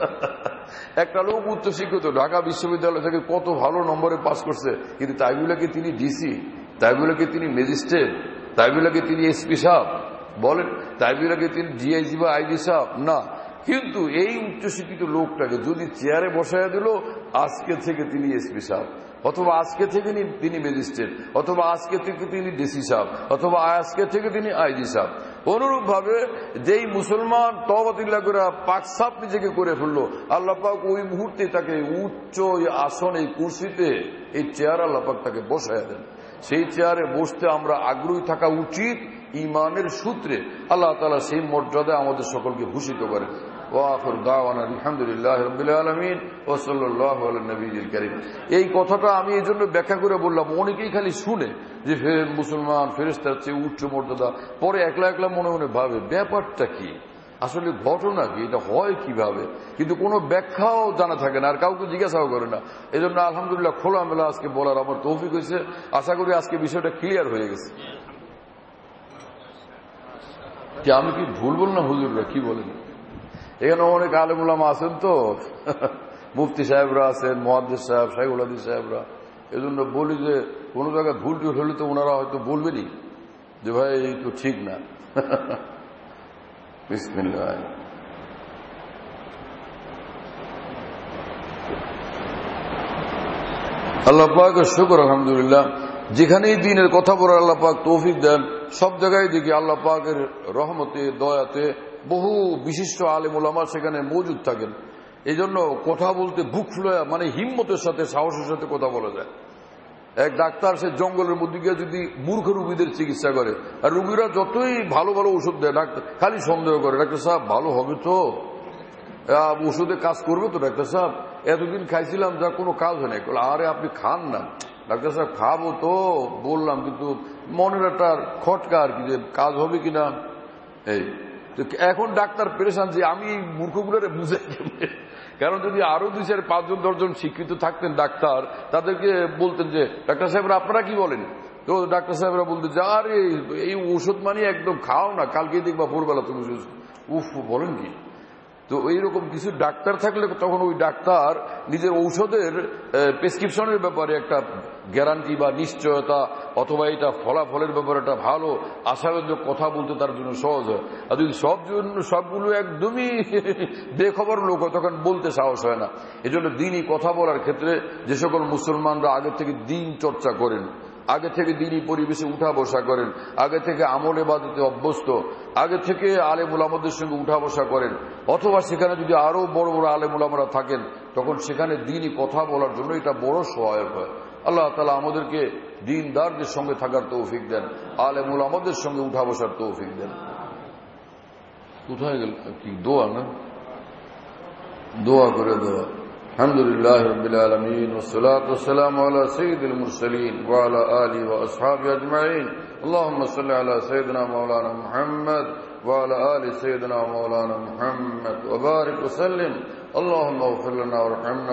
একটা লোক উচ্চ শিক্ষিত, ঢাকা বিশ্ববিদ্যালয় থেকে কত ভালো নম্বরে পাস করছে, কিন্তু তাই বলে কি তিনি ডিসি? তাই বলে কি তিনি ম্যাজিস্ট্রেট? তাই বলে কি তিনি এসপি সাহেব? বলেন, তাই বলে কি তিনি ডিআইজি বা আইজি সাহেব? না। কিন্তু এই উচ্চশিক্ষিত লোকটাকে যদি চেয়ারে বসায় দিল, আজকে থেকে তিনি এসপি সাহেব, অথবা আজকে থেকে তিনি ম্যাজিস্ট্রেট, অথবা আজকে থেকে তিনি ডিসি সাহেব, অথবা আজকে থেকে তিনি আইজি সাহেব। অনুরূপ ভাবে যেই মুসলমান তওবাতিল্লাহ করে পাক সাফ নিজেকে করে ফেললো, আল্লাহ পাক ওই মুহূর্তে তাকে উচ্চ আসন, এই কুরসিতে, এই চেয়ার আল্লাহ পাক তাকে বসায় দেন। সেই চেয়ারে বসতে আমরা আগ্রহী থাকা উচিত ঈমানের সূত্রে। আল্লাহ তাআলা সেই মর্যাদায় আমাদের সকলকে ভূষিত করেন। ওয়াখির দাওয়ানা আলহামদুলিল্লাহি রাব্বিল আলামিন ওয়া সাল্লাল্লাহু আলা নবিয়িল কারীম। এই কথাটা আমি এই জন্য ব্যাখ্যা করে বললাম, অনেকেই খালি শুনে যে মুসলমান ফেরেশতার চেয়ে উচ্চ মর্যাদা, পরে একলা একলা মনে মনে ভাবে ব্যাপারটা কি, আসলে ঘটনা কি, এটা হয় কিভাবে, কিন্তু কোনো ব্যাখ্যাও জানা থাকে না, আর কাউকে জিজ্ঞাসাও করে না। এই জন্য আলহামদুলিল্লাহ খোলামেলা আজকে বলার আমার তৌফিক হয়েছে। আশা করি আজকে বিষয়টা ক্লিয়ার হয়ে গেছে। যে আমি কি ভুল বললাম হুজুররা? কি বলেন? এখানে অনেক আলেম উলামা আছেন, তো মুফতি সাহেবরা আছেন, মুহাদ্দিস সাহেব, শাইখুল হাদিস সাহেবরা। এই জন্য বলি যে কোনো জায়গায় ভুল টুল হলে তো ওনারা হয়তো বলবেনই যে ভাই এই তো ঠিক না। বিসমিল্লাহ। আল্লাহ পাকের শুকর আলহামদুলিল্লাহ, যেখানেই দ্বীনের কথা বলার আল্লাহ পাক তৌফিক দেন, সব জায়গায় দেখি আল্লাহ পাকের রহমতে, দয়াতে বহু বিশিষ্ট আলেম ওলামা সেখানে মজুদ থাকেন। এই জন্য কথা বলতে বুক ফুলে, মানে হিম্মতের সাথে, সাহসের সাথে কথা বলা যায়। এক ডাক্তার সে জঙ্গলের মধ্যে গিয়ে যদি মূর্খ রুগীদের চিকিৎসা করে, আর রুগীরা যতই ভালো ভালো ওষুধ দেয়, ডাক্তার খালি সন্দেহ করে, ডাক্তার সাহেব ভালো হবে তো, ওষুধে কাজ করবে তো ডাক্তার সাহেব, এতদিন খাইছিলাম যা কোনো কাজ হয় না। আরে আপনি খান না ডাক্তার সাহেব। খাবো তো বললাম, কিন্তু মনের একটা খটকা আর কি, যে কাজ হবে কিনা। এই এখন ডাক্তার পেরেশান যে আমি এই মূর্খগুলোরে বুঝাই কেমনে। কারণ যদি আরো 2, 4, 5 জন 10 জন শিক্ষিত থাকতেন ডাক্তার, তাদেরকে বলতেন যে ডাক্তার সাহেবরা আপনারা কি বলেন, তো ডাক্তার সাহেবরা বলতেন যে আরে এই ওষুধ মানে একদম খাও না, কালকে দেখবা ভোরবেলা তুমি উফ বলেন কি। তো এইরকম কিছু ডাক্তার থাকলে তখন ওই ডাক্তার নিজের ঔষধের প্রেসক্রিপশনের ব্যাপারে একটা গ্যারান্টি বা নিশ্চয়তা, অথবা এটা ফলাফলের ব্যাপারে একটা ভালো আশাব্যঞ্জক কথা বলতে তার জন্য সহজ হয়। আর যদি সবগুলো একদমই বেখবর লোক হয়, তখন বলতে সাহস হয় না। এজন্য দ্বীনি কথা বলার ক্ষেত্রে যে সকল মুসলমানরা আগে থেকে দ্বীন চর্চা করেন, আগে থেকে দ্বীনি পরিবেশে উঠা বসা করেন, আগে থেকে আমল ইবাদতে অভ্যস্ত, আগে থেকে আলেম উলামাদের সঙ্গে উঠা বসা করেন, অথবা সেখানে যদি আরো বড় বড় আলেম উলামারা থাকেন, তখন সেখানে দ্বীনি কথা বলার জন্য এটা বড় সহায়ক হয়। আল্লাহ তাআলা আমাদেরকে দ্বীনদারদের সঙ্গে থাকার তৌফিক দেন, আলেম উলামাদের সঙ্গে উঠা বসার তৌফিক দেন। কোথায় গেল কি দোয়া? না দোয়া করে দেওয়া। আলহামদুলিল্লাহ রাব্বিল আলামিন ওয়াসসালাতু ওয়াসসালামু আলা সাইয়্যিদিল মুরসালিন ওয়া আলা আলিহি ওয়া আসহাবিহি আজমাইন। আল্লাহুম্মা সাল্লি আলা সাইয়্যিদিনা মাওলানা মুহাম্মদ ওয়া আলা আলি সাইয়্যিদিনা মাওলানা মুহাম্মদ ওয়া বারিক ওয়া সাল্লিম। اللهم اغفر لنا وارحمنا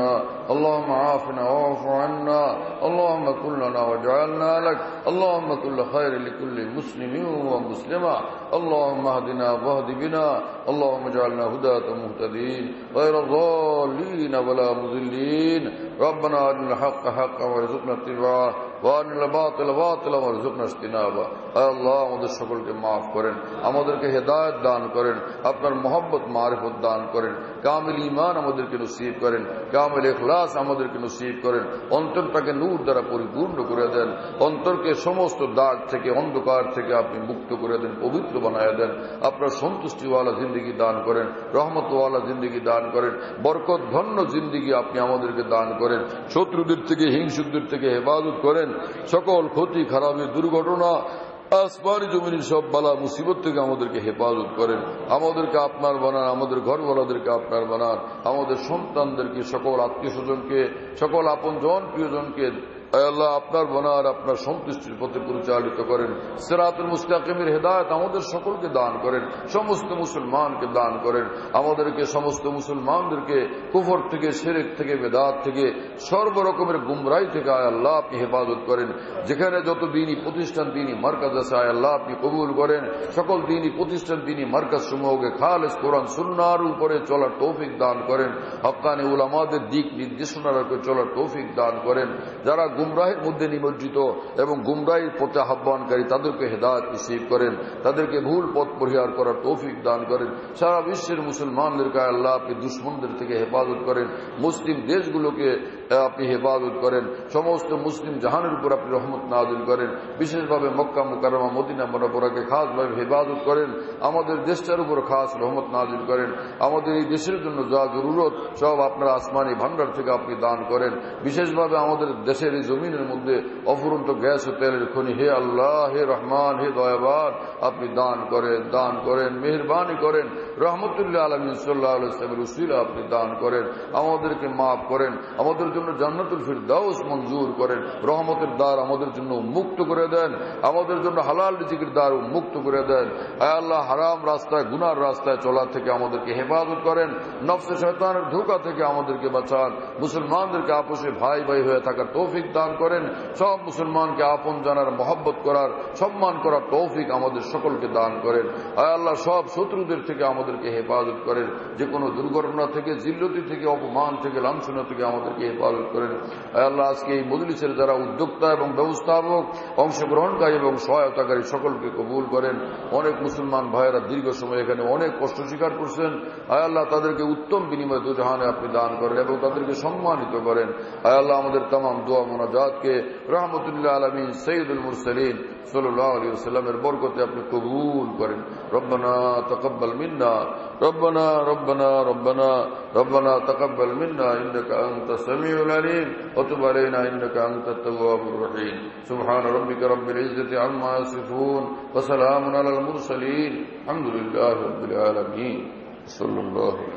اللهم عافنا واعف عنا اللهم كن لنا واجعلنا لك اللهم كل خير لكل مسلم ومسلمة اللهم اهدنا واهد بنا اللهم اجعلنا هداة مهتدين غير ضالين ولا مضلين ربنا أرنا الحق حقا وارزقنا اتباعه وأرنا الباطل باطلا وارزقنا اجتنابه আল্লাহ আমাদের সকলকে মাফ করেন আমাদেরকে হেদায়েত দান করেন আপনার মহব্বত মারিফত দান করেন কামিল ঈমান আমাদেরকে নসিব করেন কামিল ইখলাস আমাদেরকে নসিব করেন অন্তরটাকে নূর দ্বারা পরিপূর্ণ করে দেন অন্তরকে সমস্ত দাগ থেকে অন্ধকার থেকে আপনি মুক্ত করে দেন পবিত্র বানায় দেন আপনার সন্তুষ্টিওয়ালা জিন্দেগি দান করেন রহমতওয়ালা জিন্দেগি দান করেন বরকত ধন্য জিন্দেগি আপনি আমাদেরকে দান করেন শত্রুদের থেকে হিংসুকদের থেকে হেফাজত করেন সকল ক্ষতি খারাপি দুর্ঘটনা আসমানি জমিনের সব বালা মুসিবত থেকে আমাদেরকে হেফাজত করেন আমাদেরকে আপনার বানান আমাদের ঘরওয়ালাদেরকে আপনার বানান আমাদের সন্তানদেরকে সকল আত্মীয় স্বজনকে সকল আপনজন প্রিয়জনকে আল্লাহ আপনার বানার আপনার সন্তুষ্টির পথে পরিচালিত করেন সিরাতুল মুস্তাকিমের হেদায়েত আমাদের সকলকে দান করেন সমস্ত মুসলমানকে দান করেন আমাদেরকে সমস্ত মুসলমানদেরকে কুফর থেকে শিরক থেকে বেদাত থেকে সর্বরকমের গুমরাহি থেকে আল্লাহ আপনি হেফাজত করেন যেখানে যত দ্বীনি প্রতিষ্ঠান দ্বীনি মার্কাজ আছে আল্লাহ আপনি কবুল করেন সকল দ্বীনি প্রতিষ্ঠান দ্বীনি মার্কাজ সমূহকে খালেস কোরআন সুন্নাহর উপরে চলার তৌফিক দান করেন হক্কানি উলামাদের দিক নির্দেশনার উপরে চলার তৌফিক দান করেন যারা গুমরাহের মধ্যে নিমজ্জিত এবং গুমরাহির পথে আহ্বানকারী তাদেরকে হেদায়েত নসিব করেন তাদেরকে ভুল পথ পরিহার করার তৌফিক দান করেন সারা বিশ্বের মুসলমানদেরকে আল্লাহ আপনি দুশমনদের থেকে হেফাজত করেন মুসলিম দেশগুলোকে আপনি হেফাজত করেন সমস্ত মুসলিম জাহানের উপর আপনি রহমত নাযিল করেন বিশেষভাবে মক্কা মুকাররমা মদিনা মুনাওয়ারাকে খাসভাবে হেফাজত করেন আমাদের দেশটার উপর খাস রহমত নাযিল করেন আমাদের এই দেশের জন্য যা জরুরত সব আপনার আসমানি ভান্ডার থেকে আপনি দান করেন বিশেষভাবে আমাদের দেশের এই জমিনের মধ্যে অফুরন্ত গ্যাস ও তেলের খনি হে আল্লাহ হে রহমান হে দয়াবান আপনি দান করেন মেহেরবানি করেন রহমতুল্লাহ আলামিন সাল্লাল্লাহু আলাইহি ওয়াসাল্লামের উসিলা আপনি দান করেন আমাদেরকে মাফ করেন আমাদের জন্য জান্নাতুল ফিরদাউস মঞ্জুর করেন রহমতের দ্বার আমাদের জন্য উন্মুক্ত করে দেন আমাদের জন্য হালাল রিজিকের দ্বার উন্মুক্ত করে দেন আয় আল্লাহ হারাম রাস্তায় গুনার রাস্তায় চলা থেকে আমাদেরকে হেফাজত করেন নফস শয়তানের ধোঁকা থেকে আমাদেরকে বাঁচান মুসলমানদেরকে আপোষে ভাই ভাই হয়ে থাকার তৌফিক দান করেন সব মুসলমানকে আপন জানার মহব্বত করার সম্মান করার তৌফিক আমাদের সকলকে দান করেন আয় আল্লাহ সব শত্রুদের থেকে আমাদেরকে হেফাজত করেন যে কোনো দুর্ঘটনা থেকে জিল্লতি থেকে অপমান থেকে লাঞ্ছনা থেকে আমাদেরকে হেফাজত করেন আয় আল্লাহ আজকে এই মজলিসের যারা উদ্যোক্তা এবং ব্যবস্থাপক অংশগ্রহণকারী এবং সহায়তাকারী সকলকে কবুল করেন অনেক মুসলমান ভাইয়েরা দীর্ঘ সময় এখানে অনেক কষ্ট স্বীকার করছেন আয় আল্লাহ তাদেরকে উত্তম বিনিময় দুজাহানে আপনি দান করেন এবং তাদেরকে সম্মানিত করেন আয় আল্লাহ আমাদের तमाम দোয়া মোনাজাতকে রহমতুল্লাহ আলামিন সৈয়দুল মুরসালিন সাল্লাল্লাহু আলাইহি ওয়াসাল্লামের বরকতে আপনি কবুল করেন রব্বানা তাকাব্বাল মিন্না রব্বানা রব্বানা রব্বানা রব্বানা তাকাব্বাল মিন্না ইন্নাকা আনতাস সামিউল আলিম ওয়া তুব আলাইনা ইন্নাকা আনতাত তাওয়াবুর রহিম সুবহান রাব্বিকা রাব্বিল ইজ্জাতি আম্মা ইয়াসিফুন ওয়া সালামুন আলাল মুরসালিন আলহামদুলিল্লাহি রাব্বিল আলামিন সাল্লাল্লাহু আলাইহি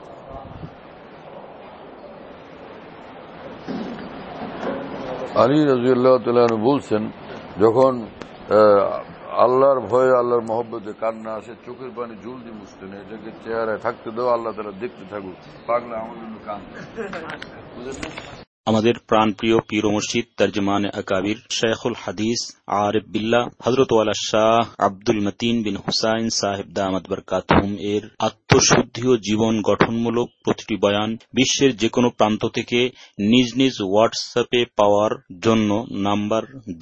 আলী রাদিয়াল্লাহু তাআলা বলছেন যখন আল্লাহর ভয়ে আল্লাহর মহব্বতে কান্না আসে চোখের পানি জলদি মুছতে নেই এটাকে চেহারায় থাকতে দাও আল্লাহ তাআলা দেখতে থাকুক পাগলা আমার জন্য কান্দে আমাদের প্রাণপ্রিয় পীর ও মুর্শিদ তর্জমানে আকাবির শেখুল হাদিস আরিফ বিল্লাহ হযরত ওয়ালা শাহ আব্দুল মতিন বিন হুসাইন সাহেব দামাত বরকাতুহুম এর আত্মশুদ্ধি ও জীবন গঠনমূলক প্রতিটি বয়ান বিশ্বের যে কোনো প্রান্ত থেকে নিজ নিজ হোয়াটসঅ্যাপে পাওয়ার জন্য নাম্বার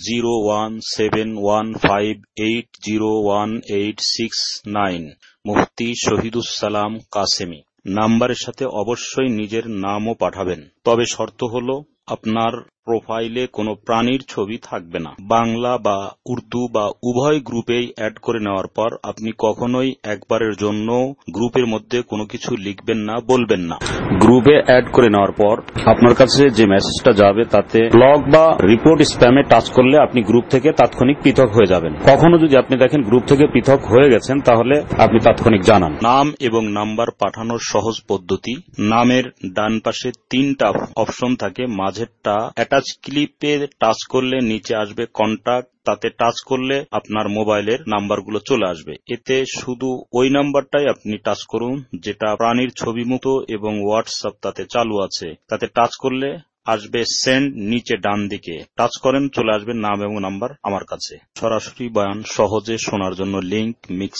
01715801869 মুফতি শহীদুস সালাম কাসেমি নাম্বারের সাথে অবশ্যই নিজের নামও পাঠাবেন তবে শর্ত হলো আপনার প্রোফাইলে কোনো প্রাণীর ছবি থাকবে না বাংলা বা উর্দু বা উভয় গ্রুপেই অ্যাড করে নেওয়ার পর আপনি কখনোই একবারের জন্য গ্রুপের মধ্যে কোনো কিছু লিখবেন না বলবেন না গ্রুপে অ্যাড করে নেওয়ার পর আপনার কাছে যে মেসেজটা যাবে তাতে ব্লক বা রিপোর্ট স্প্যামে টাচ করলে আপনি গ্রুপ থেকে তাৎক্ষণিক পৃথক হয়ে যাবেন কখনো যদি আপনি দেখেন গ্রুপ থেকে পৃথক হয়ে গেছেন তাহলে আপনি তাৎক্ষণিক জানান নাম এবং নাম্বার পাঠানোর সহজ পদ্ধতি নামের ডান পাশে 3টা অপশন থাকে মাঝেরটা টাচ ক্লিপে টাচ করলে নিচে আসবে কন্টাক্ট, তাতে টাচ করলে আপনার মোবাইলের নাম্বারগুলো চলে আসবে। এতে শুধু ওই নাম্বারটাই আপনি টাচ করুন যেটা প্রাণীর ছবি মুক্ত এবং হোয়াটসঅ্যাপ তাতে চালু আছে। তাতে টাচ করলে আসবে সেন্ড, নিচে ডান দিকে টাচ করেন, চলে আসবে নাম এবং নাম্বার আমার কাছে। সরাসরি বয়ান সহজে শোনার জন্য লিংক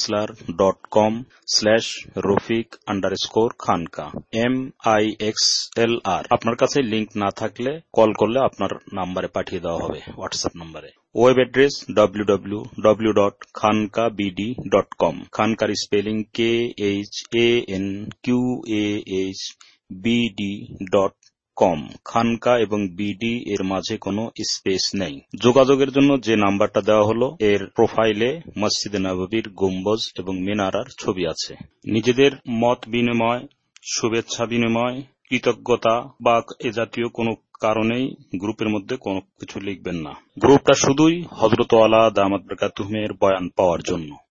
mixlr.com/Rafiq_Khanka MIXLR। আপনার কাছে লিংক না থাকলে কল করলে আপনার নাম্বারে পাঠিয়ে দেওয়া হবে, হোয়াটসঅ্যাপ নাম্বারে। Web address www.khankabd.com। খানকার স্পেলিং KHANQAHBD.com। খানকা এবং বিডি এর মাঝে কোনো স্পেস নেই। যোগাযোগের জন্য যে নাম্বারটা দেওয়া হলো এর প্রোফাইলে মসজিদে নববীর গম্বুজ এবং মিনারার ছবি আছে। নিজেদের মত বিনিময়, শুভেচ্ছা বিনিময়, কৃতজ্ঞতা বা এ জাতীয় কোনো কারণেই গ্রুপের মধ্যে কোনো কিছু লিখবেন না। গ্রুপটা শুধুই হযরত ওয়ালা দামাত বরকাতুহুমের বয়ান পাওয়ার জন্য।